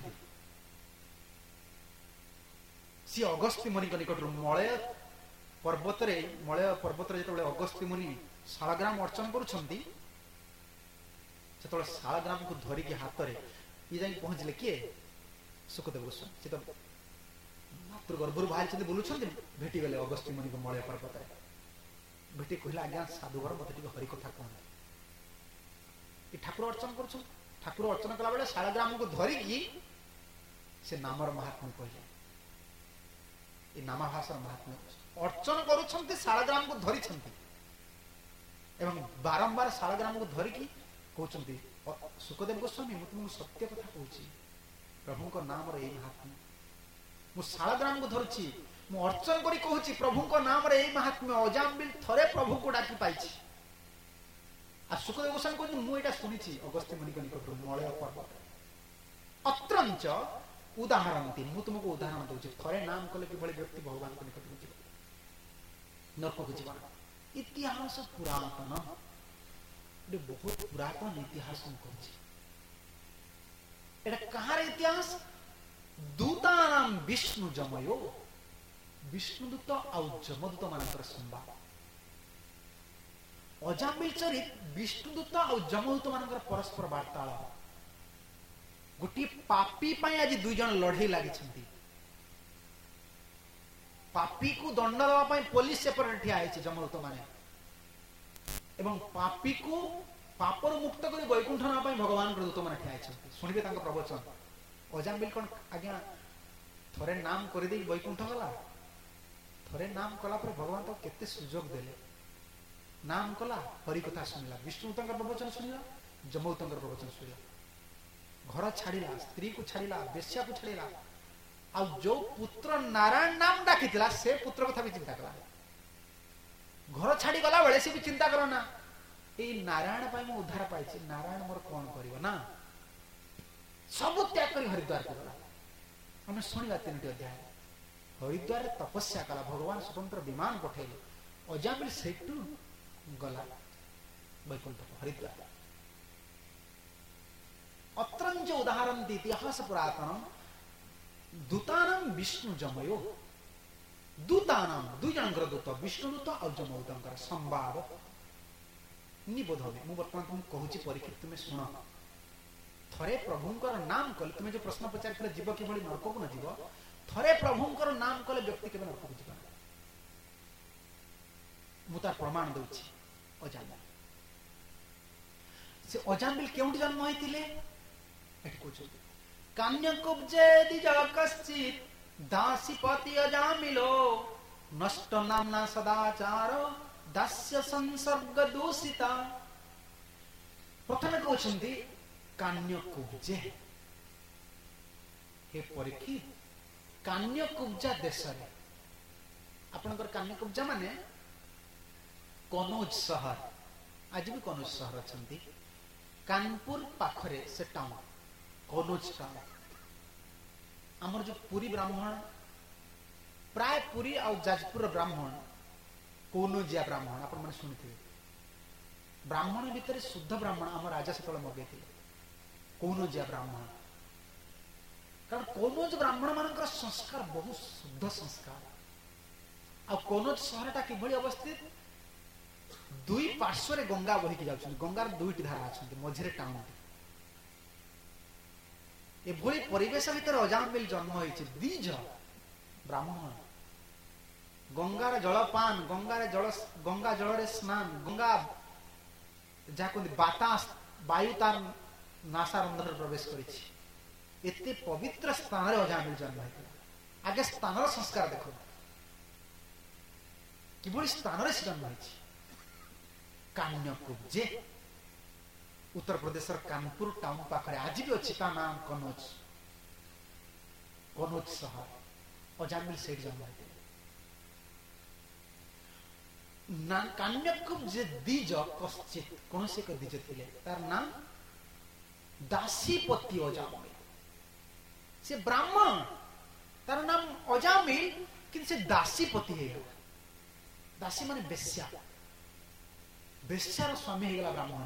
सी अगस्त्य मुनि निकट मलय पर्वत जो अगस्त्य मुनि शालग्राम अर्चन करुछंती सेतବେଳେ शालग्राम को धरिकी हाथ रे ये जाई पहुंचले किए सुखदेव गोस्वामी से तो मातृ गर्भर बाहर बुलूं भेटी गले अगस्त्य मुनि को मलय पर्वत भेटी कहला आज्ञा साधुवर मत हरि कथा कहना ठाकुर अर्चन कर ठाकुर अर्चन कला बेले शालग्राम को धरिकी से नामर महात्म्य कहले ये नामाभाषार महात्म्य अर्चन करुछंती शालग्राम को धरिछंती एवं बारंबार शालग्राम को धरिकी कहउछंती सुखदेव गोस्वामी मु तुमको सत्य कथा कहउछि प्रभु को नाम रे महात्म्य मु शालग्राम को धरछि मु अर्चन करी कहउछि प्रभु को नाम रे महात्म्य अजामिल थरे प्रभु को डाकी पाइछि आ सुखदेव गोस्वामी कहउछि मु एटा सुनिछि अगस्त्य मुनि को निकट मलय पर्वत अत्रंच उदाहरणति मु तुमको उदाहरण दउछि थरे नाम कले कि भले व्यक्ति भगवान को निकट जीव नरक को जीवन इतिहास पुरातन बहुत पुरातन इतिहास एटा कहार इतिहास दूतानाम विष्णु जमयो विष्णुदूत आउ जमदूत मानकर संवाद अजामिल चरित विष्णुदूत आउ जमदूत मानकर परस्पर वार्तालाप गोटी पापी पाई आज दुई जन लड़ई लगी पापी को दंड देवा पुलिस सेपरे ठिया जमदूत माने एवं पापी को पापर मुक्त कर वैकुंठ नापी भगवान दूत मैंने ठिया शुणवे प्रवचन अजामिल कौन आज्ञा थरे नाम कर वैकुंठ गला थरे नाम कला पर भगवान तो केते सुजोग देले नाम कला हरि कथा सुनिला विष्णु प्रवचन सुनिला जमदूत प्रवचन सुनिला घर छाड़िला स्त्री को छाड़िला बेश्या को छाड़िला आ जो पुत्र नारायण नाम डाकिथिला से पुत्र कथा भी चिंता कला घर छाड़ी गला बेले से भी चिंता करो ना ये नारायण पाई मु उद्धार पाइछि नारायण मोर कौन करिवो ना सब त्याग कर हरिद्वार को गला। हमें शुणा 3टी अध्याय हरिद्वार तपस्या कला भगवान स्वतंत्र विमान पठेले अजामिल सेठू गला वैकुंठ हरिद्वार। अत्रंज उदाहरण इतिहास पुरातन दूतानाम विष्णु जमयो दूतानाम दुई जनकर दूत विष्णु दूत और जमदूतर संवाद निबोध में मु वर्तमान तुम कहूची परीक्षित तुम्हें शुण थरे प्रभुंकर नाम कले तुम्हें जो प्रश्न पचार जीव कि नरक को न जीव थरे प्रभुंकर नाम कले व्यक्ति के नरक को जीवन मु तार प्रमाण दूची अजामिल से अजामिल केउंटी जन्म होइतिले एठी कहू कान्यकुब्जे दिज कश्चित दासीपति अजामिलो नष्ट नामना सदाचार दास्य संसर्ग दूषिता। प्रथमे कहउछंती कान्यकुब्जे हे परीक्षित कान्यकुब्जा देश रे आपनकर कान्यकुब्जा माने कनौज शहर आज भी कनौज शहर अछंती कानपुर पाखरे से टाउन कनौज टाउन आमर जो पुरी ब्राह्मण प्राय पुरी और जाजपुर ब्राह्मण कौनजिया ब्राह्मण आप शुणी ब्राह्मण भितर शुद्ध ब्राह्मण आम राजा से मगे कौनजिया ब्राह्मण कारण कौनज ब्राह्मण मान संस्कार बहुत शुद्ध संस्कार आ कौनज शहर टा कि अवस्थित दुई पार्श्व गंगा बहिकी जाउछन गंगार दुईटी धारा अच्छी मझे टाउन एभली परिवेश भितर अजामिल जन्म होइछि द्विज ब्राह्मण गंगार जलपान गंगा जल रे स्नान गंगा जहाँ बातास वायु तार नासारंध्र प्रवेश करिछि एते पवित्र स्थान रे अजामिल जन्म होइछि। आगे स्थान संस्कार देखो किभली स्थान रे जन्म होइछि कान्यकुब्जे उत्तर प्रदेश कानपुर टाउन पाखरे आज भी अच्छी नाम कनौज शहर अजामिल सेठ जन्म होइते कान्यकुब्जे द्विज कश्चित कौन से द्विज थिले तार नाम दासीपति अजामिल से ब्राह्मण तार नाम अजामिल किंतु से दासीपति है दासी माने बेश्या बेश्यार स्वामी है ब्राह्मण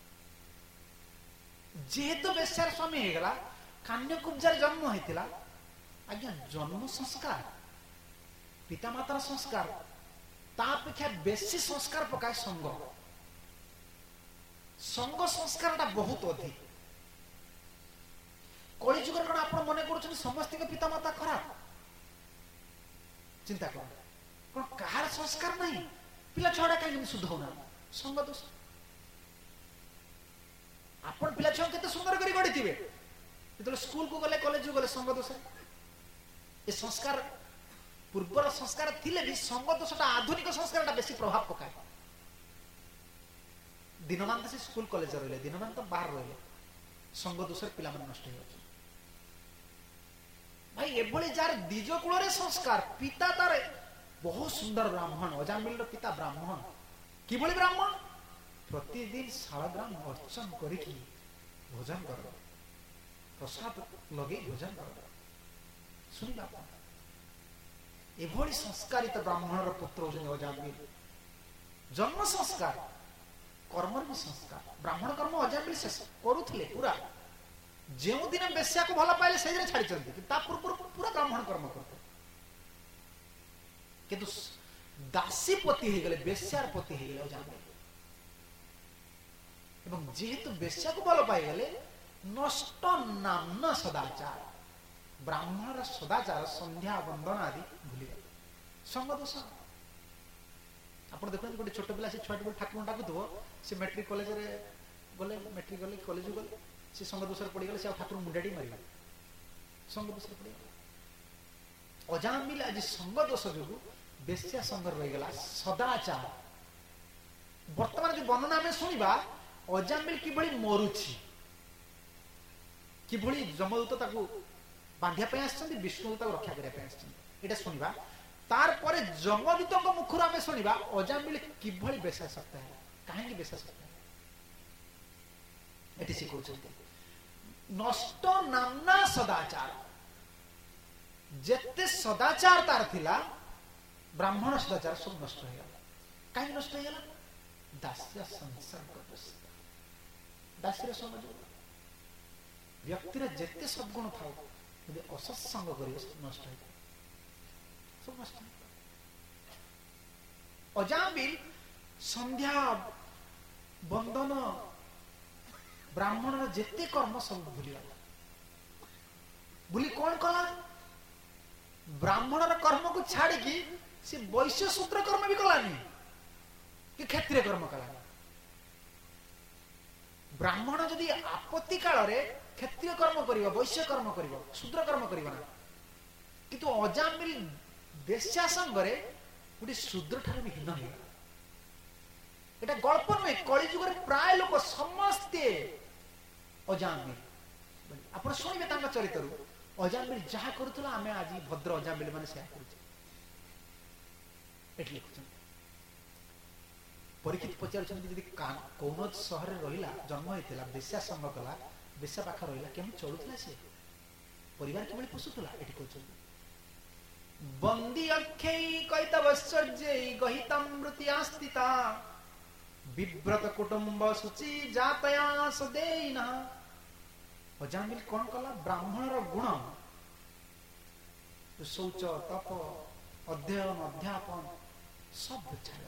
जेहेतु बेश्यार स्वामी है कान्यकुब्जार जन्म होता आज्ञा जन्म संस्कार पितामातार संस्कार तापेक्षा बेसी संस्कार पकाए संग संग संस्कार बहुत अधिक कलिजुग कौन आप मन कर समस्त पितामाता खराब चिंता कर कौन कहार संस्कार नहीं पिला छुआ कहीं शुद्ध होना संग दोष आपण पिला छुआ केते सुंदर करी गढ़ी थे जो स्कूल को गले कॉलेज को गले संग दोष ए संस्कार पूर्वर संस्कार थिले भी संग दोषटा आधुनिक संस्कार बेसी प्रभाव पकाए दिनमान से स्कूल कॉलेज रहिले दिनमान तो बाहर रहिले संग दोष पिला मन नष्ट हो भाई एभली जार द्विज कूल संस्कार पिता तार बहुत सुंदर ब्राह्मण अजामिल पिता ब्राह्मण किभली ब्राह्मण प्रतिदिन शालग्राम अर्चन करिकी भोजन कर प्रसाद लगे भोजन कर सुनिला एभली संस्कारित ब्राह्मण पुत्र होजन अजामिल जन्म संस्कार कर्म भी संस्कार ब्राह्मण कर्म अजामिल शेष करुथिले पूरा जो दिन बेश्या को भल पाइले से छाड़ी पूर्व पूरा ब्राह्मण कर्म करते किंतु दासी पति हो गले बेश्यार पति हो गले एवं जेहेतु बेश्या को भल पाई गले नष्ट नाम सदाचार ब्राह्मण सदाचार संध्या वंदन आदि भूली गले संग दोष आप देखते गोटे छोट पिला से छुआ ठाकुर डाकुव से मैट्रिक कॉलेज गले मैट्रिक गले कॉलेज गले से संग दोष पड़गले से ठाकुर मुंडाटी मारे संग दोष पड़गला अजामिल आज संग दोष जो बेश्या संग रहीगला सदाचार वर्तमान जो वर्णना आम शुणा अजामिल किभली मरुछि किभली जमदूत ताकू बांधिया आसछन्ति विष्णुदूत रक्षा करने ये शुणा तार परे जमदूत मुखर आम शुणा अजामिल किभली बेश्या सकता है कहीं बेश्या सकता है ये से कहते नष्ट नामना सदाचार जेते सदाचार तार थिला ब्राह्मण सदाचार सब नष्ट हो गया कहीं नष्ट हो गया दास्य संसर्ग दास्य समझ व्यक्तिर जेते सद्गुण था यदि असत्संग करियो सब नष्ट हो सब नष्ट अजामिल संध्या बंदन ब्राह्मण जेते कर्म सब भूली भूली कौन कला ब्राह्मण कर्म को छाड़ी की से वैश्य सूत्र कर्म भी कलानी कि क्षत्रिय कर्म कलानी ब्राह्मण जदि आपत्ति काल रे क्षत्रिय कर्म करिवो वैश्य कर्म करिवो शूद्र कर्म करिवो ना किंतु अजामिल वेश्या संग रे गुडी शूद्र ठारे भी हीन हे एटा गल्प नुहे कली जुग रे प्राय लोक समस्ते अजामिल आपण सुनिबे तांका चरित्र अजामिल जहा करूथला आमे आज भद्र अजामिल माने सेया करूछ एटले लिखुछन परीक्षित पचारुछन कि यदि कौन शहर रे रहिला जन्म हेतिला बेश्या संग कला बेश्या पाखा रहिला केम चलुथला से परिवार केमले पोसुथला एठी कहछन बंदी अक्षै कैतवश्चर्यै गहितमृति आस्थिता विव्रत कुटुंब सुचि जातया सदैना अजामिल कौन कला ब्राह्मण गुण शौच तप अध्ययन अध्यापन सब छाड़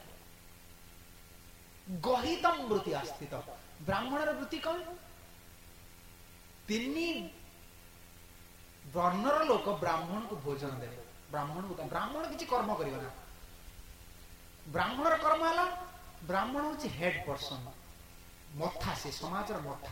गहितम वृत्ति आस्थित ब्राह्मण वृत्ति कौन तीन वर्णर लोक ब्राह्मण को भोजन दे ब्राह्मण किसी कर्म करियो ना ब्राह्मण कर्म है ब्राह्मण हूँ हेड पर्सन मथा से समाज मथा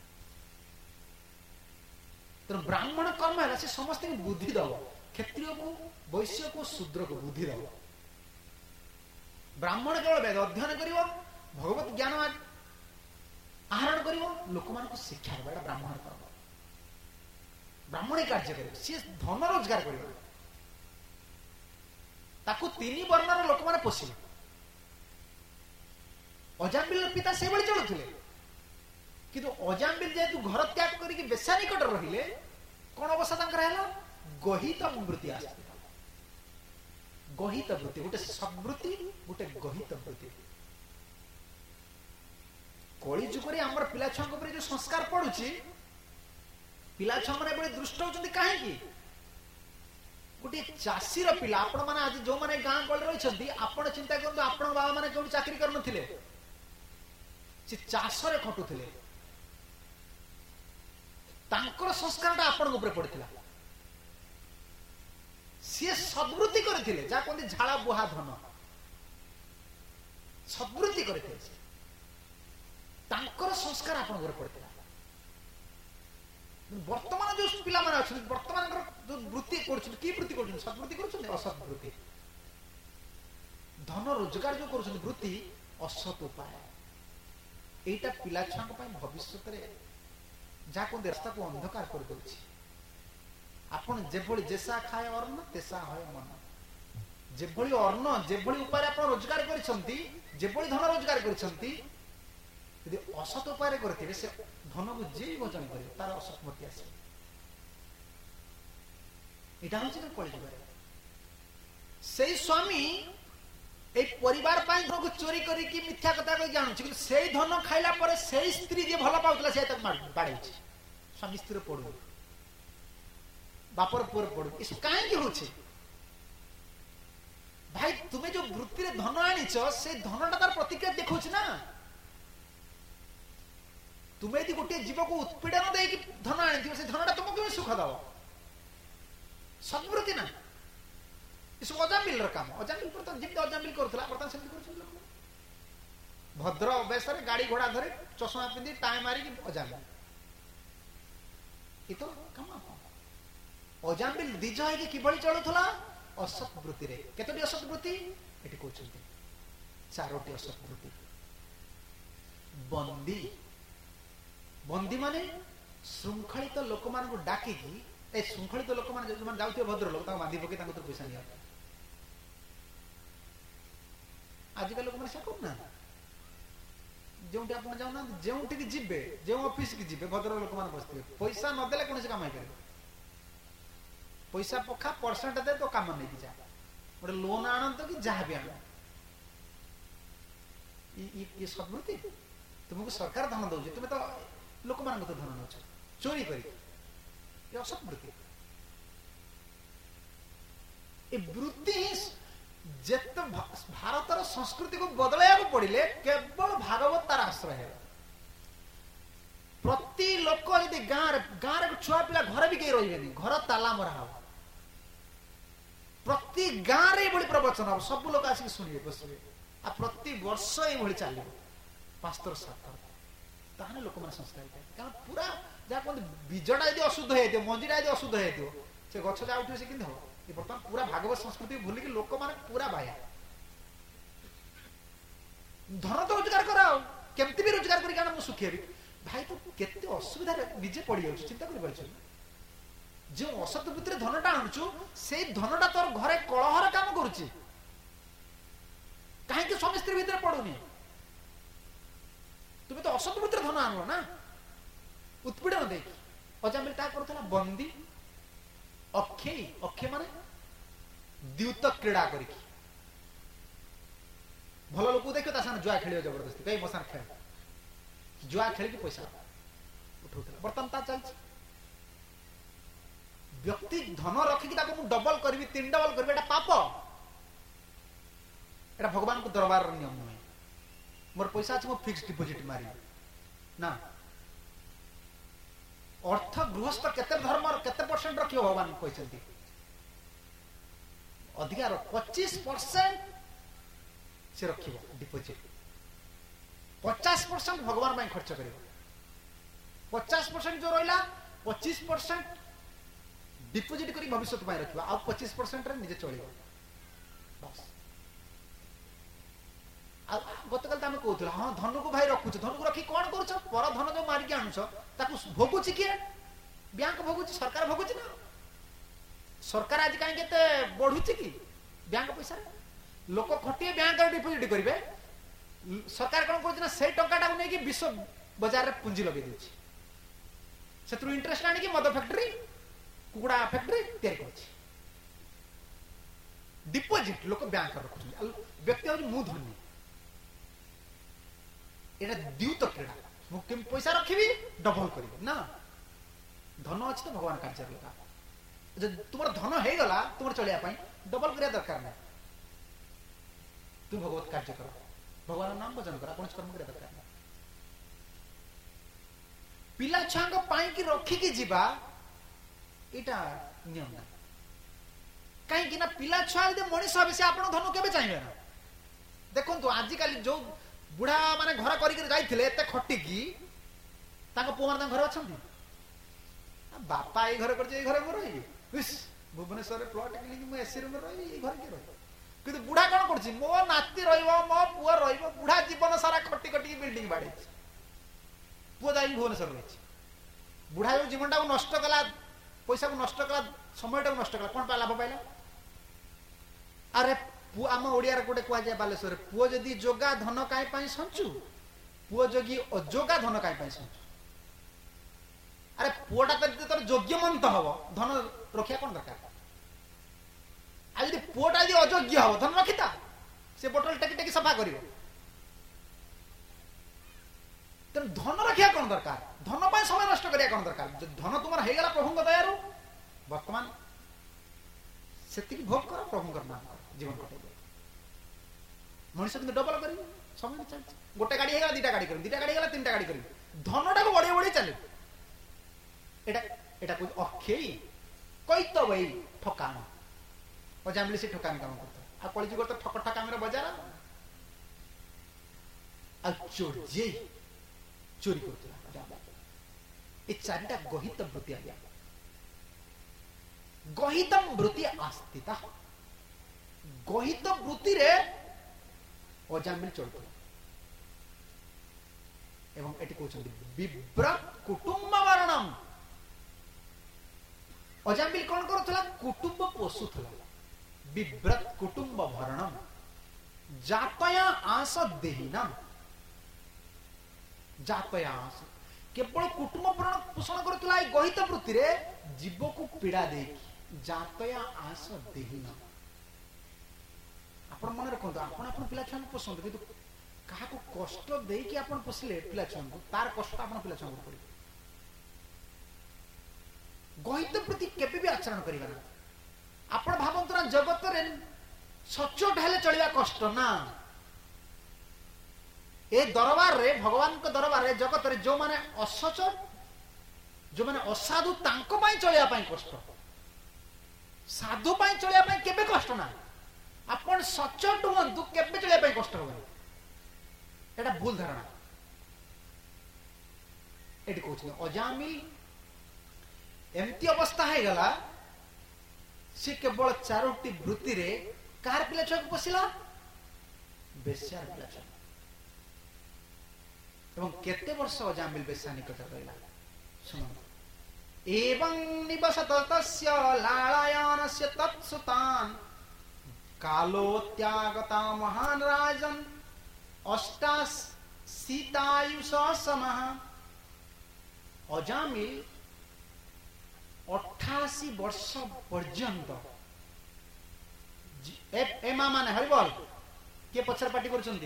तेणु ब्राह्मण कर्म है से समस्त बुद्धि दब क्षत्रिय को वैश्य को शूद्र को बुद्धि दब ब्राह्मण केवल वेद अध्ययन करिवो भगवत ज्ञान आहरण करिवो लोक मान को शिक्षा देबा ब्राह्मण कर्म ब्राह्मण कार्य करिवो सी धन रोजगार करिवो ताकू तीन वर्णर लोक माने पोषिले अजामिल पिता से बड़ी चलुथिले किंतु अजामिल जेतु घर त्याग करिक बेशा निकट रहिले कोन अवस्था तांकर हैला गहित वृत्ति आस्थित गहित वृत्ति गोटे सद्वृत्ति गोटे गहित वृत्ति कली जुग रे हमर पिला छंग पर जो संस्कार पडुची पिला छंग रे बड़ी दृष्ट होचंदी काहे की गोटे चासी रो पिला आपण माने आज जो माने गां गळ रहिसंती आपण चिंता करंतु आपण बाबा माने कोन चाकरी करनथिले से चाष रे खटुथिले तांकर संस्कारटा आपण ऊपर पड़िथिला सी सद्वृत्ति करथिले जा कोन झाळा बुहा धन सद्वृत्ति करथिले तांकर संस्कार आपण ऊपर पड़िथिला वर्तमान जो पिला माने अछि वर्तमान जो वृत्ति करछन की वृत्ति करछन सद्वृत्ति करछन असत वृत्ति धन रोजगार जो करछन वृत्ति असत उपाय एटा पिला छांक पय भविष्य रे जा को रास्ता को अंधकार कर दोछि आपण जेभଳି जेसा खाए अन्न तेसा होय मन जेभଳି अन्न जेभଳି उपाय आपण रोजगार करिसंती जेभଳି धन रोजगार करिसंती यदि असत उपाय करथिबे से धन को जे भोजन करियो तार असतमति आसे एटा होछि कळि जबारे सेई स्वामी ए परिवार पाई धन को चोरी करी कि मिथ्या कथा को जानु छी सेई धन खाइला पर सेई स्त्री जे भला पाउतला से तक बाडै छी स्वामी स्त्री पडु बापर पुर पडु इस काहे की होछि भाई तुम्हें जो वृत्ति रे धन आनिछ से धनटा तार प्रतिक्रिया देखौछ ना तुम्हें यदि गोटे जीव को उत्पीड़न दे कि धन आनी से धनटा तुमको सुख दब सद्वृत्ति ना इस अजामिल काम अजामिल जमी अजामिल करुला बर्तमान से भद्र अभ्यास गाड़ी घोड़ा धरे चषमा पिंधि टाई मारिक अजामिल ये तो कम अजामिल दिज है कि चलुला असत वृत्ति रे केतोटी असत वृत्ति एटी कहते चारोटी असत वृत्ति बंदी बंदी माने श्रृंखलित लोक मान को डाकी ए श्रृंखलित लोक मान जो जाउथिबे भद्र लोक ता बांधी पके ताको तो पैसा निया आजकल लोक माने सकम ना जो आप जाऊना जो जीवे जो ऑफिस की जीवे भद्र लोक मैंने बसते पैसा नदेले कौन काम हो पैसा पखा परसेंट दे तो काम नहीं जा गोटे लोन आणत कि जहाँ भी आण ये सद्वृत्ति तुमको सरकार धन दौर तुम तो लोक मान तो धन नौ चोरी कर असद्वृत्ति वृत्ति जित भारतर संस्कृति को बदलैया पड़े केवल भागवत तार आश्रय है प्रति लोक यदि गाँव छुआ पिला घर भी कहीं रही घर ताला मरा हम प्रति गाँव में प्रवचन हम सब लोग आसिक शुणे बसवे आ प्रति वर्ष ये चलो 5 7 ताहने लोक मैंने संस्कारित कारण पूरा जहाँ कहते बीजटा यदि अशुद्ध हो मंजीटा यदि अशुद्ध हो से गछ जहाँ उठे से कि हम बर्तमान पूरा भागवत संस्कृति भूलिक लोक मैंने पूरा बाया धन तो रोजगार कराओ केमती भी रोजगार कर सुखी हेबी भाई तो केते असुविधा निजे पड़ जाऊँ चिंता कर जो असत वृत्ति धनटा आणुचु से धनटा तोर घरे कलहर काम करुच्ची कहीं स्वामी स्त्री भितर पड़ुनी तुम्हें तो असत वृत्ति धन आणल ना उत्पीड़न देखी अजामिल क्या करूला बंदी अक्षय अक्षय माने द्यूत क्रीड़ा करी भल लोक देखो जुआ खेल जबरदस्ती कई मसान खेल जुआ खेल पैसा उठा बर्तमान चलती व्यक्ति धन रखिकी डबल करी 3 डबल करी पाप एटा भगवान को दरबार नियम नुहे मोर पैसा अच्छे फिक्स डिपोजिट मारी ना अर्थ गृहस्थ केते धर्म केते परसेंट रखियो भगवान कहते अधिकार 25% से रखियो डिपोजिट 50% भगवान ପାଇଁ खर्च करियो 50% जो रहिला 25% डिपोजिट करी भविष्य रखा आ 25% रे निजे चलिबो बस गतकाल तो आम कहूला हाँ धन को भाई रखुच धन को रखी कौन कर पर धन जो मारिक आणुच भोगुच किए बैंक भोगुच सरकार भोगुच ना सरकार आज कहीं बढ़ुची कि बैंक पैसा लोक खटिए बैंक डिपोजिट करेंगे सरकार कौन कर से टंका नहीं विश्व बजार में पुंजी लगे दूसरी से इंटरेस्ट आनिक मद फैक्ट्री कुकुड़ा फैक्ट्री तैयारी कर डिपोजिट लोक बैंक रखुच्च व्यक्ति हूँ मु धनी ये द्यूत क्रीड़ा मुझे पैसा रखी डबल कर ना धन अच्छी तो भगवान कार्य लगा तुम धन हो गला तुम चलिया डबल करिया दरकार ना तू भगवत कार्य कर भगवान नाम भजन कर कौन कर्म करिया दरकार ना पिला छुआ कि रखिकी जीवा इटा नियम ना कहीं ना पिला छुआ यदि मनीष हे से आप धन के चाहिए ना देखो आजिकल जो बुढ़ा माने घर कर खटिकी पुओ मैंने घर अच्छा बापा ये घर कर घर में रही भुवनेश्वर प्लट कि एसी रूम रही घर किए रही कि बुढ़ा कौन कर मो नाती मो पुओ रुढ़ा जीवन सारा खटी खटी बिल्डिंग बाड़े पुओ जा भुवनेश्वर रही बुढ़ा जो जीवन टाक नष्ट कला पैसा को नष्ट कला समय टाक नष्ट कला कौन लाभ पाइला अरे आम ओडिया गोटे कहुए बालेश्वर पुओ जदि जोगा धन कहीं संचु पुओ जोगी अजोगा धन कहीं संचु अरे पुओटा तर योग्यमंत हम धन रखा कौन दरकार आज पुओटा यदि अयोग्य हम धन रखिता से बोतल टेकी टेकी सफा कर धन रखा कौन दरकार धन पर समय नष्ट करा कौन दरकार धन तुम होगा प्रभु दयारू बर्तमान से भोग कर प्रभु नाम जीवन कटे मनुष्य कि डबल कर समय चलती गोटे गाड़ी है 2टा गाड़ी कर 2टा गाड़ी है 3टा गाड़ी कर धनटा को बढ़े बढ़े चले एटा कुछ अक्षय कई तो भाई ठकाम अजामिली से ठकामी काम करता आ कलिजुग तो ठक ठकामी बजार आ चोरी करता ये 4टा गहित वृत्ति आ गहितम वृत्ति आस्थिता गहित वृत्ति रे अजामिल चलता एवं एटी कहते विव्रत कुटुंब वर्णम अजामिल कौन करुला कुटुंब पोषुला विव्रत कुटुंब भरणम जातया आस देहीनम जातया केवल कुटुंब पोषण करुला गहित वृत्ति रे जीव को पीड़ा दे जातया आस देहीन आपण मन रखु आपण आपण पिला छुआ पोषण किंतु क्या कष्ट देकी आपण पोषिले पिला छुआ तार कष्ट आपण पिला छुआ पड़े गहित वृत्ति केबे भी आचरण करिबा ना आपण भावंतु ना जगत रे सचोट हेले चलिया कष्ट ना ए दरबार रे भगवान को दरबार रे जगत रे जो माने असचोट जो माने असाधु तांको पई चलिया पई कष्ट साधु पई चलिया पई केबे कष्ट ना आपण सचोट हुंतु केबे चलिया पई कष्ट होबे एटा भूल धारणा एटी कहउछ अजामिल एमती अवस्था है गला से केवल चारोटी वृत्ति रे कार पिला छुआ पोषिला बेश्यार पिला छुआ एवं केते वर्ष अजामिल बेश्या निकट रहिला सुन एवं निवसत तस्य लालायानस्य तत्सुतान कालो त्यागता महान राजन अष्टाशीतायुष समः अजामिल 88 वर्ष पर्यंत ए मां माने हरिबल के पछर पार्टी करछंती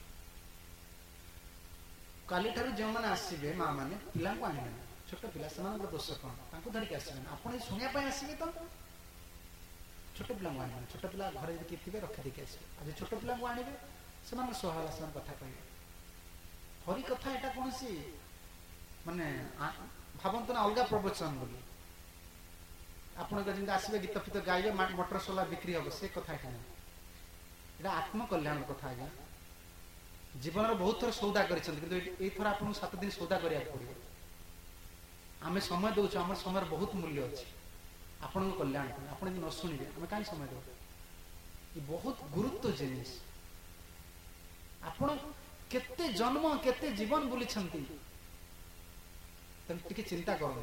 काली ठारू जो माने आसीबे मां माने पिला को आनिबे छोट पिला समान दोष कोन तांको धरि के आसीबे आपण सुनिया पय आसीबे तो छोट पिला को आनिबे छोट पिला घरे जे किथिबे रखि दे के आसीबे आज छोट पिला को आनिबे समान सोहाला समान कथा कहबे हरि कथा एटा कोनसी माने भावंत ना अलगा प्रवचन बोली आपण जिन आसबे गीत फित गाइबे मोटर सोला बिक्री हम से कथा एटा आत्मकल्याण कथा आज्ञा जीवन बहुत थर सौदा कर थर आप 7 दिन सौदा करा पड़े आम समय दौर आम समय बहुत मूल्य अच्छे आपण कल्याण आप न शुणे आम कहीं समय दे ये बहुत गुरुत्व जिनिस आपण केते जन्म केते जीवन बुली चिंता कर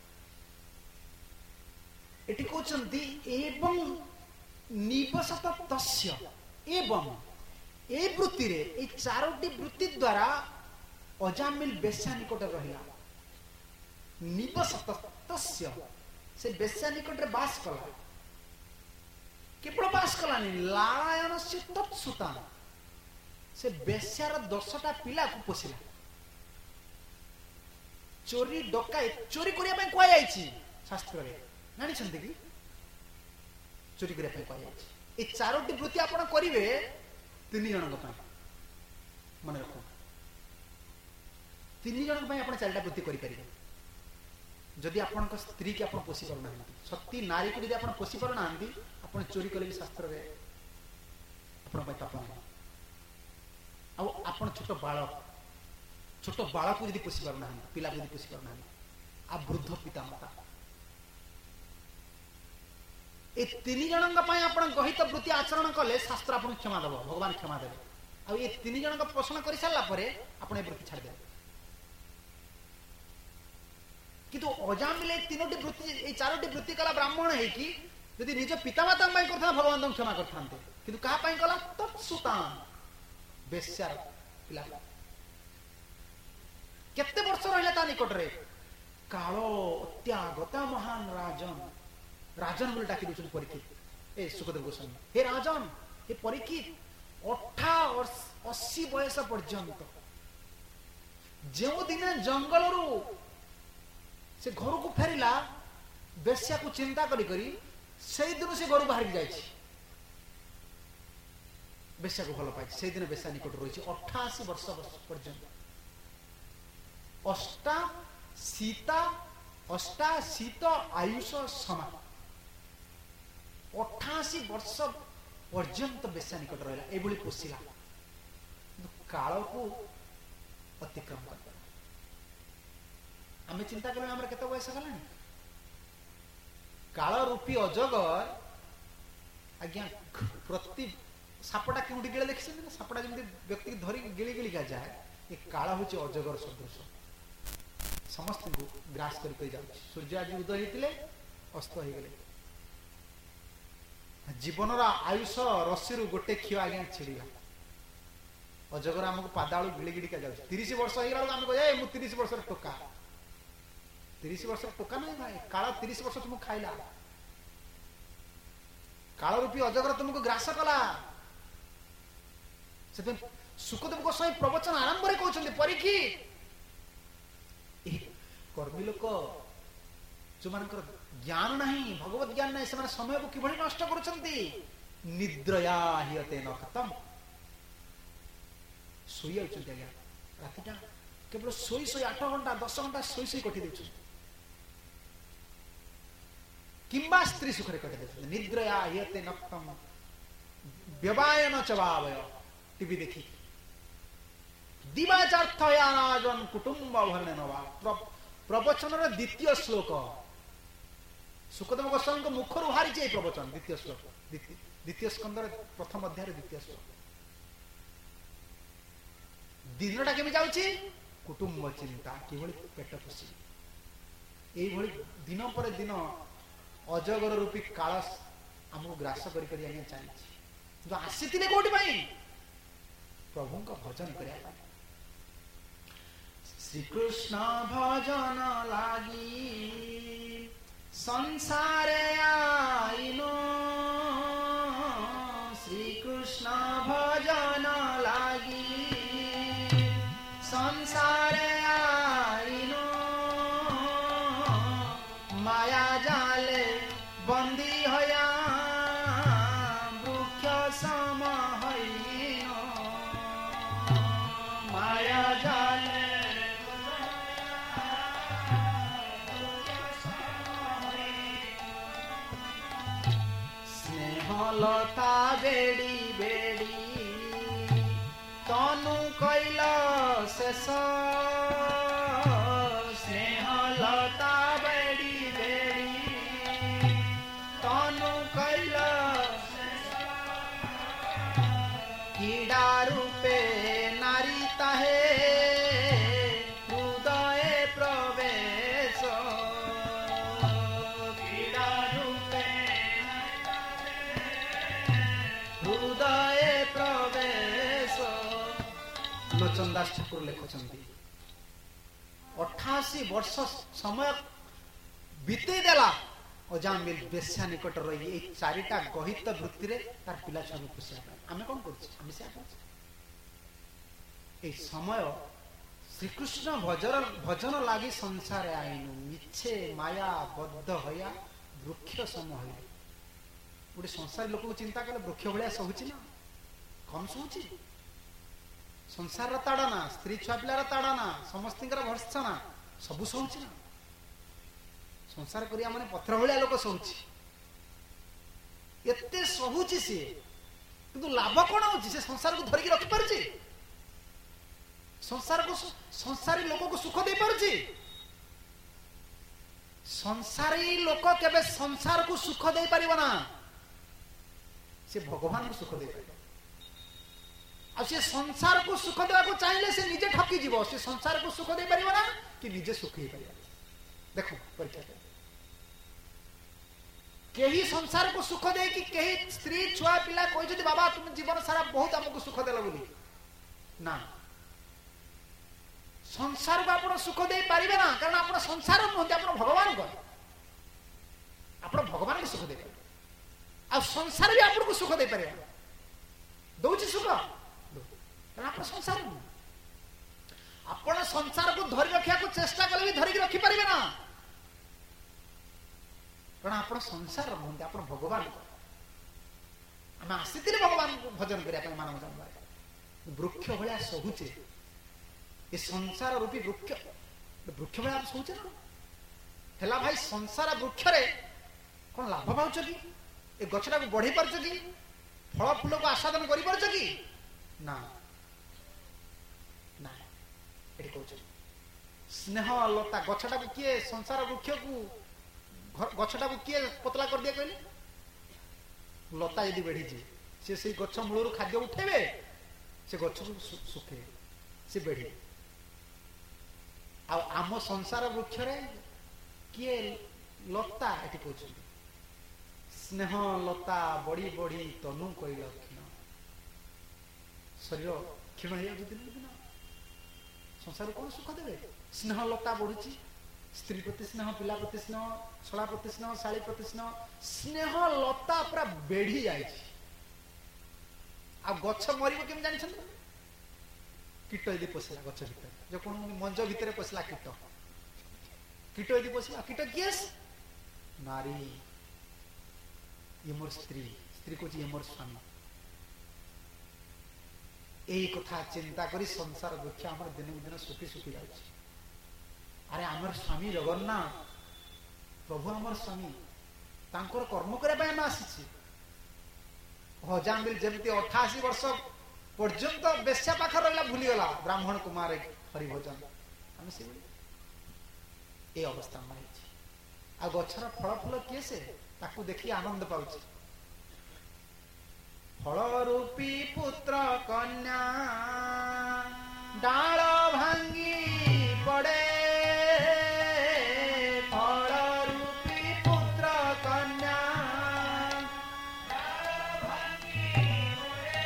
एटी कहते एवं निवसत तस्य एवं ए वृत्ति रे ए चारोटी वृत्ति द्वारा अजामिल बेश्या निकट रहिला निवसत तस्य से बेश्या निकट रे बास कला केवल बास कला नहीं लायन से तत्सुतान से बेश्यार 10टा पिला को पोषिला चोरी डकायत चोरी करिया पय कोया आइछि शास्त्र रे नानी छंदी कि चोरी करिया पय कोया आइछि ए चारोटी वृत्ति आपण करिवे 3 जनक पय मन रखो 3 जनक पय आपण 4टा वृत्ति करि परिबे जदि आपण को स्त्री के आपण पोषि पर ना सती नारी को जदि आपण पोषि पर ना आपण चोरी कले भी शास्त्र रे आपण पय तापन आ आपण छोट बालक को यदि पोषि पार ना पिला को यदि पोषि पार ना आ वृद्ध पिता माता ए 3 जनक पय आपण गहित वृत्ति आचरण कले शास्त्र आपण क्षमा देबो भगवान क्षमा देबे आ ए 3 जनक पोषण करि सारला परे आपण ए वृत्ति छाड़ देबे किंतु अजामिले 3टी वृत्ति ए 4टी वृत्ति कला ब्राह्मण है कि यदि निज पिता माता पय करथा भगवान तम क्षमा करथांते किंतु का पय कला तत्सुतान बेश्यार पिला केते वर्ष रहिला ता निकट रे कालो त्यागता महान राजन राजन बोले डाकी दुचन परीक्षित ए सुखदेव गोस्वामी हे राजन हे परीक्षित 80 बयस पर्यंत जो दिन जंगल रु से घर को फेरिला बेश्या को चिंता करी करी से दिन से घर बाहर जाई बेश्या को भल पाई से दिन बेश्या निकट रही 88 वर्ष पर्यंत अष्टाशीत आयुष समा 88 वर्ष पर्यंत बेश्या निकट रहा ये पोषिला काल को अतिक्रम कर आम चिंता करें आम केते बयस गला काल रूपी अजगर आज्ञा प्रति सापटा क्यों गिले देखी सापटा जमी व्यक्ति धरी गिली गिलिका जाए ये काल हूँ अजगर सदृश समस्त को ग्रास कर सूर्य आज उदय होते अस्त हो गले जीवन आयुष रस्सी गोटे क्षीय आज्ञा छिड़ा अजगर आमको पादालू गिड़ी गिड़िका जाऊँ 30 वर्ष हो आम कहे मु 30 वर्ष टोका 30 वर्ष टोका ना भाई काल 30 वर्ष तुमको खाइला काल रूपी अजगर तुमको ग्रास कला से सुखदेव गोस्वामी प्रवचन आरंभ में कहते परीक्षी कर्मी लोक जो मान ज्ञान नहीं भगवत ज्ञान नहीं से समय को किभली नष्ट करुछंती निद्रया हियते न खत्म सोई आउछंती आज्ञा रातिटा केवल सोई 8 घंटा 10 घंटा सोई कटि देछु किंबा स्त्री सुखरे कटि देछु निद्रया हियते न खत्म व्यवायन चवावय टीवी देखी दिवाचार्थयानाजन कुटुंब भरणे नवा प्रवचन द्वितीय श्लोक सुखदेव गोस्वामी मुखर बाहरी प्रवचन द्वितीय श्लोक द्वितीय स्कंद प्रथम अध्याय द्वितीय श्लोक दिनटा केमी जाउची कुटुंब चिंता किभली पेट पोषी एभली दिन पर दिन अजगर रूपी काल आमको ग्रास करी आज्ञा चली जो आसीथिले कोठी पई प्रभु का भजन करिया श्री कृष्ण भजन लागी संसारे आइनो श्री कृष्ण भजन लागी संसारे आइनो माया जाले बंदी होया वृक्ष सम हईनो माया जाले लता बेड़ी बेड़ी तनु कैल शेष स्नेह लता बेड़ी बेड़ी तनु कैल कीड़ा रूपे नारी ताहे हृदय प्रवेश कीड़ा रूपे हृदय प्रवेश लोचन दास ठाकुर लिखुଛନ୍ତି 88 वर्ष समय बीते देला अजामिल बेस्या निकट रही ए चारिटा गहित वृत्ति रे तार पिला छानु खुशी आमे कोन करछि आमे से ए समय श्री कृष्ण भजन लागी संसार आइनु मिछे माया बद्ध होया वृक्ष सम होया गोटे संसार लोक को चिंता कले वृक्ष भाया सहूची ना कम सहूची संसार ताड़ना स्त्री छुआ पिलार ताड़ना समस्त भर्सना सबू सहूची ना संसार करिया माने पत्र भाया लोक सहूची एते सहूची सी किंतु लाभ कौन होची से संसार को धरिकी रखि पारछि संसार को संसारी लोक को सुख दे पारछि संसारी लोक केबे संसार को सुख दे पारिबो ना से भगवान को सुख दे पारे आ से संसार को सुख देवा को चाहिए से निजे ठकी जीव से संसार को सुख दे पारिबो ना कि निजे सुख ही पारिबो देखो परीक्षा कर केही संसार को सुख दे कि केही स्त्री छुआ पिला कोई जदि बाबा तुम जीवन सारा बहुत हमको सुख देला बोली ना संसार को आपण सुख दे पारिबे ना कारण आपण संसार नहते आपण भगवान को आपण भगवान को सुख दे पारिबे आ संसार भी आपको सुख दे पारे दौची सुख कारण आप संसार आपण संसार को धरी रखा को चेष्टा कले भी धरिक रखी पारे ना कारण आप संसार नहते आप भगवान आम आसी भगवान को भजन करने मानव जन्म वृक्ष भाया सहूचे ये संसार रूपी वृक्ष भाया सहूचे ना भाई संसार वृक्ष कौन लाभ पाच कि ए गछटा को बढ़ी पारछ कि फल फूल को आस्वादन करि पारछ कि ना ना एठी कहछ स्नेह लता गछटा को किए संसार वृक्ष को गछटा को किए पतला कर दिया कहले लता यदि बढ़ी जे से गछ मूलर खाद्य उठेबे से गछ को सुखे से बढ़ी आ आम संसार वृक्ष रे किए लता एठी कहछ स्नेह लता बड़ी बड़ी तनु कई लक्षण शरीर କ୍ଷୀଣ ହେଇଯାଉଛି ଦିନକୁ ଦିନ। ସଂସାର କଣ ସୁଖ ଦେବେ? ସ୍ନେହଲତା ବଢୁଛି, ସ୍ତ୍ରୀ ପ୍ରତି ସ୍ନେହ, ପିଲା ପ୍ରତି ସ୍ନେହ, ଶଳା ପ୍ରତି ସ୍ନେହ, ଶାଳୀ ପ୍ରତି ସ୍ନେହ, ସ୍ନେହଲତା ପୁରା ବେଢି ଯାଇଛି। ଆଉ ଗଛ ମରିବ କେମିତି ଜାଣିଛନ୍ତି? କୀଟ ଯଦି ପଶିଲା ଗଛ ଭିତରେ, ଯେ କଣ ମଞ୍ଜ ଭିତରେ ପଶିଲା କୀଟ, କୀଟ ଯଦି ପଶିଲା, କୀଟ କିଏ? ନାରୀ। ଇଏ ମୋର ସ୍ତ୍ରୀ, ସ୍ତ୍ରୀ କହୁଛି ଇଏ ମୋର ସ୍ୱାମୀ। এই কথা চিন্তা করে সংসার বৃক্ষ আমার দিনକୁ ଦିନ ଶୁଖି ଶୁଖି ଯାଉଛି। ଆରେ ଆମର ସ୍ୱାମୀ ଜଗନ୍ନାଥ ପ୍ରଭୁ, ଆମର ସ୍ୱାମୀ, ତାଙ୍କର କର୍ମ କରିବା ପାଇଁ ଆମେ ଆସିଛି। ହଜାମିଲ ଯେମିତି 88 ବର୍ଷ ପର୍ଯ୍ୟନ୍ତ ବେଶ୍ୟା ପାଖରେ ରହିଲା, ଭୁଲିଗଲା ବ୍ରାହ୍ମଣ କୁମାର ହରିଭଜନ, ଆମେ ସେଭଳି এই ଅବସ୍ଥା ଆମର ହେଇଛି। ଆଉ ଗଛର ଫଳ ଫୁଲ କିଏ? ସେ ତାକୁ ଦେଖି ଆନନ୍ଦ ପାଉଛି। ଫଳ ରୂପୀ ପୁତ୍ର କନ୍ୟା ଡାଳ ଭାଙ୍ଗି ପଡେ, ଫଳ ରୂପୀ ପୁତ୍ର କନ୍ୟା ଡାଳ ଭାଙ୍ଗି ପଡେ,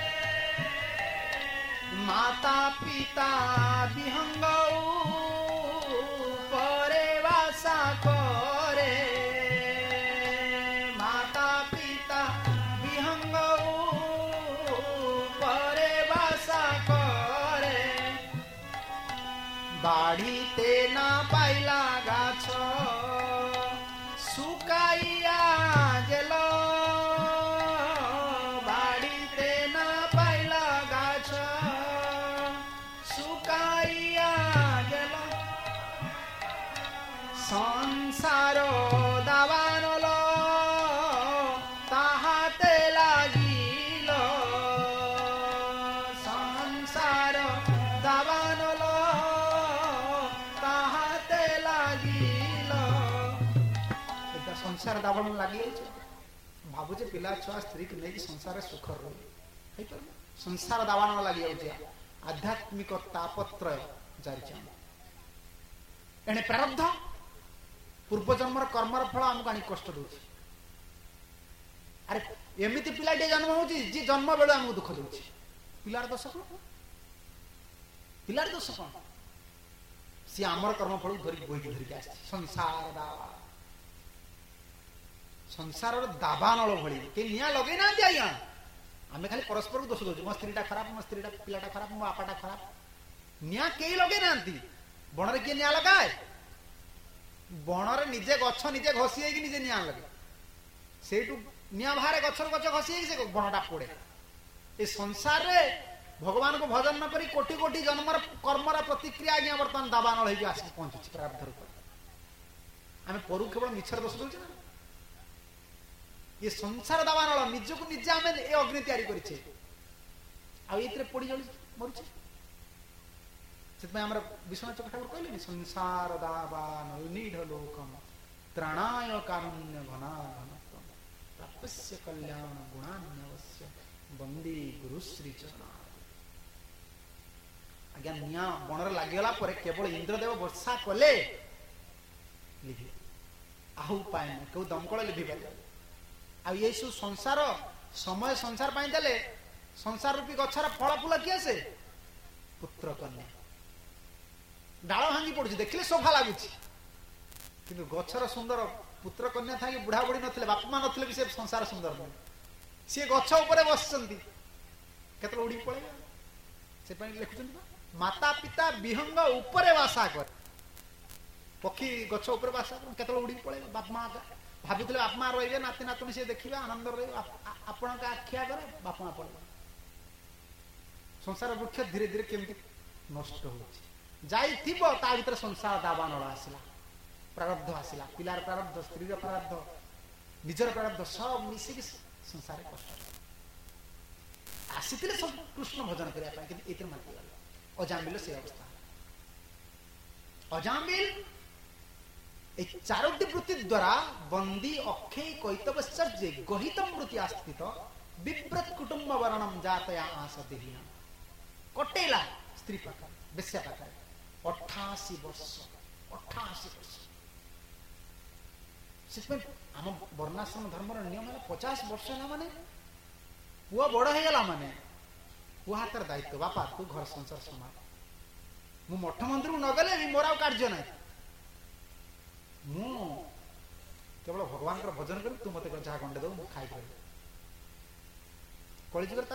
ମାତା ପିତା ବିହଙ୍ଗ ଉପରେ ବାସା করে, মাতা পিতা বিহঙ্গ বাড়িতে না পাইলা গাছ শুকাইয়া গেল, বাড়িতে না পাইলা গাছ শুকাইয়া গেল, সংসার দাবানল তাহাতে লাগিল, সংসার দাবানল ସଂସାର ଦାବଣ ଲାଗିଯାଇଛି। ଭାବୁଛେ ପିଲା ଛୁଆ ସ୍ତ୍ରୀକୁ ନେଇକି ସଂସାରରେ ସୁଖ ରହୁ, ହେଇପାରୁନି। ସଂସାର ଦାବାଣ ଲାଗିଯାଉଛି, ଆଧ୍ୟାତ୍ମିକ ତାପତ୍ରୟ ଜାରିଛି। ଏଣେ ପ୍ରାରବ୍ଧ, ପୂର୍ବ ଜନ୍ମର କର୍ମର ଫଳ ଆମକୁ ଆଣି କଷ୍ଟ ଦଉଛି। ଆରେ ଏମିତି ପିଲାଟିଏ ଜନ୍ମ ହଉଛି ଯିଏ ଜନ୍ମ ବେଳୁ ଆମକୁ ଦୁଃଖ ଦଉଛି। ପିଲାର ଦୋଷ କଣ? ପିଲାର ଦୋଷ କଣ? ସିଏ ଆମର କର୍ମ ଫଳକୁ ବୋହିକି ଧରିକି ଆସିଛି। ସଂସାର ଦାବା, ସଂସାରର ଦାବାନଳ ଭଳି କେହି ନିଆଁ ଲଗେଇ ନାହାନ୍ତି ଆଜ୍ଞା। ଆମେ ଖାଲି ପରସ୍ପରକୁ ଦୋଷ ଦଉଛୁ, ମୋ ସ୍ତ୍ରୀଟା ଖରାପ, ମୋ ସ୍ତ୍ରୀଟା ପିଲାଟା ଖରାପ, ମୋ ବାପାଟା ଖରାପ। ନିଆଁ କେହି ଲଗେଇ ନାହାନ୍ତି। ବଣରେ କିଏ ନିଆଁ ଲଗାଏ? ବଣରେ ନିଜେ ଗଛ ନିଜେ ଘଷି ହେଇକି ନିଜେ ନିଆଁ ଲଗେ, ସେଇଠୁ ନିଆଁ ବାହାରେ, ଗଛରୁ ଗଛ ଘଷି ହେଇକି ସେ ବଣଟା ପୋଡେ। ଏ ସଂସାରରେ ଭଗବାନଙ୍କୁ ଭଜନ ନ କରି କୋଟି କୋଟି ଜନ୍ମର କର୍ମର ପ୍ରତିକ୍ରିୟା ଆଜ୍ଞା ବର୍ତ୍ତମାନ ଦାବାନଳ ହେଇକି ଆସିକି ପହଞ୍ଚୁଛି ପ୍ରାରବ୍ଧର ଉପରେ। ଆମେ ପରୁ କେବଳ ମିଛରେ ଦୋଷ ଦଉଛୁ ନା? ये संसार दावानଳ, ନିଜକୁ ନିଜେ ଆମେ ଏ ଅଗ୍ନି ତିଆରି କରିଛେ, ଆଉ ଏଇଥିରେ ପୋଡ଼ି ଜଳି ମରୁଛେ। ସେଥିପାଇଁ ଆମର ବିଶ୍ୱନାଥ ଚକ୍ର ଠାକୁର କହିଲେନି, ସଂସାର ଦାବାନଳ ନିଢ ଲୋକମ ତ୍ରାଣାୟ କାରୁଣ୍ୟ ଘନା ଘନତ୍ୱ ପ୍ରାପସ୍ୟ କଲ୍ୟାଣ ଗୁଣାନ୍ୟବଶ୍ୟ ବନ୍ଦୀ ଗୁରୁ ଶ୍ରୀ ଚରଣ। ଆଜ୍ଞା ନିଆଁ ବଣରେ ଲାଗିଗଲା ପରେ କେବଳ ଇନ୍ଦ୍ରଦେବ ବର୍ଷା କଲେ ଲିଭି, ଆଉ ଉପାୟ ନାହିଁ, କେଉଁ ଦମକଳ ଲିଭି ପାରିବ। ଆଉ ଏଇ ସବୁ ସଂସାର ସମୟ ସଂସାର ପାଇଁ ଦେଲେ, ସଂସାର ରୂପୀ ଗଛର ଫଳ ଫୁଲ କିଏ? ସେ ପୁତ୍ର କନ୍ୟା। ଡାଳ ଭାଙ୍ଗି ପଡୁଛି, ଦେଖିଲେ ଶୋଭା ଲାଗୁଛି, କିନ୍ତୁ ଗଛର ସୁନ୍ଦର ପୁତ୍ର କନ୍ୟା ଥାଇକି ବୁଢା ବୁଢୀ ନଥିଲେ, ବାପା ମା ନଥିଲେ ବି ସେ ସଂସାର ସୁନ୍ଦର ନୁହେଁ। ସିଏ ଗଛ ଉପରେ ବସିଛନ୍ତି, କେତେବେଳେ ଉଡିକି ପଳେଇବେ। ସେପାଇଁ ଲେଖୁଛନ୍ତି, ମାତା ପିତା ବିହଙ୍ଗ ଉପରେ ବାସା କରେ। ପକ୍ଷୀ ଗଛ ଉପରେ ବାସା କରେ, କେତେବେଳେ ଉଡିକି ପଳେଇବେ। ବାପା ମା ଭାବିଥିଲେ ବାପା ମା ରହିବେ, ନାତି ନାତୁଣୀ ସେ ଦେଖିବେ, ଆନନ୍ଦ ରହିବେ, ଆପଣଙ୍କ ଆଖି ଆଗରେ ବାପା ମା ପଳେଇବେ। ସଂସାର ବୃକ୍ଷ ଧୀରେ ଧୀରେ କେମିତି ନଷ୍ଟ ହଉଛି, ଯାଇଥିବ ତା ଭିତରେ ସଂସାର ଦାବାନଳ ଆସିଲା, ପ୍ରାରବ୍ଧ ଆସିଲା, ପିଲାର ପ୍ରାରବ୍ଧ, ସ୍ତ୍ରୀର ପ୍ରାରବ୍ଧ, ନିଜର ପ୍ରାରବ୍ଧ, ସବୁ ମିଶିକି ସଂସାରରେ କଷ୍ଟ ଆସିଥିଲେ ସବୁ କୃଷ୍ଣ ଭଜନ କରିବା ପାଇଁ, କିନ୍ତୁ ଏଥିରେ ମାତିଗଲେ। ଅଜାମିଲ ସେ ଅବସ୍ଥା। ଅଜାମିଲ এই চারটি বৃত্তি দ্বারা বন্দী অক্ষয় কৈতবশ্চর্যে গহিতম বৃত্তি আস্থিত বিব্রত কুটুম্ব বর্ণম জাতয়া আসদেহীন কটেলা স্ত্রী পাখা বেশ্যা পাখা 88 বর্ষ। 88 বর্ষ। ସେଥିପାଇଁ ଆମ ବର୍ଣ୍ଣାଶ୍ରମ ଧର୍ମର ନିୟମ ହେଲା 50 ବର୍ଷ ହେଲା ମାନେ ପୁଅ ବଡ ହେଇଗଲା ମାନେ पुआ हातर दायित्व बापा तू घर संसार संभाल मु मठ मंदिर को नगले भी मोर आउ कार्य ना मु केवल भगवान भजन कर तू मत जहाँ गंडे दो खाई कलिजुगर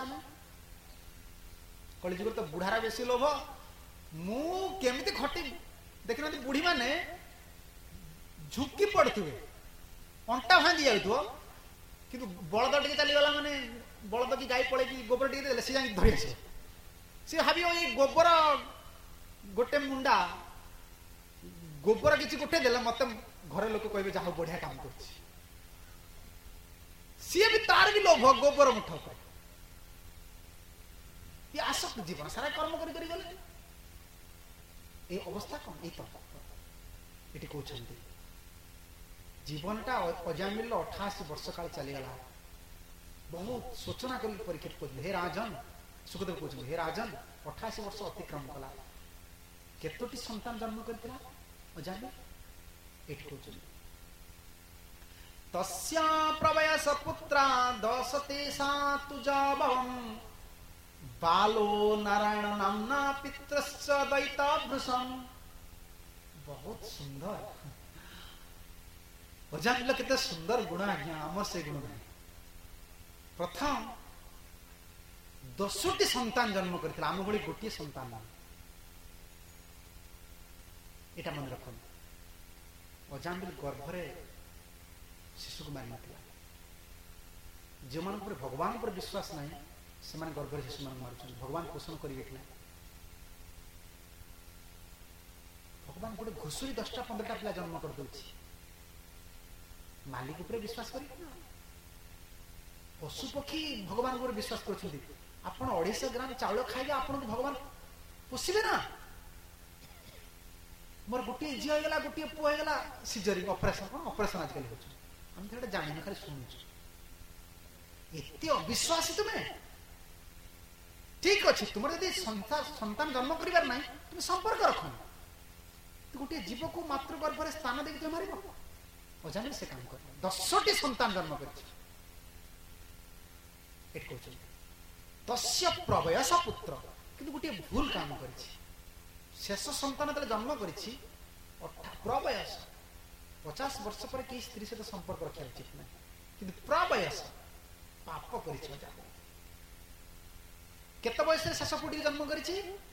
कलिजुगर तो बुढ़ारा बेसी लोभ मु केमिति खटी देखना बुढ़ी माने झुकी पड़े अंटा भांगी जाऊ कि बलद टे चलीगला माने बलद की गाई पड़े गोबर टे देले सी जाई धरी आसे सी भाबी ये गोबर गोटे मुंडा गोबर किसी गोटे देले मत घरे लोक कहबे जा बढ़िया काम कर सी भी तार भी लोभ गोबर मुठ पर ये आसक्त जीवन सारा कर्म करी गले ये अवस्था कौन ये कहते जीवनटा अजामिल 88 वर्ष काल चलीगला बहुत सोचना कर परीक्षा कर हे राजन सुखदेव कहते हे राजन 88 वर्ष अतिक्रम कला केतोटी संतान जन्म करथिला अजामिल एठी कहते तस्या प्रवयस पुत्रा दशतेसा तुजाभवम् बालो नारायण नामना पितृश्च दैताभृशं बहुत सुंदर अजामिल केते सुंदर गुण आज्ञा आमर से गुण नहीं प्रथम 10टी संतान जन्म करथिला आम भली गोटे संतान एटा मन रखन अजामिल गर्भरे शिशु को मारि नथिला जो मान पर भगवान पर विश्वास नहीं से गर्भरे शिशु मान मार भगवान पोषण करेंगे कि भगवान गोटे घुषुरी 10टा 15टा पिला जन्म कर दउछि मालिक उपर विश्वास कर पशु पक्षी भगवान उपर विश्वास कर आपण 250 ग्राम चाउल खाइले आपण भगवान पोषिबे ना मोर गोटे झी होगला गोटे पुआ होगला सिजरिंग ऑपरेशन आजकल हो हम तो जानी खाली शुणु एत अविश्वासी तुम्हें ठीक अच्छे तुम यदि संतान जन्म कर ना तुम संपर्क रख तो गोटे जीव को मातृगर्भ स्थान देख तुम मार अजामिल से काम कर 10टी संतान जन्म कर तस्य प्रवयस पुत्र किंतु गोटे भूल काम कर शेष संतान जन्म कर प्रवयस 50 वर्ष पर कई स्त्री सहित संपर्क रखा उचित ना कि प्रवयस पाप कर केते बयस शेष पुटी जन्म कर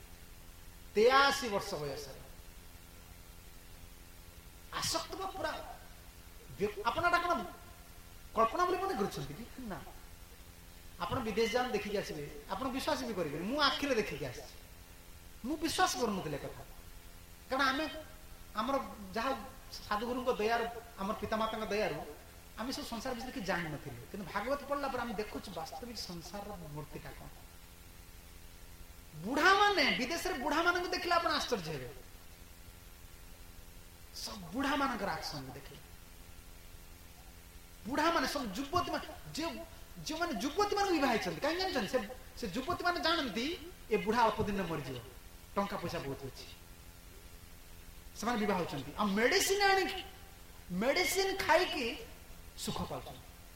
83 वर्ष बयस आसक्त पूरा आपना कौन कल्पना बोली मन कर ना आप विदेश जान देखिक आसबे आप विश्वास भी करेंगे मु आखिरे देखिक आस विश्वास करूनुले कथा कारण आम आमर जहाँ साधुगुरु दयार आम पितामाता दयारू आम सब संसार विषय कि जान नी कि भागवत पढ़ला पर आम देखु वास्तविक संसार मूर्तिटा कौन बुढ़ा माने विदेश में बुढ़ा मान देखले आप आश्चर्य हे सब बुढ़ा मान आक्शन देखले बुढ़ा माने सब युवती मान जो मैंने युवती मान बहुत कहीं जानते से युवती मान जानती ये बुढ़ा अल्प दिन में मरीज टंका पैसा बहुत अच्छी से बहुत होती आ मेडिसिन आनी मेडिसिन खाई सुख पाँच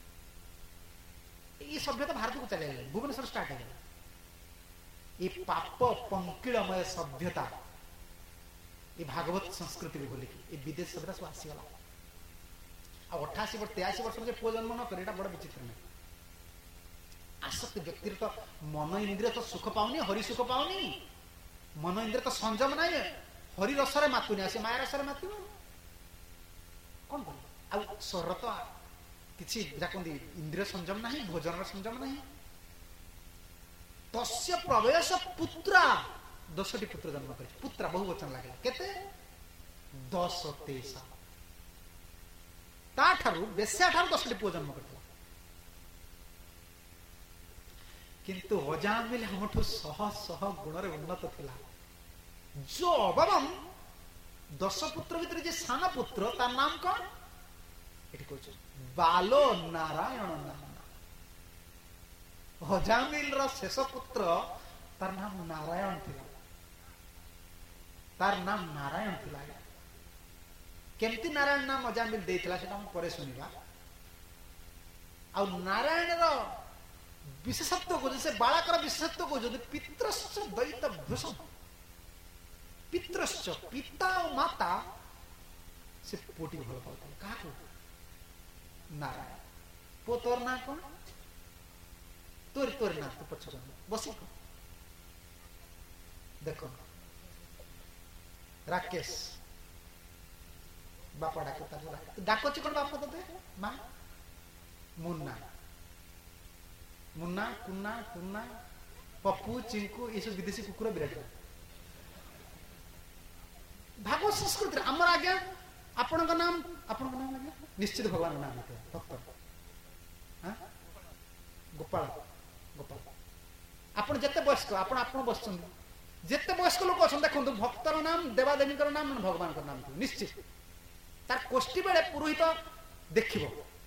ये सभ्यता भारत को चले गए भुवनेश्वर स्टार्ट हो गया ये पाप पंकिलमय सभ्यता ये भागवत संस्कृति भी बोलिकी ये विदेश सभ्यता सब आसीगला आ 88 वर्ष 83 वर्ष में पुओ जन्म न करे बड़ विचित्र नहीं आसक्त व्यक्ति तो मन इंद्रिय तो सुख पाऊनी हरि सुख पाऊनी मन इंद्रिय तो संयम ना हरि रसरे मातुनी आसे माया रसरे मातु कौन कर आ स्वर तो किसी इंद्रिय संयम ना भोजन संयम ना तस्य प्रवयस पुत्रा 10टी पुत्र जन्म कर पुत्रा बहुवचन लगे केते 10 23 ताठारु बेस्या ठारु 10टी पुओ जन्म करथिला किंतु अजामिल हमठु सह सह गुण रे उन्नत थिला जो अबम 10 पुत्र भीतर जे सान पुत्र तार नाम कौन एठी कहछ बालो नारायण नाम अजामिल रो शेष पुत्र तार नाम नारायण थिला तार नाम नारायण थिला केमती नारायण नाम अजामिल देथिला सेटा हम परे सुनिबा आ नारायण रो विशेषत्व को से बालकर विशेषत्व को पितृश्च द्वैत भृशम पितृश्च पिता और माता से पोटी भल पाता क्या नारायण पो तोर ना कौन तोर ना तो पछ बस देखो राकेश बापा डाके डाकुची कौन बाप ते माँ मुन्ना मुन्ना कुन्ना टुन्ना पप्पू चिंकू ये सब विदेशी कुकुर विराट भागवत संस्कृति आमर आज्ञा आपण नाम आज्ञा निश्चित भगवान नाम भक्त गोपाल गोपाल आपण जिते वयस्क आपण बस जिते वयस्क लोक अच्छा देखो भक्तर नाम देवादेवी नाम भगवान नाम निश्चित तार कोष्ठी बेले पुरोहित देखिबो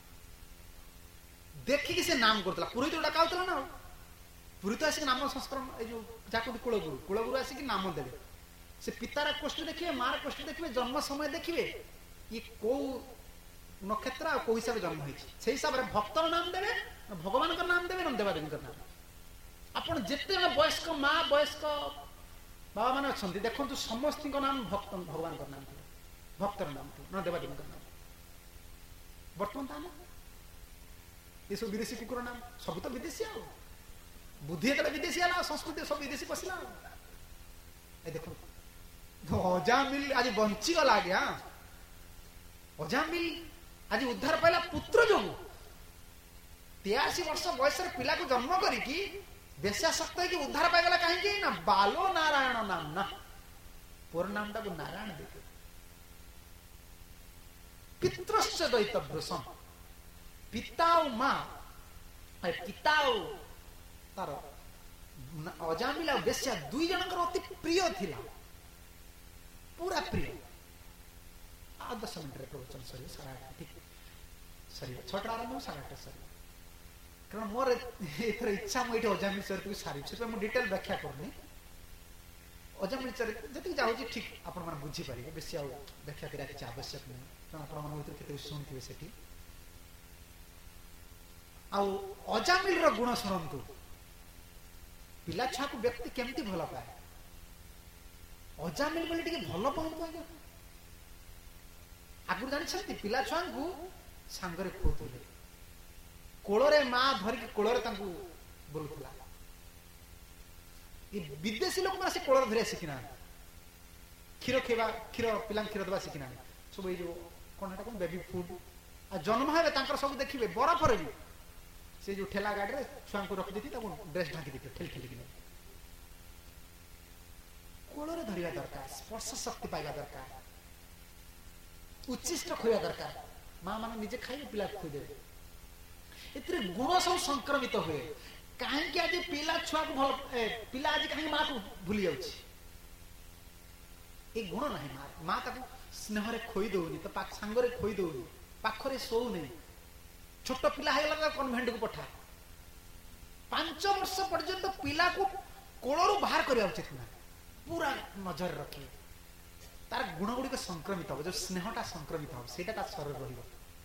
देखिए से नाम करता पुरोहित डाका होता ना पुरोहित आसिक नाम संस्करण जो कुलगुरु आसिक नाम देवे से पितार कोष्ठ देखिए मार कोष्ठ देखिए जन्म समय देखिए ये कौ नक्षत्र आ कौ हिसाब जन्म से हिसाब से भक्तर नाम देवे भगवान का नाम देवे ना देवादेवी नाम आपड़ जिते वयस्क माँ वयस्क बाबा मैंने अच्छा देखो समस्त नाम भक्त भगवान का नाम भक्तर नाम ना देवादेवी नाम बर्तमान ये सब विदेशी कुकुर नाम सब तो विदेशी आ बुद्धि तो विदेशी आला संस्कृति सब विदेशी पशिला देखो अजामिल आज बंची गला आज्ञा अजामिल आज उद्धार पाइला पुत्र जो 83 वर्ष बयस पिला को जन्म करी बेशाशक्त है कि उद्धार पाइगला कहीं ना बालो नारायण नाम ना पूर्ण नाम टाक नारायण देखे पितृश्च द्वैतभ्रसम पिता माँ पिता तार अजामिल बेश्या दुई जनकर अति प्रिय थिला पूरा प्रिय 10 मिनट प्रवचन सर सारा ठीक सर 6टा आरंभ 8:30 सर कारण मोर एथर इच्छा मुझे अजामिल चरित्र को सारी से मुझे डिटेल व्याख्या करनी अजामिल चरित्र जी जाऊँगी ठीक आपण मैंने बुझीपारे बेस व्याख्या करा किसी आवश्यक नहीं कारण आप शुणुवे से अजामिल गुण शुणु पिला छुआ को व्यक्ति केमती भल पाए अजामिल बोले टी भल पाऊँ आगुरी जानते पिला छुआ को सांगरे खोते कोଳରେ माँ धरिकी कोଳରେ बुलूला ये विदेशी लोक मैंने कोଳରେ धरिया शिखिना क्षीर खेवा क्षीर पिला क्षीर देवा शिखिना सब ये कौन कौन बेबी फुड आ जन्म है सब देखिए बरफ भी से जो ठेला गाड़ी रे छुआ को रखी देती ड्रेस ढाकी देती ठेल ठेल कोଳରେ धरिया दरकार स्पर्श शक्ति पाइबा दरकार उच्चिष्ट खोया दरकार माँ मैंने निजे खाइए पिला खुदेवे एतरे गुण सब संक्रमित हुए कहीं आज पिला छुआ को भल पिला आज कहीं माँ को भूली जाऊँ ये गुण ना माँ ताको स्नेह खोई दौनी तो सांगरे खोई दौनी पाखरे शोनी छोट पिला है कन्भेंट को पठा 5 वर्ष पर्यंत पिला को कोलरू बाहर करवा उचित ना पूरा नजर रखिए तार गुण गुड़िक संक्रमित हम जो स्नेहटा संक्रमित हम से शरीर रही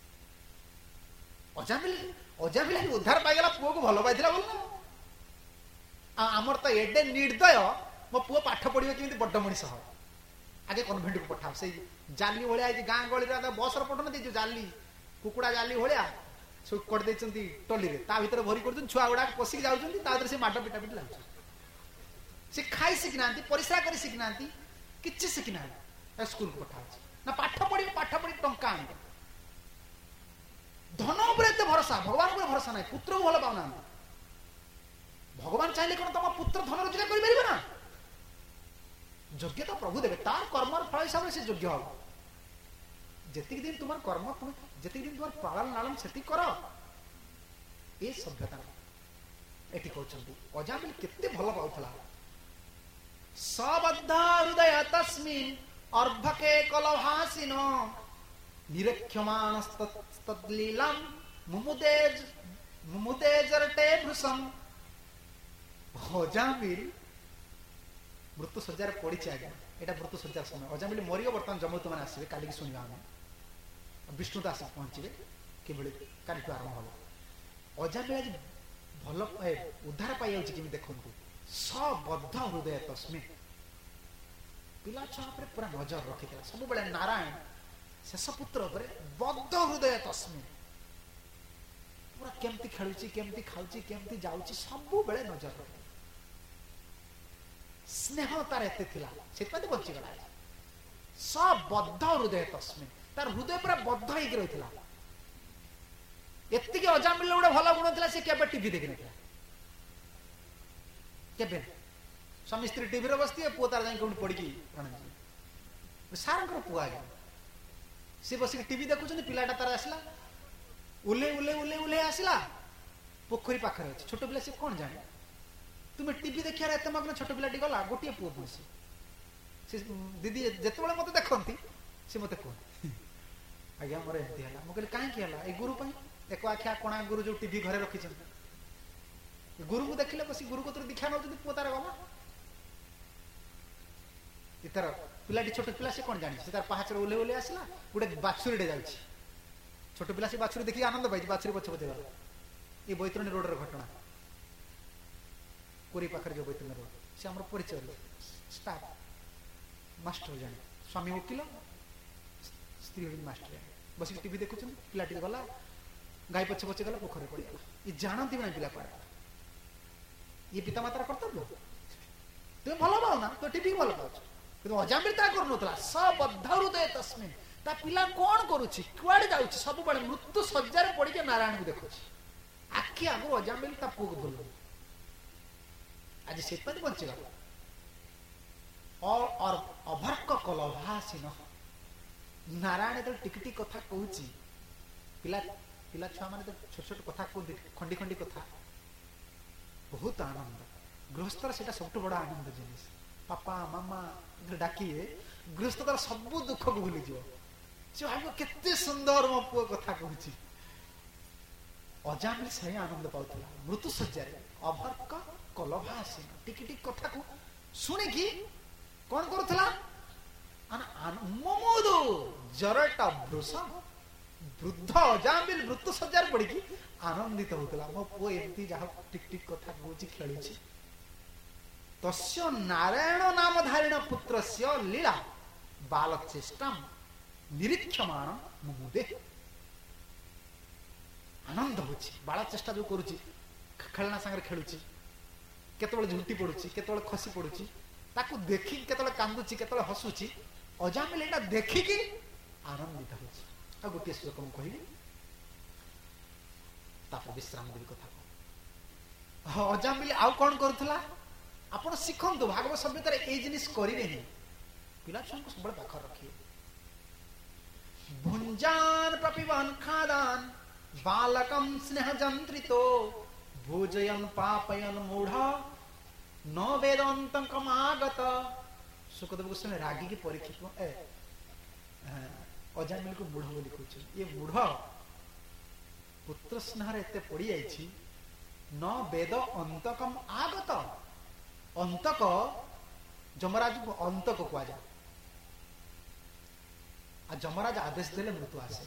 अजामिल उद्धार पाइगला पुओ को भल पाई बोल आमर तो एडे निर्दय मो पुओ पाठ पढ़े कि बड़ मनीष हम आगे कन्भेंट को पठाओ से जाली भाया गाँ गली बस पठन जो जाली कुकुड़ा जाली भाया सब कर टली भर भरी कर छुआ गुड़ा पशिक जाऊँ से माड पिटा पिटी लगे सी खाई शिखिना परिश्रा कर शिखिना कि शिखिना स्कूल को पठा ना पाठ पढ़ी टंका आन धन उपर भरोसा भगवान को भरोसा ना पुत्र को भल पाना भगवान चाहिए कौन तुम पुत्र धन रोजगार कर ना योग्य तो प्रभु देवे तार कर्म फल हिसाब से योग्य हम जी दिन तुम कर्म तुम जी दिन तुम पालन लालन से कर ये सभ्यता ये कहते अजामिल केते भल पाला सबद्ध हृदय तस्मिन् अर्भके कलभासिन निरक्ष्यमाणस्तद्लीलां मुमुदे जरटे भृशं अजामिल मृत्यु सज्जार पड़ी आज्ञा यहाँ मृत्यु सज्जार समय अजामिल मरी बर्तमान जमदूत मैंने आसवे काली शुणा आम विष्णु दास पहुंचे कि काली आरंभ हम अजामिल आज ଭଲ ଉଦ୍ଧାର ପାଇଯାଉଛି କେମିତି ଦେଖନ୍ତୁ। ସବଦ୍ଧ ହୃଦୟ ତସ୍ମେ, ପିଲା ଛୁଆ ଉପରେ ପୁରା ନଜର ରଖିଥିଲା ସବୁବେଳେ। ନାରାୟଣ ଶେଷ ପୁତ୍ର ଉପରେ ବଦ୍ଧ ହୃଦୟ ତସ୍ମେ, ପୁରା କେମିତି ଖେଳୁଛି, କେମିତି ଖାଉଛି, କେମିତି ଯାଉଛି, ସବୁବେଳେ ନଜର ରଖିଥିଲା। ସ୍ନେହ ତାର ଏତେ ଥିଲା, ସେଥିପାଇଁ ବଞ୍ଚିଗଲା। ସବଦ୍ଧ ହୃଦୟ ତସ୍ମେ, ତାର ହୃଦୟ ପୁରା ବଦ୍ଧ ହେଇକି ରହିଥିଲା। ଏତିକି ଅଜାମିଲ ଗୋଟେ ଭଲ ଗୁଣ ଥିଲା, ସେ କେବେ ଟିଭି ଦେଖିନଥିଲା। କେବେ ସ୍ୱାମୀ ସ୍ତ୍ରୀ ଟିଭିରେ ବସିଥିବେ, ପୁଅ ତାର ଯାଇକି କୋଉଠି ପଡିକି ସାରଙ୍କର ପୁଅ ଆଜ୍ଞା, ସେ ବସିକି ଟିଭି ଦେଖୁଛନ୍ତି, ପିଲାଟା ତାର ଆସିଲା, ଉଲେଇ ଉଲେଇ ଉଲେଇ ଉଲେଇ ଆସିଲା, ପୋଖରୀ ପାଖରେ ଅଛି। ଛୋଟ ପିଲା, ସେ କଣ ଜାଣେ ତୁମେ ଟିଭି ଦେଖିବାର ଏତେ ମଗ୍ନ। ଛୋଟ ପିଲାଟି ଗଲା, ଗୋଟିଏ ପୁଅ ବସି, ସେ ଦିଦି ଯେତେବେଳେ ମତେ ଦେଖନ୍ତି ସେ ମତେ କୁହନ୍ତି, ଆଜ୍ଞା ମୋର ଏମିତି ହେଲା। ମୁଁ କହିଲି କାହିଁକି ହେଲା? ଏଇ ଗୁରୁ ପାଇଁ। ଏକ ଆଖିଆ କଣା ଗୁରୁ ଯୋଉ ଟିଭି ଘରେ ରଖିଛନ୍ତି, ଗୁରୁଙ୍କୁ ଦେଖିଲେ ବସି ଗୁରୁ କତରୁ ଦୀକ୍ଷା ନଉଛନ୍ତି, ପୁଅ ତାର ଗଲା। ତାର ପିଲାଟି ଛୋଟ ପିଲା, ସେ କଣ ଜାଣିଛି? ସେ ତାର ପାହାଚରେ ଓହ୍ଲେଇ ଓହ୍ଲେଇ ଆସିଲା, ଗୋଟେ ବାଛୁରୀଟେ ଯାଉଛି। ଛୋଟ ପିଲା ସେ ବାଛୁରୀ ଦେଖିକି ଆନନ୍ଦ ପାଇଛି, ବାଛୁରୀ ପଛେ ପଛେ ଗଲା। ଏ ବୈତରଣୀ ରୋଡର ଘଟଣା, କୋରୀ ପାଖରେ ଯୋଉ ବୈତରଣୀ ରୋଡ, ସେ ଆମର ପରିଚୟ ଷ୍ଟାଫ ମାଷ୍ଟର ଜାଣେ, ସ୍ୱାମୀ ଓକିଲ, ସ୍ତ୍ରୀ ହଉଛି ମାଷ୍ଟର, ବସିକି ଟିଭି ଦେଖୁଛନ୍ତି। ପିଲାଟି ଗଲା, ଗାଈ ପଛେ ପଛେ ଗଲା, ପୋଖରୀ ପଡିଗଲା। ଏ ଜାଣନ୍ତି ନାହିଁ ପିଲା କୁଆଡେ। ଇଏ ପିତାମାତାର କର୍ତ୍ତବ୍ୟ। ତୁମେ ଭଲ ପାଉ ନା, ତ ଟିଭି ଭଲ ପାଉଛ, କିନ୍ତୁ ଅଜାମିଲ ତା କରୁନଥିଲା। ସବଦ୍ଧ ହୃଦୟ ତସ୍ମେ, ତା ପିଲା କଣ କରୁଛି, କୁଆଡେ ଯାଉଛି, ସବୁବେଳେ ମୃତ୍ୟୁ ଶଯ୍ୟାରେ ପଡିକି ନାରାୟଣକୁ ଦେଖୁଛି। ଆଖି ଆଗରୁ ଅଜାମିଲ ତା ପୁଅକୁ ଭୁଲ, ଆଜି ସେଥିପାଇଁ ବଞ୍ଚିଗଲା। ଅଭର୍କ କଲଭାସିନ, ନାରାୟଣ ଯେତେବେଳେ ଟିକେ ଟିକେ କଥା କହୁଛି, ପିଲା ଛୁଆ ମାନେ ତ ଛୋଟ ଛୋଟ କଥା କୁହନ୍ତି, ଖଣ୍ଡି ଖଣ୍ଡି କଥା, ବହୁତ ଆନନ୍ଦ। ଗୃହସ୍ଥର ସେଇଟା ସବୁଠୁ ବଡ ଆନନ୍ଦ ଜିନିଷ। ପାପା ମାମା ଡାକିବେ, ଗୃହସ୍ଥ ତାର ସବୁ ଦୁଃଖକୁ ଭୁଲିଯିବ। ସେ ଭାବିବ କେତେ ସୁନ୍ଦର ମୋ ପୁଅ କଥା କହୁଛି। ଅଜାମିଲ ସେହି ଆନନ୍ଦ ପାଉଥିଲା ମୃତ୍ୟୁ ଶଯ୍ୟାରେ। ଅଭର୍କ କଲଭାସିନ, ଟିକେ ଟିକେ କଥାକୁ ଶୁଣିକି କଣ କରୁଥିଲା? ମମୋଦୁ ଜରଟା ବୃଷ, ବୃଦ୍ଧ ଅଜାମିଲ ମୃତ୍ୟୁ ଶଯ୍ୟାରେ ପଡିକି ଆନନ୍ଦିତ ହଉଥିଲା। ମୋ ପୁଅ ଏମିତି ଯାହା ଟିକ ଟିକ କଥା କହୁଛି, ଖେଳୁଛି। ତସ୍ୟ ନାରାୟଣ ନାମ ଧାରିଣ ପୁତ୍ରସ୍ୟ ଲୀଳା ବାଲ ଚେଷ୍ଟାମ ନିରୀକ୍ଷମାଣ ମୁମୁଦେ। ଆନନ୍ଦ ହଉଛି, ବାଳ ଚେଷ୍ଟା ଯୋଉ କରୁଛି, ଖେଳନା ସାଙ୍ଗରେ ଖେଳୁଛି, କେତେବେଳେ ଝୁଣ୍ଟି ପଡୁଛି, କେତେବେଳେ ଖସି ପଡୁଛି, ତାକୁ ଦେଖିକି କେତେବେଳେ କାନ୍ଦୁଛି, କେତେବେଳେ ହସୁଛି। ଅଜାମିଲ ଏଇଟା ଦେଖିକି ଆନନ୍ଦିତ ହଉଛି। ଆଉ ଗୋଟିଏ ଶ୍ଲୋକ ମୁଁ କହିବି, ତାପରେ ବିଶ୍ରାମ ଦେବି କଥା। ଅଜାମିଲ ଆଉ କଣ କରୁଥିଲା ଆପଣ ଶିଖନ୍ତୁ। ଭାଗବତ ସଭ୍ୟତାରେ ଏଇ ଜିନିଷ କରିବେନି, ପିଲା ଛୁଆଙ୍କୁ ସବୁବେଳେ ପାଖରେ ରଖିବେ। ଭୁଞ୍ଜାନ ପ୍ରପିବନ ଖାଦାନ ବାଲକಂ ସ୍ନେହ ଯନ୍ତ୍ରିତୋ ଭୋଜୟନ ପାପୟନ ମୂଢ ନ ବେଦନ୍ତଙ୍କମାଗତ। ସୁଖଦେବ ଗୋସ୍ୱାମୀ ରାଗିକି ପରୀକ୍ଷିତ ଅଜାମିଲକୁ ମୂଢ ବୋଲି କହୁଛନ୍ତି। ଇଏ ମୂଢ ପୁତ୍ର ସ୍ନେହରେ ଏତେ ପଡିଯାଇଛି, ନ ବେଦ ଅନ୍ତକମ ଆଗତ। ଅନ୍ତକ ଯମରାଜକୁ ଅନ୍ତକ କୁହାଯାଏ, ଆଉ ଯମରାଜ ଆଦେଶ ଦେଲେ ମୃତ୍ୟୁ ଆସେ।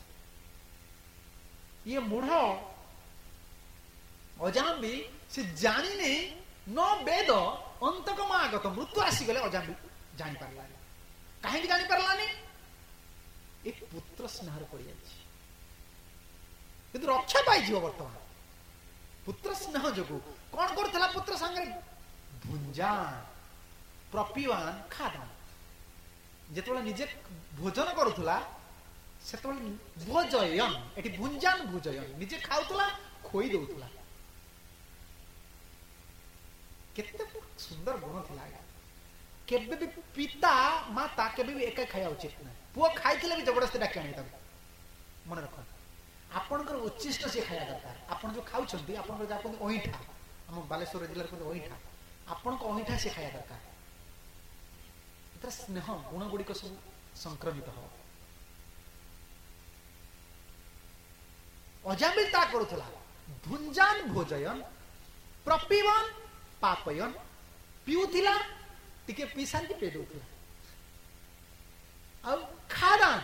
ଇଏ ମୂଢ ଅଜାମିଲ ସେ ଜାଣିନି, ନ ବେଦ ଅନ୍ତକମ ଆଗତ, ମୃତ୍ୟୁ ଆସିଗଲେ ଅଜାମିଲ ଜାଣିପାରିଲାନି। କାହିଁକି ଜାଣିପାରିଲାନି? ଏ ପୁତ୍ର ସ୍ନେହରେ ପଡିଯାଇଛି, କିନ୍ତୁ ରକ୍ଷା ପାଇଯିବ ବର୍ତ୍ତମାନ ପୁତ୍ର ସ୍ନେହ ଯୋଗୁ। କଣ କରୁଥିଲା ପୁତ୍ର ସାଙ୍ଗରେ? ଭୁଞ୍ଜାନ ପ୍ରପିବାନ ଖାଦାନ, ଯେତେବେଳେ ନିଜେ ଭୋଜନ କରୁଥିଲା ସେତେବେଳେ ଭୋଜୟନ, ଏଠି ଭୁଞ୍ଜାନ ଭୋଜୟନ, ନିଜେ ଖାଉଥିଲା, ଖୋଇ ଦଉଥିଲା। କେତେ ସୁନ୍ଦର ଗୁଣ ଥିଲା। କେବେ ବି ପିତା ମାତା କେବେ ବି ଏକା ଖାଇବା ଉଚିତ ନାହିଁ। ପୁଅ ଖାଇଥିଲେ ବି ଜବରଦସ୍ତି ଡାକି ଆଣିବେ ତାକୁ। ମନେ ରଖନ୍ତୁ, ଆପଣଙ୍କର ଉଚ୍ଚିଷ୍ଟ ସିଏ ଖାଇବା ଦରକାର। ଆପଣ ଯୋଉ ଖାଉଛନ୍ତି, ଆପଣଙ୍କର ଯାହା କୁହନ୍ତି ଅଇଁଠା, ଆମ ବାଲେଶ୍ୱର ଜିଲ୍ଲାରେ କୁହନ୍ତି ଅଇଁଠା, ଆପଣଙ୍କ ଅଇଁଠା ସିଏ ଖାଇବା ଦରକାର। ଏଥିରେ ସ୍ନେହ ଗୁଣ ଗୁଡିକ ସବୁ ସଂକ୍ରମିତ ହବ। ଅଜାମିଲ ତା କରୁଥିଲା ଭୁଞ୍ଜାନ ଭୋଜୟନ ପ୍ରପିବନ ପାପୟନ, ପିଉଥିଲା, ଟିକେ ପିଇ ସାରିକି ପେଇ ଦଉଥିଲା। ଆଉ ଖାଦାନ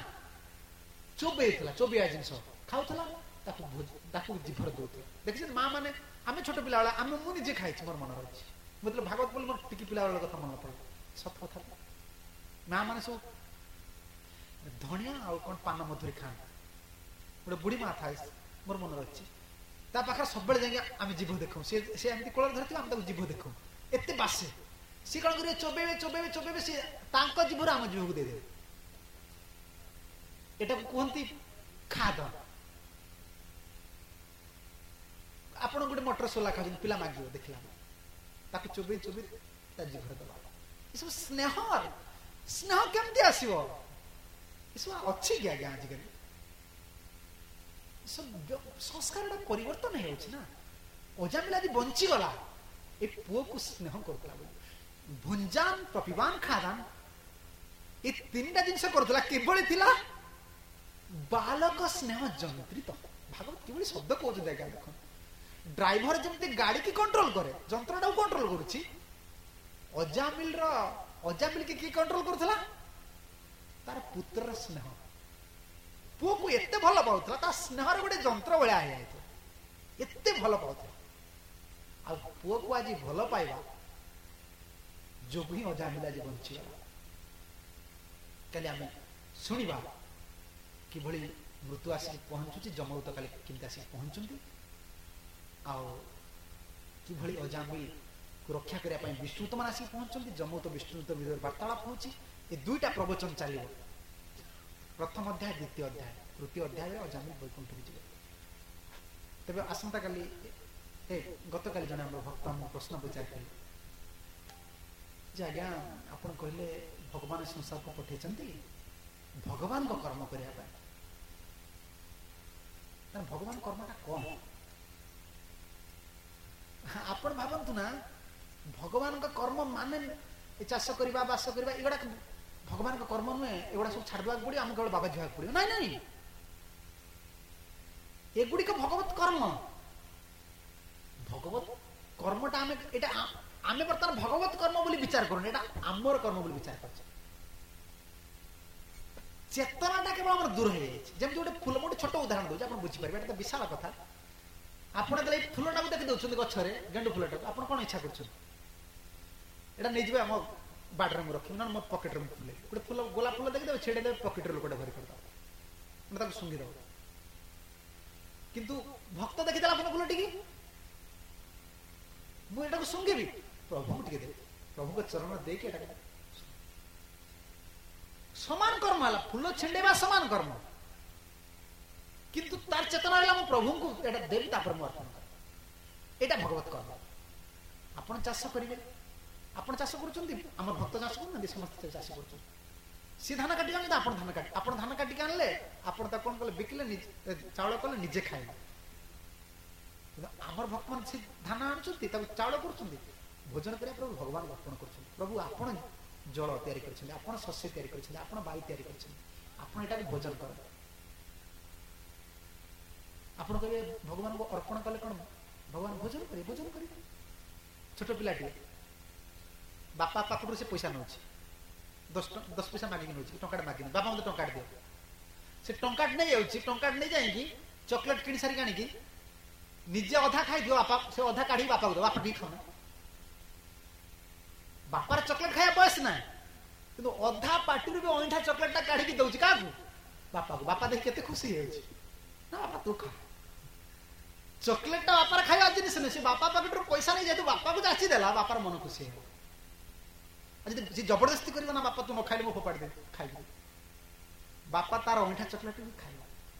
ଚୋବେଇଥିଲା, ଚୋବେଇବା ଜିନିଷ ଖାଉଥିଲା, ତାକୁ ଜିଭରେ ଦଉଥିଲା। ଦେଖିଛନ୍ତି ମା ମାନେ ଆମେ ଛୋଟ ପିଲାବେଳେ ଆମେ ମୁଁ ନିଜେ ଖାଇଛି, ମୋର ମନେ ରହିଛି। ମୁଁ ଯେତେବେଳେ ଭାଗବତ ବୋଲି ମୋର ଟିକେ ପିଲାବେଳ କଥା ମନେ ପଡ଼ିଲା, ସତ କଥା। ମା ମାନେ ସବୁ ଧଣିଆ ଆଉ କଣ ପାନ ମଧୁରୀ ଖାଆନ୍ତି। ଗୋଟେ ବୁଢୀ ମା ଥାଏ, ମୋର ମନେ ରହିଛି। ତା ପାଖରେ ସବୁବେଳେ ଯାଇକି ଆମେ ଜିଭ ଦେଖୁ, ସେ ଏମିତି କୋଳରେ ଧରିଥିବ, ଆମେ ତାକୁ ଜିଭ ଦେଖୁ, ଏତେ ବାସେ। ସିଏ କଣ କରିବେ, ଚୋବେଇବେ ଚୋବେଇବେ ଚୋବେଇବେ, ସିଏ ତାଙ୍କ ଜିଭରୁ ଆମ ଜିଭକୁ ଦେଇଦେବେ। ଏଟାକୁ କୁହନ୍ତି ଖାଦ। ଆପଣ ଗୋଟେ ମଟର ସୋଲା ଖାଉଛନ୍ତି, ପିଲା ମାଗିବ ଦେଖିଲା, ତାକୁ ଚୋବେଇ ଚୋବେଇ ତା ଜିଭରେ ଦେବା। ଏସବୁ ସ୍ନେହ, ସ୍ନେହ କେମିତି ଆସିବ? ଏସବୁ ଅଛି କି ଆଜ୍ଞା ଆଜିକାଲି? ସଂସ୍କାରଟା ପରିବର୍ତ୍ତନ ହେଉଛି ନା। ଅଜାମିଲ ଆଜି ବଞ୍ଚିଗଲା ଏ ପୁଅକୁ ସ୍ନେହ କରୁଥିଲା ବୋଲି। ଭୁଞ୍ଜାନ, ପ୍ରପିବାନ, ଖାଦାନ, ଏ ତିନିଟା ଜିନିଷ କରୁଥିଲା। କିଭଳି ଥିଲା? ବାଲକ ସ୍ନେହ ଯନ୍ତ୍ରିତ। ଭାଗବତ କିଭଳି ଶବ୍ଦ କହୁଛନ୍ତି ଆଜ୍ଞା ଦେଖ। ଡ୍ରାଇଭର ଯେମିତି ଗାଡିକି କଣ୍ଟ୍ରୋଲ କରେ, ଯନ୍ତ୍ରଟାକୁ କଣ୍ଟ୍ରୋଲ କରୁଛି, ଅଜାମିଲକି କିଏ କଣ୍ଟ୍ରୋଲ କରୁଥିଲା? ତାର ପୁତ୍ରର ସ୍ନେହ। ପୁଅକୁ ଏତେ ଭଲ ପାଉଥିଲା, ତା ସ୍ନେହରେ ଗୋଟେ ଯନ୍ତ୍ର ଭଳିଆ ହେଇଯାଇଥିଲା, ଏତେ ଭଲ ପାଉଥିଲା। ଆଉ ପୁଅକୁ ଆଜି ଭଲ ପାଇବା ଯୋଗୁଁ ହିଁ ଅଜାମିଲ ଆଜି ବଞ୍ଚିଗଲା। କାଲି ଆମେ ଶୁଣିବା କିଭଳି ମୃତ୍ୟୁ ଆସିକି ପହଞ୍ଚୁଛି, ଯମଦୂତ କାଲି କେମିତି ଆସିକି ପହଞ୍ଚୁଛନ୍ତି, ଆଉ କିଭଳି ଅଜାମିଲକୁ ରକ୍ଷା କରିବା ପାଇଁ ବିଷ୍ଣୁଦୂତ ମାନେ ଆସିକି ପହଞ୍ଚୁଛନ୍ତି। ଯମଦୂତ ବିଷ୍ଣୁଦୂତ ଭିତରେ ବାର୍ତ୍ତାଳାପ ହେଉଛି। ଏ ଦୁଇଟା ପ୍ରବଚନ ଚାଲିବ, ପ୍ରଥମ ଅଧ୍ୟାୟ, ଦ୍ୱିତୀୟ ଅଧ୍ୟାୟ। ତୃତୀୟ ଅଧ୍ୟାୟରେ ଅଜାମିଲ ବୈକୁଣ୍ଠକୁ ଯିବେ। ତେବେ ଆସନ୍ତାକାଲି, ଗତକାଲି ଜଣେ ଆମର ଭକ୍ତ ଆମକୁ ପ୍ରଶ୍ନ ପଚାରିଥିଲେ ଯେ ଆଜ୍ଞା ଆପଣ କହିଲେ ଭଗବାନ ସଂସାରକୁ ପଠେଇଛନ୍ତି ଭଗବାନଙ୍କ କର୍ମ କରିବା ପାଇଁ, ଭଗବାନ କର୍ମଟା କଣ? ଆପଣ ଭାବନ୍ତୁ ନା, ଭଗବାନଙ୍କ କର୍ମ ମାନେ ଏ ଚାଷ କରିବା, ବାସ କରିବା, ଏଗୁଡା ଭଗବାନଙ୍କ କର୍ମ ନୁହେଁ। ଏଗୁଡା ସବୁ ଛାଡ଼ିଦେବାକୁ ପଡିବ, ଆମକୁ କେବଳ ବାବା ଯିବାକୁ ପଡିବ। ନାଇଁ ନାଇଁ, ଏଗୁଡିକ ଭଗବତ କର୍ମ। ଭଗବତ କର୍ମଟା ଆମେ ବର୍ତ୍ତମାନ ଭଗବତ କର୍ମ ବୋଲି ବିଚାର କରୁନି, ଏଟା ଆମର କର୍ମ ବୋଲି ବିଚାର କରୁଛେ। ଚେତନାଟା କେବଳ ଆମର ଦୂର ହେଇଯାଇଛି। ଯେମିତି ଗୋଟେ ଫୁଲ, ଗୋଟେ ଛୋଟ ଉଦାହରଣ ଦଉଛି, ଆପଣ ବୁଝିପାରିବେ, ଏଟା ତ ବିଶାଳ କଥା। ଆପଣ ଯେତେବେଳେ ଏଇ ଫୁଲଟାକୁ ଦେଖି ଦଉଛନ୍ତି ଗଛରେ, ଗେଣ୍ଡୁ ଫୁଲଟାକୁ, ଆପଣ କଣ ଇଚ୍ଛା କରୁଛନ୍ତି? ଏଟା ନେଇଯିବେ ଆମ ବାଡରେ ମୁଁ ରଖିବି, ନା ମୋ ପକେଟରେ ମୁଁ ଫୁଲେଇ, ଗୋଟେ ଫୁଲ, ଗୋଲାପ ଫୁଲ ଦେଖିଦେବେ, ଛିଡେଇ ଦେବେ, ପକେଟରେ ଲୋକଟା ଭରି କରିଦେବ, ମାନେ ତାକୁ ଶୁଙ୍ଘି ଦେବ। କିନ୍ତୁ ଭକ୍ତ ଦେଖିଦେଲା ଆପଣ ଫୁଲଟିକି, ମୁଁ ଏଟାକୁ ଶୁଙ୍ଘିବି, ପ୍ରଭୁଙ୍କୁ ଟିକେ ଦେବି, ପ୍ରଭୁଙ୍କ ଚରଣ ଦେଇକି ଏଟା ସମାନ କର୍ମ ହେଲା। ଫୁଲ ଛିଣ୍ଡେଇବା ସମାନ କର୍ମ, କିନ୍ତୁ ତାର ଚେତନା ହେଲା ମୁଁ ପ୍ରଭୁଙ୍କୁ ଏଟା ଦେବି, ତାପରେ ମୁଁ ଅର୍ପଣ କରିବି। ଏଇଟା ଭଗବତ କର୍ମ। ଆପଣ ଚାଷ କରିବେ, ଆପଣ ଚାଷ କରୁଛନ୍ତି, ଆମର ଭକ୍ତ ଚାଷ କରୁନାହାନ୍ତି, ସମସ୍ତେ ଚାଷ କରୁଛନ୍ତି। ସିଏ ଧାନ କାଟି ଆଣିଲେ, ଆପଣ ଧାନ କାଟିକି ଆଣିଲେ, ଆପଣ ତାକୁ କଣ କଲେ, ବିକିଲେ, ଚାଉଳ କଲେ, ନିଜେ ଖାଇଲେ। ଆମର ଭକ୍ତମାନେ ସେ ଧାନ ଆଣୁଛନ୍ତି, ତାକୁ ଚାଉଳ କରୁଛନ୍ତି, ଭୋଜନ କରିବା ପ୍ରଭୁ ଭଗବାନଙ୍କୁ ଅର୍ପଣ କରୁଛନ୍ତି। ପ୍ରଭୁ ଆପଣ ଜଳ ତିଆରି କରିଛନ୍ତି, ଆପଣ ଶସ୍ୟ ତିଆରି କରିଛନ୍ତି, ଆପଣ ବାୟୁ ତିଆରି କରିଛନ୍ତି, ଆପଣ ଏଟାକୁ ଭୋଜନ କରନ୍ତି। ଆପଣ କହିବେ ଭଗବାନଙ୍କୁ ଅର୍ପଣ କଲେ କଣ ଭଗବାନ ଭୋଜନ କରିବେ? ଭୋଜନ କରିବେ। ଛୋଟ ପିଲାଟିଏ ବାପା ପାଖରୁ ସେ ପଇସା ନେଉଛି, 10 ପଇସା ମାଗିକି ନେଉଛି, ଟଙ୍କାଟେ ମାଗିନି, ବାପା ମତେ ଟଙ୍କାଟେ ଦିଅ। ସେ ଟଙ୍କାଟେ ନେଇ ଯାଉଛି, ଟଙ୍କାଟେ ନେଇ ଯାଇକି ଚକୋଲେଟ କିଣି ସାରିକି ଆଣିକି ନିଜେ ଅଧା ଖାଇଦିଅ, ବାପା ସେ ଅଧା କାଢିକି ବାପାକୁ ଦିଅ, ବାପା ଟିକେ ଖାଉନା। ବାପାର ଚକୋଲେଟ ଖାଇବା ବୟସ ନାହିଁ, କିନ୍ତୁ ଅଧା ପାଟିରୁ ବି ଅଇଁଠା ଚକୋଲେଟଟା କାଢିକି ଦଉଛି କାହାକୁ? ବାପାକୁ। ବାପା ଦେଖି କେତେ ଖୁସି ହେଇଯାଉଛି, ନା ବାପା ତୁ ଖା। ଚକୋଲେଟଟା ବାପାର ଖାଇବା ଜିନିଷ ନୁହେଁ, ସେ ବାପା ପାଖରୁ ପଇସା ନେଇ ଯେହେତୁ ବାପାକୁ ଯାଚି ଦେଲା, ବାପାର ମନ ଖୁସି ହେଇଗଲା। ଯଦି ସେ ଜବରଦସ୍ତି କରିବ ନା, ବାପା ତୁ ନ ଖାଇଲେ ମୁଁ ଫୋପାଡ଼ି ଦେବି, ଖାଇବି, ବାପା ତାର ଅଇଁଠା ଚକୋଲେଟ ବି ଖାଇବ।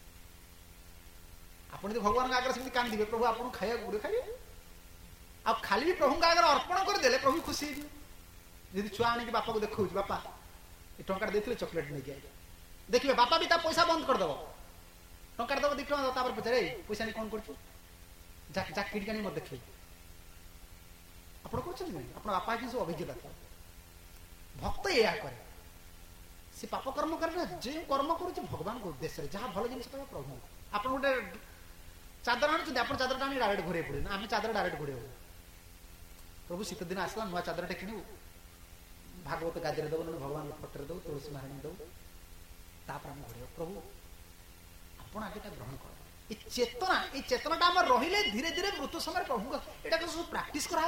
ଆପଣ ଯଦି ଭଗବାନଙ୍କ ଆଗରେ ସେମିତି କାନ୍ଦିବେ, ପ୍ରଭୁ ଆପଣଙ୍କୁ ଖାଇବାକୁ ପଡିବ, ଖାଇବେ। ଆଉ ଖାଲି ବି ପ୍ରଭୁଙ୍କ ଆଗରେ ଅର୍ପଣ କରିଦେଲେ ପ୍ରଭୁ ଖୁସି ହେଇଯିବେ। ଯଦି ଛୁଆ ଆଣିକି ବାପାକୁ ଦେଖଉଛି, ବାପା ଏ ଟଙ୍କାଟା ଦେଇଥିଲେ ଚକୋଲେଟ ନେଇକି ଆଇଲେ, ଦେଖିବେ ବାପା ବି ତା ପଇସା ବନ୍ଦ କରିଦବ, ଟଙ୍କାଟା ଦବ, 2 ଟଙ୍କା ଦବ, ତାପରେ ପଚାରେ ପଇସା ନେଇ କଣ କରୁଛୁ, ଯା କିଣିକି ଆଣି ମତେ ଦେଖେଇ। ଆପଣ କରୁଛନ୍ତି ନାଇଁ? ଆପଣ ବାପା କିନ୍ତୁ ଅଭିଜ୍ଞତା ଥିବ। ଭକ୍ତ ଏଇଆ କରେ, ସେ ପାପ କର୍ମ କରେ ନା, ଯେଉଁ କର୍ମ କରୁଛି ଭଗବାନଙ୍କ ଉଦ୍ଦେଶ୍ୟରେ, ଯାହା ଭଲ ଜିନିଷ ପାଇବା ପ୍ରଭୁ। ଆପଣ ଗୋଟେ ଚାଦର ଆଣୁଛନ୍ତି, ଆପଣ ଚାଦରଟା ଆଣି ଡାଇରେକ୍ଟ ଘୋରେଇ ପଡିବେ, ଆମେ ଚାଦର ଡାଇରେକ୍ଟ ଘୋରେଇବୁ। ପ୍ରଭୁ ଶୀତ ଦିନ ଆସିଲା, ନୂଆ ଚାଦରଟେ କିଣିବୁ, ଭାଗବତ ଗାଦିରେ ଦବୁ, ନହେଲେ ଭଗବାନଙ୍କ ଫଟୋରେ ଦବୁ, ତୁଳସୀ ମାହାଣୀ ଦବୁ, ତାପରେ ଆମେ ଘୋରେଇବୁ। ପ୍ରଭୁ ଆପଣ ଆଗେ ତା ଗ୍ରହଣ କର, चेतनाटा आम रहिले धीरे धीरे मृत्यु समय प्रभु एटा सब प्राक्टिस करा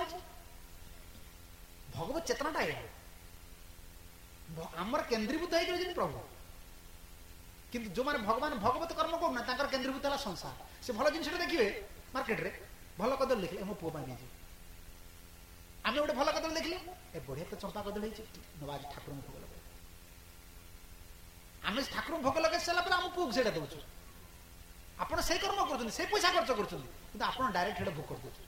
भगवत चेतनाटा आमर केन्द्रीभूत है प्रभु किंतु जो माने भगवान भगवत कर्म करना तांकर केन्द्रीभूत है संसार से भल जिन देखिए मार्केट रे भल कदल देखिए मो पुआ नहीं आम गोटे भल कदल देखिए ए बढ़िया तो चंपा कदल नवाज ठाकुर भोग लगे आम ठाकुर भोग लगे सारा आम पुआ से दौर आप कर्म कर पैसा खर्च कर डायरेक्ट भोग कर दे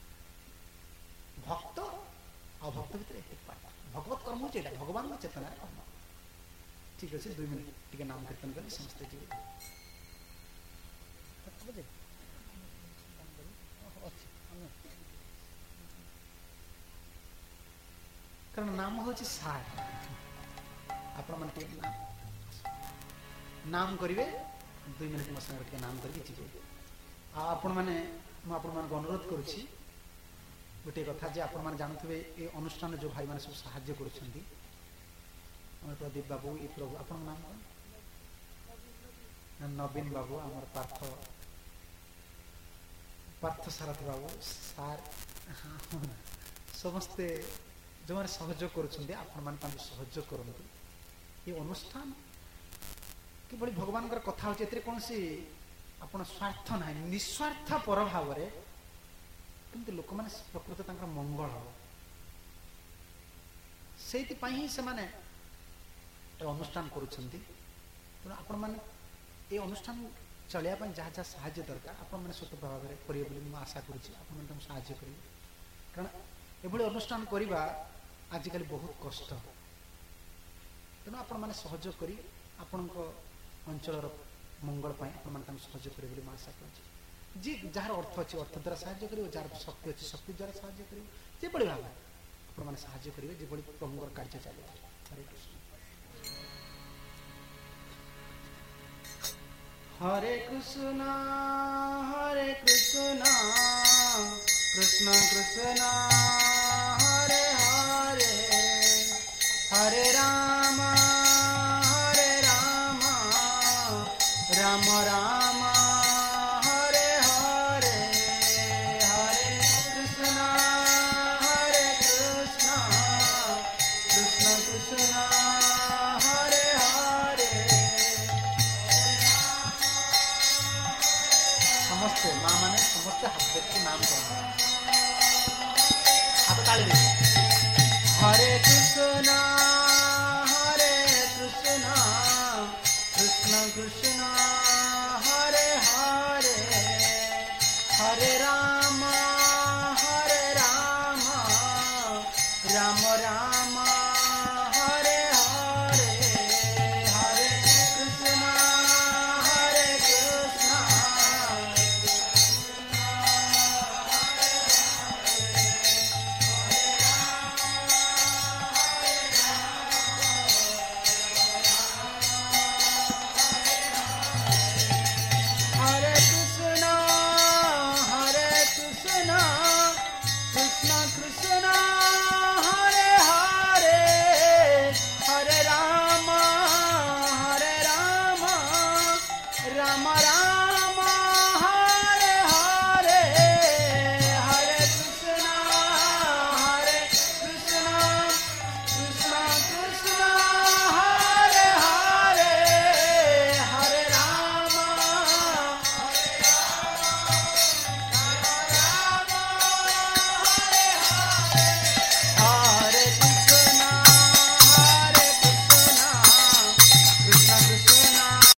भक्त अभक्त भितर भगवत कर्म हो भगवान चेतना कर्म ठीक अच्छे 2 मिनट टी नाम कीर्तन कर समस्ते जी कारण नाम हूँ सार आपण नाम करेंगे 2 मिनट मो संगे नाम करके जी आपण मैंने अनुरोध करुच्ची गोटे कथा जे आपण मैंने जानते ये अनुष्ठान जो भाई मैंने सब साहाय्य कर प्रदीप बाबू ये प्रभु आप नाम कौन नवीन बाबू आम पार्थ सारथी बाबू सार समस्ते जो मैंने सहयोग कर सहयोग करूँ ये अनुष्ठान कि भगवान कथा हो कौन सी आप स्वार्थ ना निस्वार्थ पर भाव किंतु लोक मैंने प्रकृत मंगल हम से अनुष्ठान करुँच आपण मैंने ये अनुष्ठान चलिया जहाँ जहाँ साहाय्य दरकार आपण मैंने स्वतः भाव में करेंगे आशा करुँच साहाय्य करेंगे कारण ये अनुष्ठान करवा आजिकल बहुत कष्ट तेणु आपण मैंने सहयोग कर आपण अंचल मंगल आपण सहयोग करेंगे आशा करुँच जी जार अर्थ अच्छे अर्थ द्वारा साहाय्य कर जार शक्ति अच्छी शक्ति द्वारा साहाय्य कर जो भाव आपण मैंने साहाय्य करेंगे जो प्रभुर कार्य चलिए हरे कृष्ण हरे कृष्ण कृष्ण कृष्ण हरे हरे हरे राम राम राम हरे हरे हरे कृष्ण कृष्ण कृष्ण हरे हरे समस्ते माँ माने समस्ते हाथ देखते नाम हाथ ताली दे हरे कृष्ण कृष्ण कृष्ण हरे हरे हरे राम राम राम